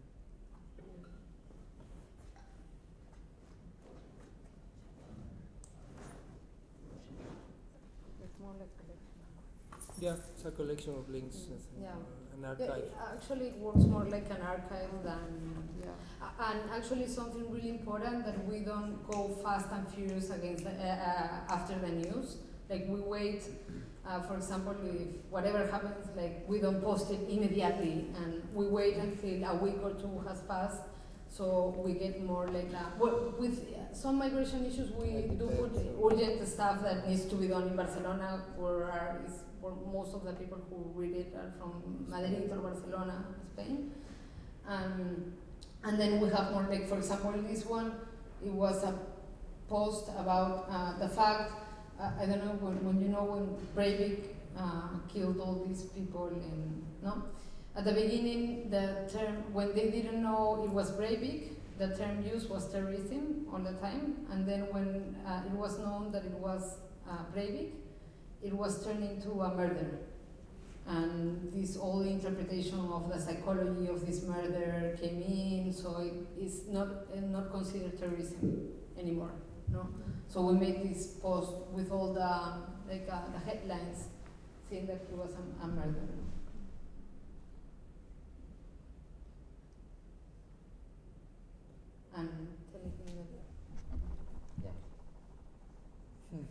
It's more like collection. Yeah, it's a collection of links, I think, Yeah. uh, an Yeah, archive. it- actually, it works more like an archive than. Yeah. Uh, and actually, something really important that we don't go fast and furious against the, uh, uh, after the news. Like we wait Uh, for example, if whatever happens, like we don't post it immediately, and we wait until a week or two has passed, so we get more like that. Well, with some migration issues, we do put urgent stuff that needs to be done in Barcelona, where, are, is, where most of the people who read it are from Madrid or Barcelona, Spain. Um, and then we have more, like for example, this one, it was a post about uh, the fact, uh, I don't know, when, when you know when Breivik uh, killed all these people in, no? At the beginning, the term, when they didn't know it was Breivik, the term used was terrorism all the time, and then when uh, it was known that it was uh, Breivik, it was turned into a murder. And this all interpretation of the psychology of this murder came in, so it is not uh, not considered terrorism anymore. No, so we made this post with all the like uh, the headlines, saying that it was a, a murder. And anything that, yeah. Hmm.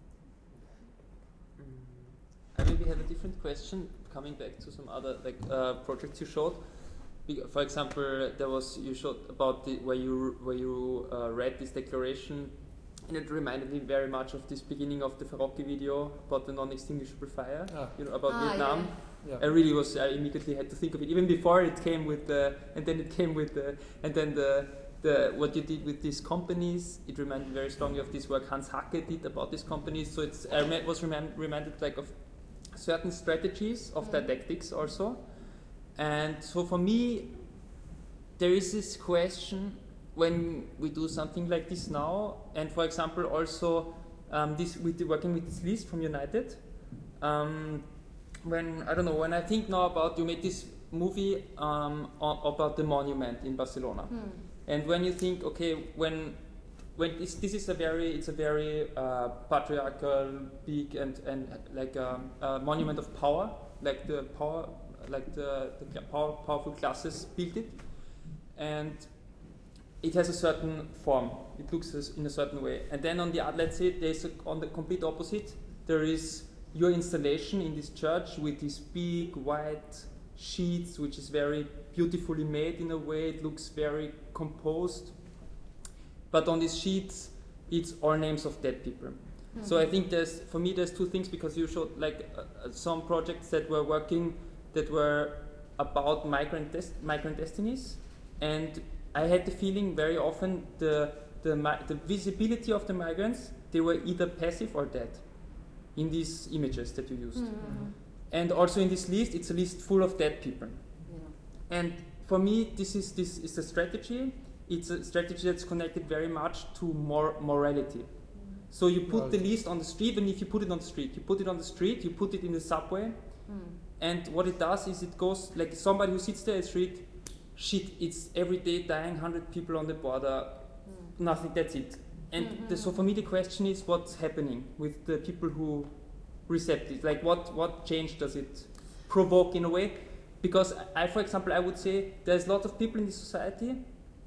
I maybe have a different question, coming back to some other like uh, projects you showed. For example, there was you showed about the where you where you uh, read this declaration, and it reminded me very much of this beginning of the Farocki video about the non-extinguishable fire, ah. you know, about ah, Vietnam. Yeah. Yeah. I really was. I immediately had to think of it, even before it came with the, and then it came with the, and then the. The, what you did with these companies, it reminded very strongly of this work Hans Hacke did about these companies. So it's, I was remind, reminded like of certain strategies of mm-hmm. didactics also. And so for me, there is this question when we do something like this now, and for example also um, this with the, working with this list from United. Um, when I don't know, when I think now about you made this movie um, on, about the monument in Barcelona. Mm. And when you think, okay, when when this, this is a very, it's a very uh, patriarchal, big and and like a, a monument of power, like the power, like the, the power, powerful classes built it, and it has a certain form. It looks in a certain way. And then on the other, let's say there's a, on the complete opposite, there is your installation in this church with these big white sheets, which is very beautifully made in a way. It looks very composed, but on these sheets it's all names of dead people. Mm-hmm. So I think there's, for me, there's two things, because you showed like uh, some projects that were working that were about migrant des- migrant destinies, and I had the feeling very often the the mi- the visibility of the migrants, they were either passive or dead in these images that you used. Mm-hmm. And also in this list, it's a list full of dead people. Yeah. And for me, this is this is a strategy. It's a strategy that's connected very much to mor- morality. Mm. So you put the list on the street, and if you put it on the street, you put it on the street, you put it in the subway, mm. and what it does is it goes like somebody who sits there in the street, shit, it's every day dying one hundred people on the border, mm. nothing, that's it. And mm-hmm. the, so for me, the question is what's happening with the people who recept it? Like what, what change does it provoke in a way? Because I, for example, I would say there's lots of people in this society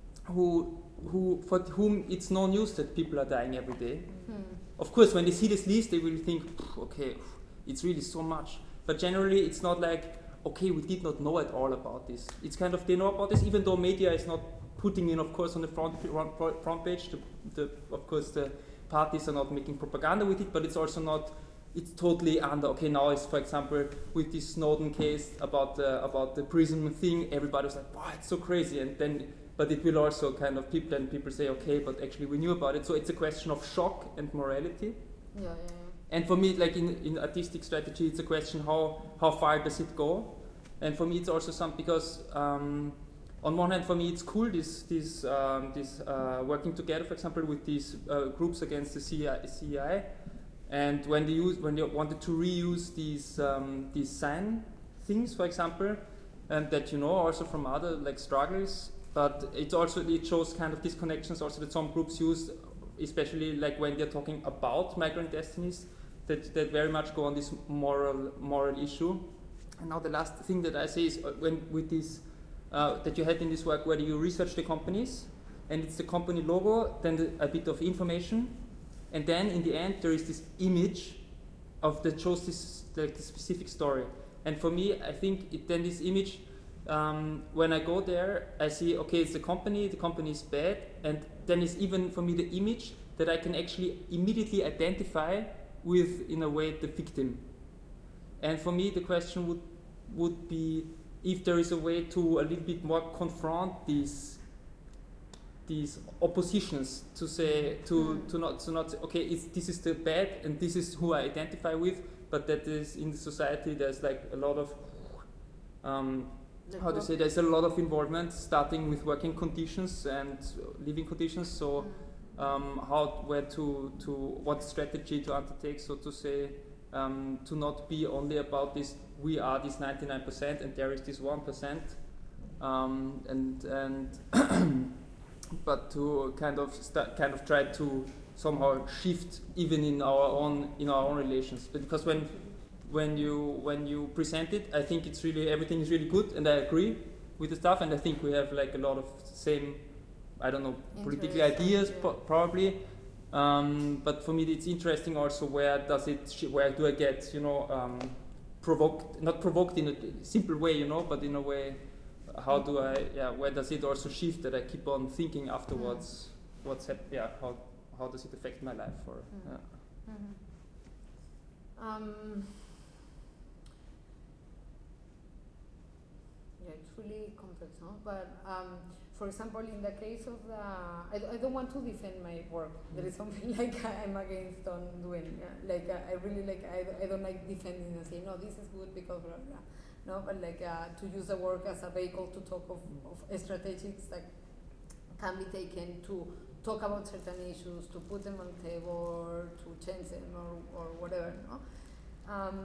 who, who, for whom it's no news that people are dying every day. Mm. Of course, when they see this list, they will think, okay, it's really so much. But generally, it's not like, okay, we did not know at all about this. It's kind of, they know about this, even though media is not putting in, of course, on the front, front page. The, the, of course, the parties are not making propaganda with it, but it's also not, it's totally under, okay, now it's, for example, with this Snowden case about the, about the prison thing, everybody was like, wow, it's so crazy. And then, but it will also kind of, people, and people say, okay, but actually we knew about it. So it's a question of shock and morality. Yeah, yeah, yeah. And for me, like in, in artistic strategy, it's a question how, how far does it go? And for me, it's also some, because um, on one hand, for me, it's cool, this, this, um, this uh, working together, for example, with these uh, groups against the C I A. And when they, use, when they wanted to reuse these, um, these sign things, for example, and that you know also from other like strugglers, but it also it shows kind of these connections also that some groups use, especially like when they're talking about migrant destinies, that, that very much go on this moral moral issue. And now the last thing that I say is when with this uh, that you had in this work where you research the companies, and it's the company logo, then the, a bit of information. And then in the end, there is this image of that shows this like the specific story. And for me, I think it, then this image, um, when I go there, I see, okay, it's the company, the company is bad, and then it's even for me the image that I can actually immediately identify with, in a way, the victim. And for me, the question would would be if there is a way to a little bit more confront these these oppositions, to say to mm. to not to not say, okay, it's, this is the bad and this is who I identify with, but that is in the society there's like a lot of um, how to say there's a lot of involvement, starting with working conditions and living conditions. So um, how where to to what strategy to undertake, so to say, um, to not be only about this. We are this ninety-nine percent and there is this one percent, um, and and but to kind of st- kind of try to somehow shift even in our own in our own relations. Because when when you when you present it, I think it's really everything is really good, and I agree with the stuff, and I think we have like a lot of same, I don't know, political ideas po- probably. Um, but for me, it's interesting also where does it sh- where do I get you know. Um, provoked, not provoked in a simple way, you know, but in a way, how do I, yeah, where does it also shift that I keep on thinking afterwards, mm. what's hap- yeah, how how does it affect my life, or, mm. yeah. Mm-hmm. Um, yeah, it's really complex, no? But um, for example, in the case of the, I, I don't want to defend my work. There is something like I'm against on doing. Yeah? Like uh, I really like, I, I don't like defending and saying, no, this is good because blah, blah. No, but like uh, to use the work as a vehicle to talk of, of strategies that can be taken to talk about certain issues, to put them on the table, or to change them, or, or whatever. No? Um,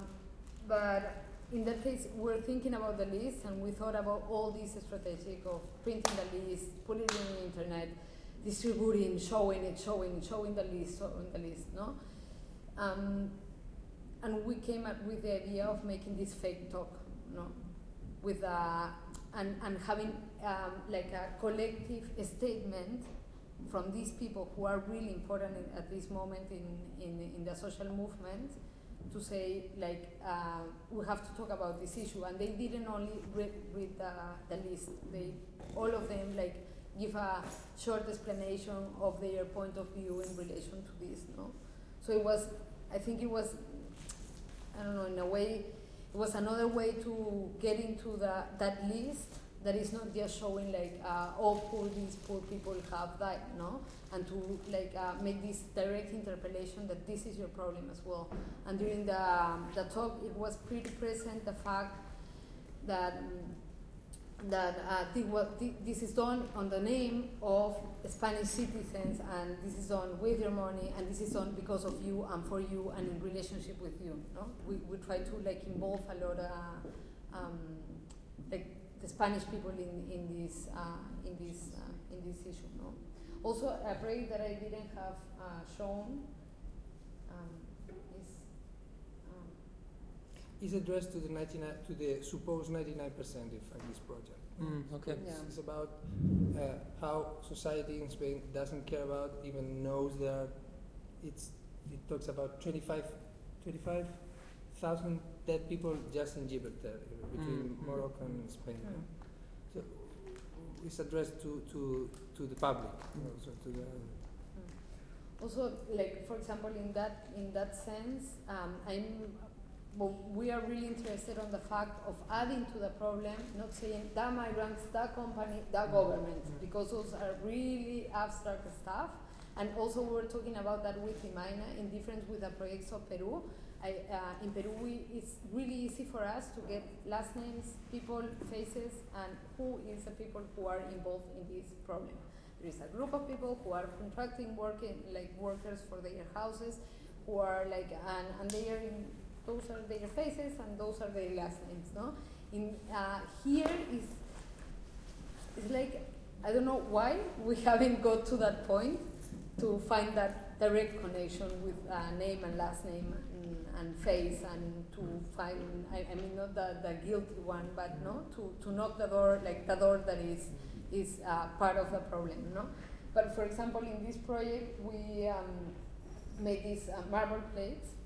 but in that case, we're thinking about the list, and we thought about all these strategic of printing the list, putting it on the internet, distributing, showing it, showing, showing the list, showing the list, no? Um, and we came up with the idea of making this fake talk, no? With a, and, and having um, like a collective statement from these people who are really important in, at this moment in, in, in the social movement, to say, like, uh, we have to talk about this issue. And they didn't only read, read the, the list, they, all of them, like, give a short explanation of their point of view in relation to this, no? So it was, I think it was, I don't know, in a way, it was another way to get into the, that list that is not just showing, like, uh, oh, poor these poor people have died, no? And to, like, uh, make this direct interpellation that this is your problem as well. And during the, um, the talk, it was pretty present, the fact that um, that uh, th- what th- this is done on the name of Spanish citizens, and this is done with your money, and this is done because of you and for you and in relationship with you, no? We, we try to, like, involve a lot of, uh, um, like, the Spanish people in, in this uh, in this uh, in this issue, no? Also, a project that I didn't have uh, shown um, is um, is addressed to the ninety-nine to the supposed ninety-nine percent of this project. Mm, okay. It's, it's about uh, how society in Spain doesn't care about, even knows that it's. It talks about twenty-five thousand dead people just in Gibraltar, between mm. Morocco and Spain. Mm. So it's addressed to, to, to the public. Mm. Also, to the mm. also, like, for example, in that in that sense, um, I'm. Well, we are really interested on the fact of adding to the problem, not saying that migrants, that company, that government, mm. because those are really abstract stuff. And also, we were talking about that with Imaina, in difference with the projects of Peru. I, uh, in Peru, we, it's really easy for us to get last names, people, faces, and who is the people who are involved in this problem. There is a group of people who are contracting, working like workers for their houses, who are like, and, and they are in, those are their faces, and those are their last names, no? In uh, here is, it's like, I don't know why we haven't got to that point to find that direct connection with uh, name and last name and, and face, and to find, I, I mean, not the, the guilty one, but no, to, to knock the door, like the door that is is uh, part of the problem, no? But for example, in this project, we um, made these uh, marble plates,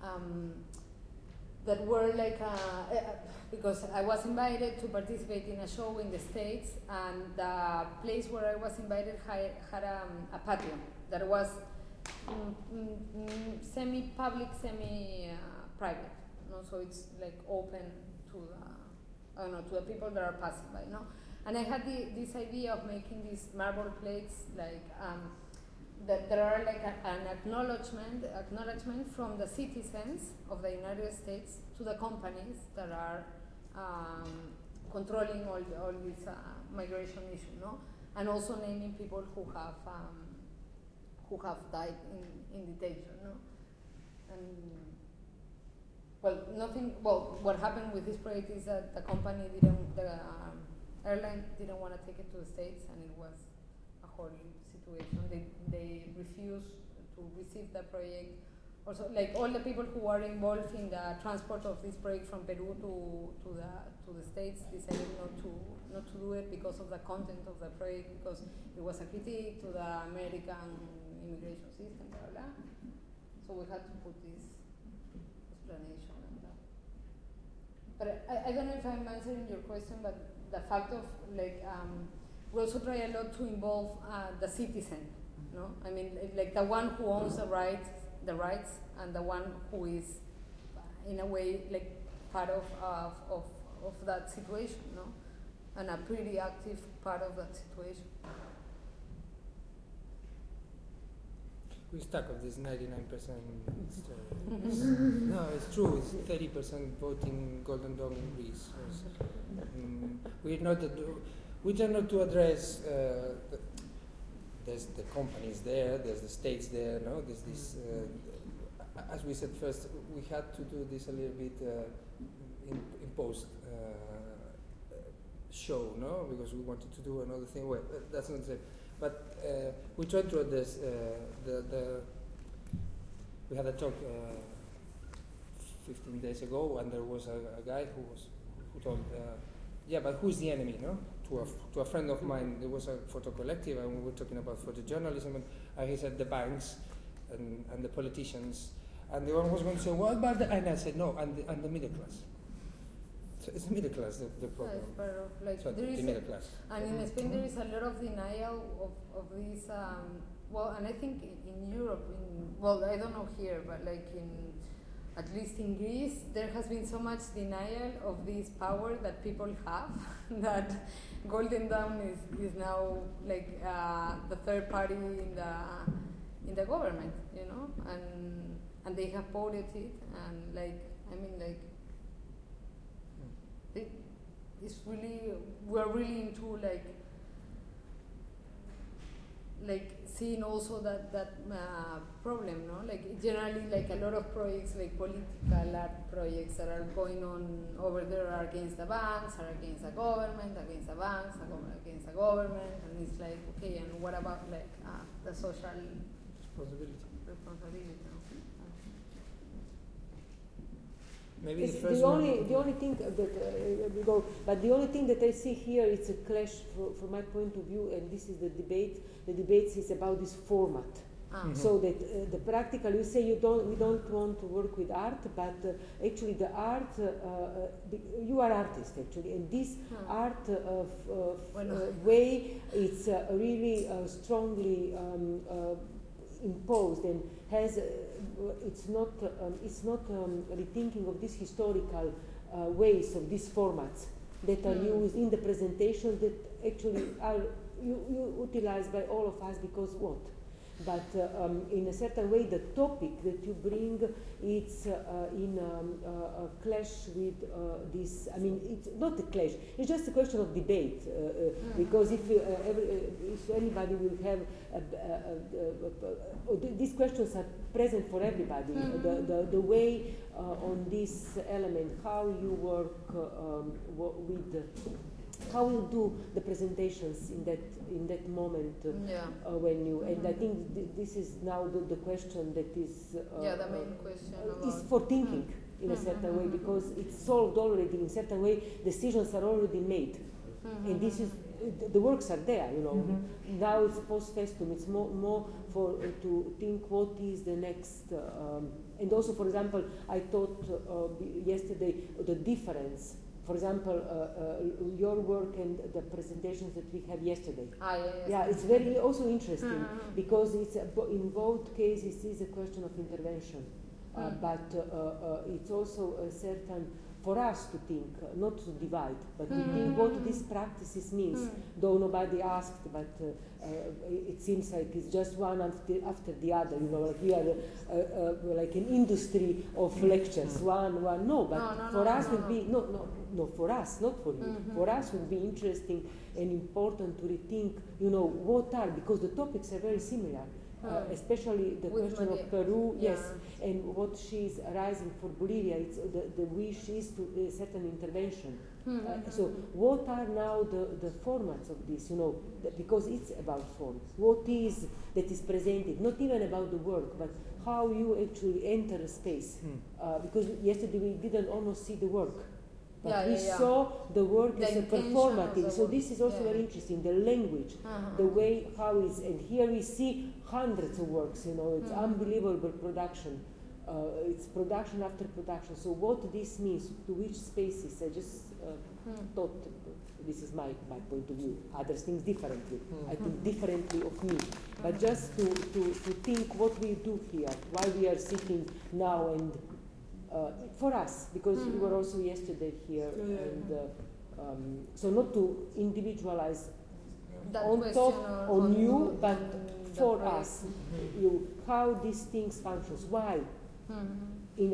um, that were like, uh, uh, because I was invited to participate in a show in the States, and the place where I was invited had, had um, a patio that was mm, mm, mm, semi-public, semi-private. Uh, no? So it's like open to the, I don't know, to the people that are passing by. No? And I had the, this idea of making these marble plates, like um, that there are like a, an acknowledgement, acknowledgement from the citizens of the United States to the companies that are um, controlling all the, all this uh, migration issue, no? And also naming people who have um, who have died in, in detention, no? And well, nothing. Well, what happened with this project is that the company didn't, the um, airline didn't want to take it to the States, and it was a whole situation. They they refused to receive the project. Also, like all the people who are involved in the transport of this project from Peru to to the to the States decided not to not to do it because of the content of the project, because it was a critique to the American immigration system, blah blah. So we had to put this explanation and that. But I, I don't know if I'm answering your question, but the fact of like um, we also try a lot to involve uh, the citizen, no? I mean, like the one who owns the rights, the rights, and the one who is, in a way, like part of uh, of of that situation, no? And a pretty active part of that situation. We stuck of this ninety-nine percent story. No, it's true. It's thirty percent voting Golden Dawn in Greece. Um, we're not. We try not to address. Uh, the, there's the companies there. There's the states there. No, there's this. Uh, as we said first, we had to do this a little bit uh, in, in post uh, show, no, because we wanted to do another thing. Well, that's not the. But uh, we tried to address uh, the, the. We had a talk uh, fifteen days ago, and there was a, a guy who was who told, uh, yeah, but who's the enemy, no? To a to a friend of mine, there was a photo collective, and we were talking about photojournalism, and, and he said the banks and, and the politicians, and the one was going to say, what about the? And I said no, and the, and the middle class. So it's the middle class the, the problem. Yes, but like so there the is middle a, class. And in Spain there is a lot of denial of, of this, um, well, and I think in, in Europe, in, well, I don't know here, but like in, at least in Greece, there has been so much denial of this power that people have that Golden Dawn is, is now like uh, the third party in the in the government, you know, and and they have voted it, and like, I mean, like, it, it's really, we're really into like, like seeing also that that uh, problem, no? Like generally, like a lot of projects, like political art projects that are going on over there are against the banks, are against the government, against the banks, against the government, and it's like, okay, and what about like uh, the social responsibility? Responsibility. No? Maybe It's the first the one. only the only thing that uh, we go, but the only thing that I see here is a clash for, from my point of view, and this is the debate. The debate is about this format. Ah. Mm-hmm. So that uh, the practical, you say you don't, we don't want to work with art, but uh, actually the art, uh, uh, you are artist actually, and this Hmm. art of, of Well, uh, way, it's uh, really uh, strongly um, uh, imposed and has. Uh, it's not. Um, it's not um, rethinking of these historical uh, ways of these formats that are Hmm. used in the presentation that actually are you, you utilized by all of us because what? But uh, um, in a certain way, the topic that you bring, it's uh, in um, uh, a clash with uh, this. I mean, it's not a clash. It's just a question of debate. Uh, uh, Mm. Because if you, uh, every, uh, if anybody will have, a, a, a, a, a, these questions are present for everybody. Mm-hmm. The, the the way uh, on this element, how you work uh, um, w- with. The, how you do the presentations in that in that moment uh, Yeah. uh, when you and I think th- this is now the, the question that is uh, Yeah, the main uh, question uh, is about- for thinking in a Mhm, certain mhm, way mhm. because it's solved already in a certain way, decisions are already made Mm-hmm. And this is, the, the works are there, you know. Mm-hmm. Now it's post festum, it's more, more for uh, to think what is the next, uh, um, and also, for example, I thought uh, yesterday the difference. For example, uh, uh, your work and the presentations that we had yesterday. Ah, yeah, yes. Yeah, it's very also interesting mm-hmm. because it's a, in both cases it's a question of intervention, uh, mm. but uh, uh, it's also a certain for us to think, uh, not to divide, but to mm. think what these practices means. Mm. Though nobody asked, but uh, uh, it seems like it's just one after, after the other. You know, like we are uh, uh, like an industry of lectures, mm. one, one. No, but no, no, for no, us no, would no. be no, no, no. For us, not for you. Mm-hmm. For us would be interesting and important to rethink. You know, what are because the topics are very similar. Uh, especially the With question Maria. of Peru, yeah. yes, and what she's rising for Bolivia, it's uh, the, the wish is to a certain intervention. Mm-hmm. Uh, so what are now the, the formats of this, you know, the, because it's about forms. What is that is presented, not even about the work, but how you actually enter a space. Mm. Uh, because yesterday we didn't almost see the work. But yeah, we yeah, yeah. saw the work the as a performative. So this is also yeah. very interesting. The language, uh-huh. the way how it's, and here we see hundreds of works. You know, it's mm-hmm. unbelievable production. Uh, it's production after production. So what this means to which spaces? I just uh, mm. thought this is my, my point of view. Others think differently. Mm-hmm. I think differently of me. Mm-hmm. But just to, to to think what we do here, why we are sitting now and. Uh, for us, because mm-hmm. we were also yesterday here, yeah. and uh, um, so not to individualize that on top on, on you, but for project. us, mm-hmm. you how these things functions, why, mm-hmm. in a,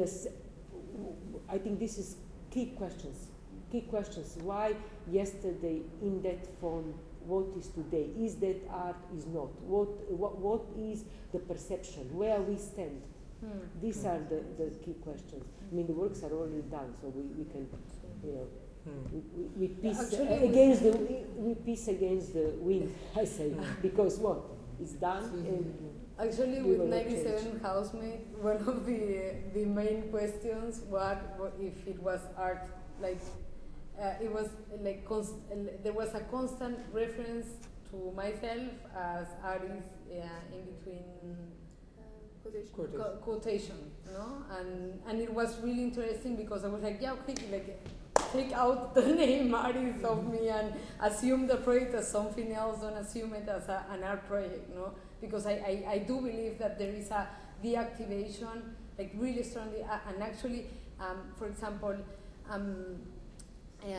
I think this is key questions, key questions. Why yesterday in that form? What is today? Is that art? Is not? What what what is the perception? Where we stand? Hmm. These hmm. are the, the key questions. I mean, the works are already done, so we, we can, you know, hmm. we, we, we piece Actually, uh, against the we, we piece against the wind. I say because what is done. And actually, with ninety-seven Housemate, one of the the main questions was what if it was art. Like uh, it was like const there was a constant reference to myself as artist uh, in between. Quotation. Co quotation, no, and and it was really interesting because I was like, yeah, okay, like take out the name artist of me and assume the project as something else. Don't assume it as a, an art project, no, because I, I I do believe that there is a deactivation, like really strongly, uh, and actually, um, for example, um, uh,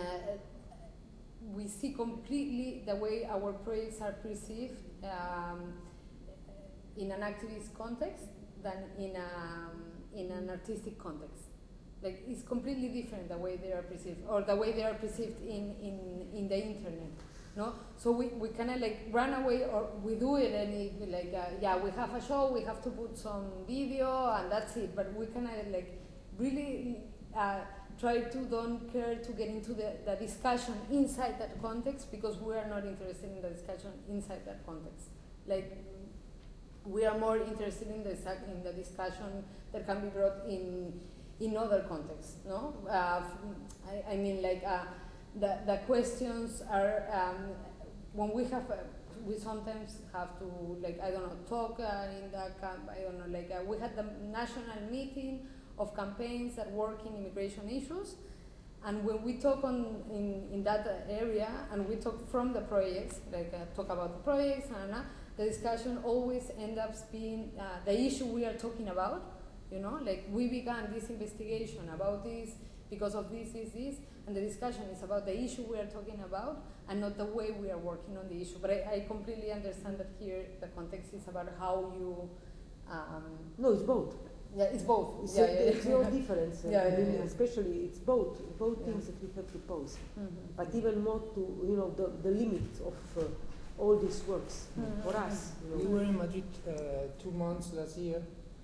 we see completely the way our projects are perceived. Um, in an activist context than in a, in an artistic context. Like it's completely different the way they are perceived, or the way they are perceived in, in, in the internet. No? So we, we kind of like run away, or we do it and it, like, uh, yeah, we have a show, we have to put some video and that's it, but we kind of like really uh, try to don't care to get into the, the discussion inside that context because we are not interested in the discussion inside that context. Like, we are more interested in the in the discussion that can be brought in in other contexts. No, uh, I, I mean like uh, the the questions are um, when we have uh, we sometimes have to like I don't know talk uh, in the camp. I don't know like uh, we had the national meeting of campaigns that work in immigration issues, and when we talk on in in that area and we talk from the projects like uh, talk about the projects and. Uh, The discussion always ends up being uh, the issue we are talking about, you know, like we began this investigation about this because of this, this, this, and the discussion is about the issue we are talking about and not the way we are working on the issue. But I, I completely understand that here the context is about how you... Um, no, it's both. Yeah, it's both. It's, yeah, a, yeah, it's yeah. no difference. yeah, I yeah, mean, yeah. especially it's both, both yeah. things that we have to pose. Mm-hmm. But even more to, you know, the, the limits of... Uh, all these works mm-hmm. for us. You know. We were in Madrid uh, two months last year.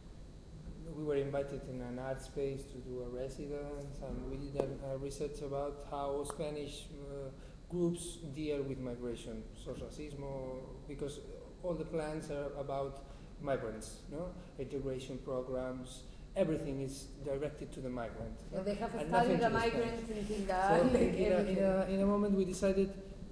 We were invited in an art space to do a residence, and we did a, a research about how Spanish uh, groups deal with migration, social racismo, because all the plans are about migrants, no? Integration programs. Everything is directed to the migrant. Yeah, no? they have and studied the the migrant in so like in, a, in, a, in a moment we decided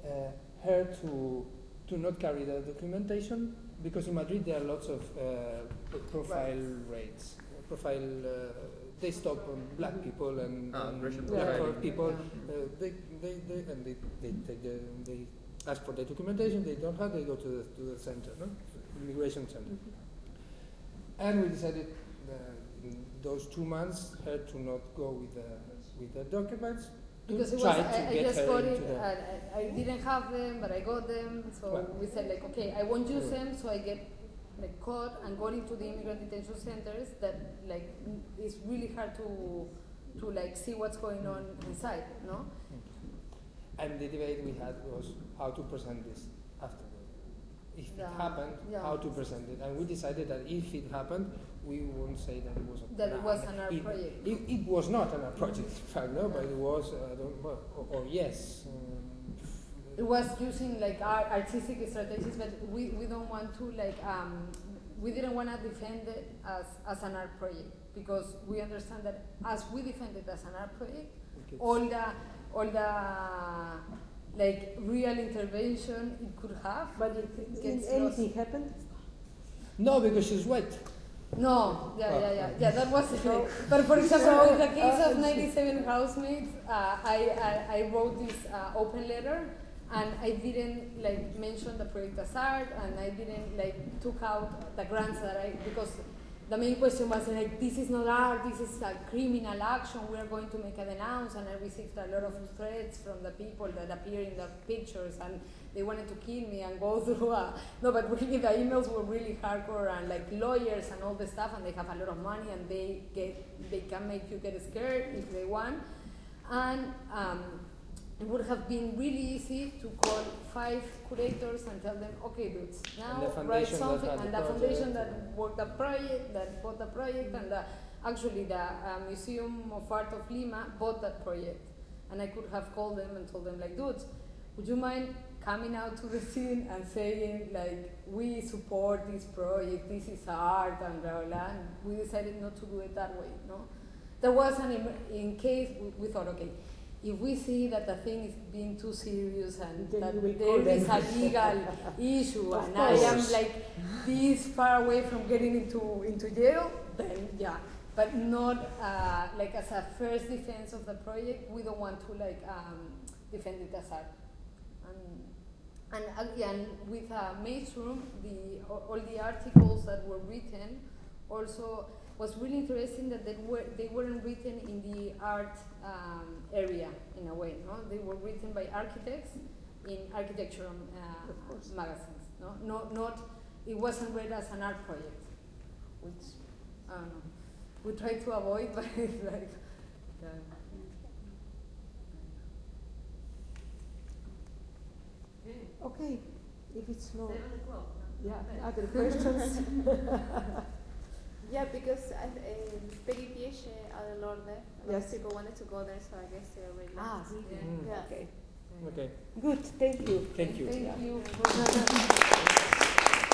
uh, her to to not carry the documentation, because in Madrid there are lots of uh, profile rates, profile. Uh, they stop on black people and, Ah, and racial black profiling. people. Uh, they, they, they, and they, they take the, they ask for the documentation. They don't have. They go to the to the center, no, immigration center. Mm-hmm. And we decided uh, in those two months her to not go with the with the documents. Because it was, try I, to I get just her got into it, the- and I, I didn't have them, but I got them, so Well. we said like, okay, I won't use Yeah. them, so I get like caught and got into the immigrant detention centers that like n- it's really hard to to like see what's going on inside, no? And the debate we had was how to present this afterward. If Yeah. it happened, Yeah. how to present it. And we decided that if it happened, we wouldn't say that it was a That it an- was an art it, project. It, it was not an art project, in fact, no, but it was, uh, I don't, well, or, or yes. Um, It was using like art, artistic strategies, but we, we don't want to like um, we didn't want to defend it as, as an art project, because we understand that as we defend it as an art project, Okay. all the all the like real intervention it could have. But it, gets anything lost. happened? No, because she's wet. No, yeah, Oh. yeah, yeah, yeah. That was it. So- But for example, so, in the case uh, of ninety-seven housemates, uh, I, I I wrote this uh, open letter, and I didn't like mention the project as art, and I didn't like took out the grants that I, because the main question was like, this is not art, this is a criminal action, we are going to make a denounce, and I received a lot of threats from the people that appear in the pictures, and they wanted to kill me and go through a, no, but really the emails were really hardcore, and like lawyers and all the stuff, and they have a lot of money, and they get, they can make you get scared if they want, and um, it would have been really easy to call five curators and tell them, okay, dudes, now the write foundation that something, had the and the project. foundation that worked the project, that bought the project, and the, actually the uh, Museum of Art of Lima bought that project. And I could have called them and told them, like, dudes, would you mind coming out to the scene and saying, like, we support this project, this is art, and blah, blah, blah. And we decided not to do it that way, no? There was an, em- in case, we, we thought, okay, if we see that the thing is being too serious and Then that you will there call is them. a legal issue Of and I am course. like this far away from getting into, into jail, then yeah. But not uh, like as a first defense of the project, we don't want to like um, defend it as art. And, and again, with uh, Maestrum, the, all all the articles that were written also was really interesting that they, were, they weren't written in the art um, area in a way, no? They were written by architects in architecture uh, magazines, no? Not, not, it wasn't read as an art project, which, I don't know, we try to avoid, but it's like, yeah. Okay, if it's no, Seven o'clock. yeah, other questions? Yeah, because uh, uh, Peggy Piesce alle Lorde, a lot Yes. of people wanted to go there, so I guess they already Ah, left. really? Mm. Yeah. Okay. Okay. Good, thank you. Thank you. Thank Yeah. you.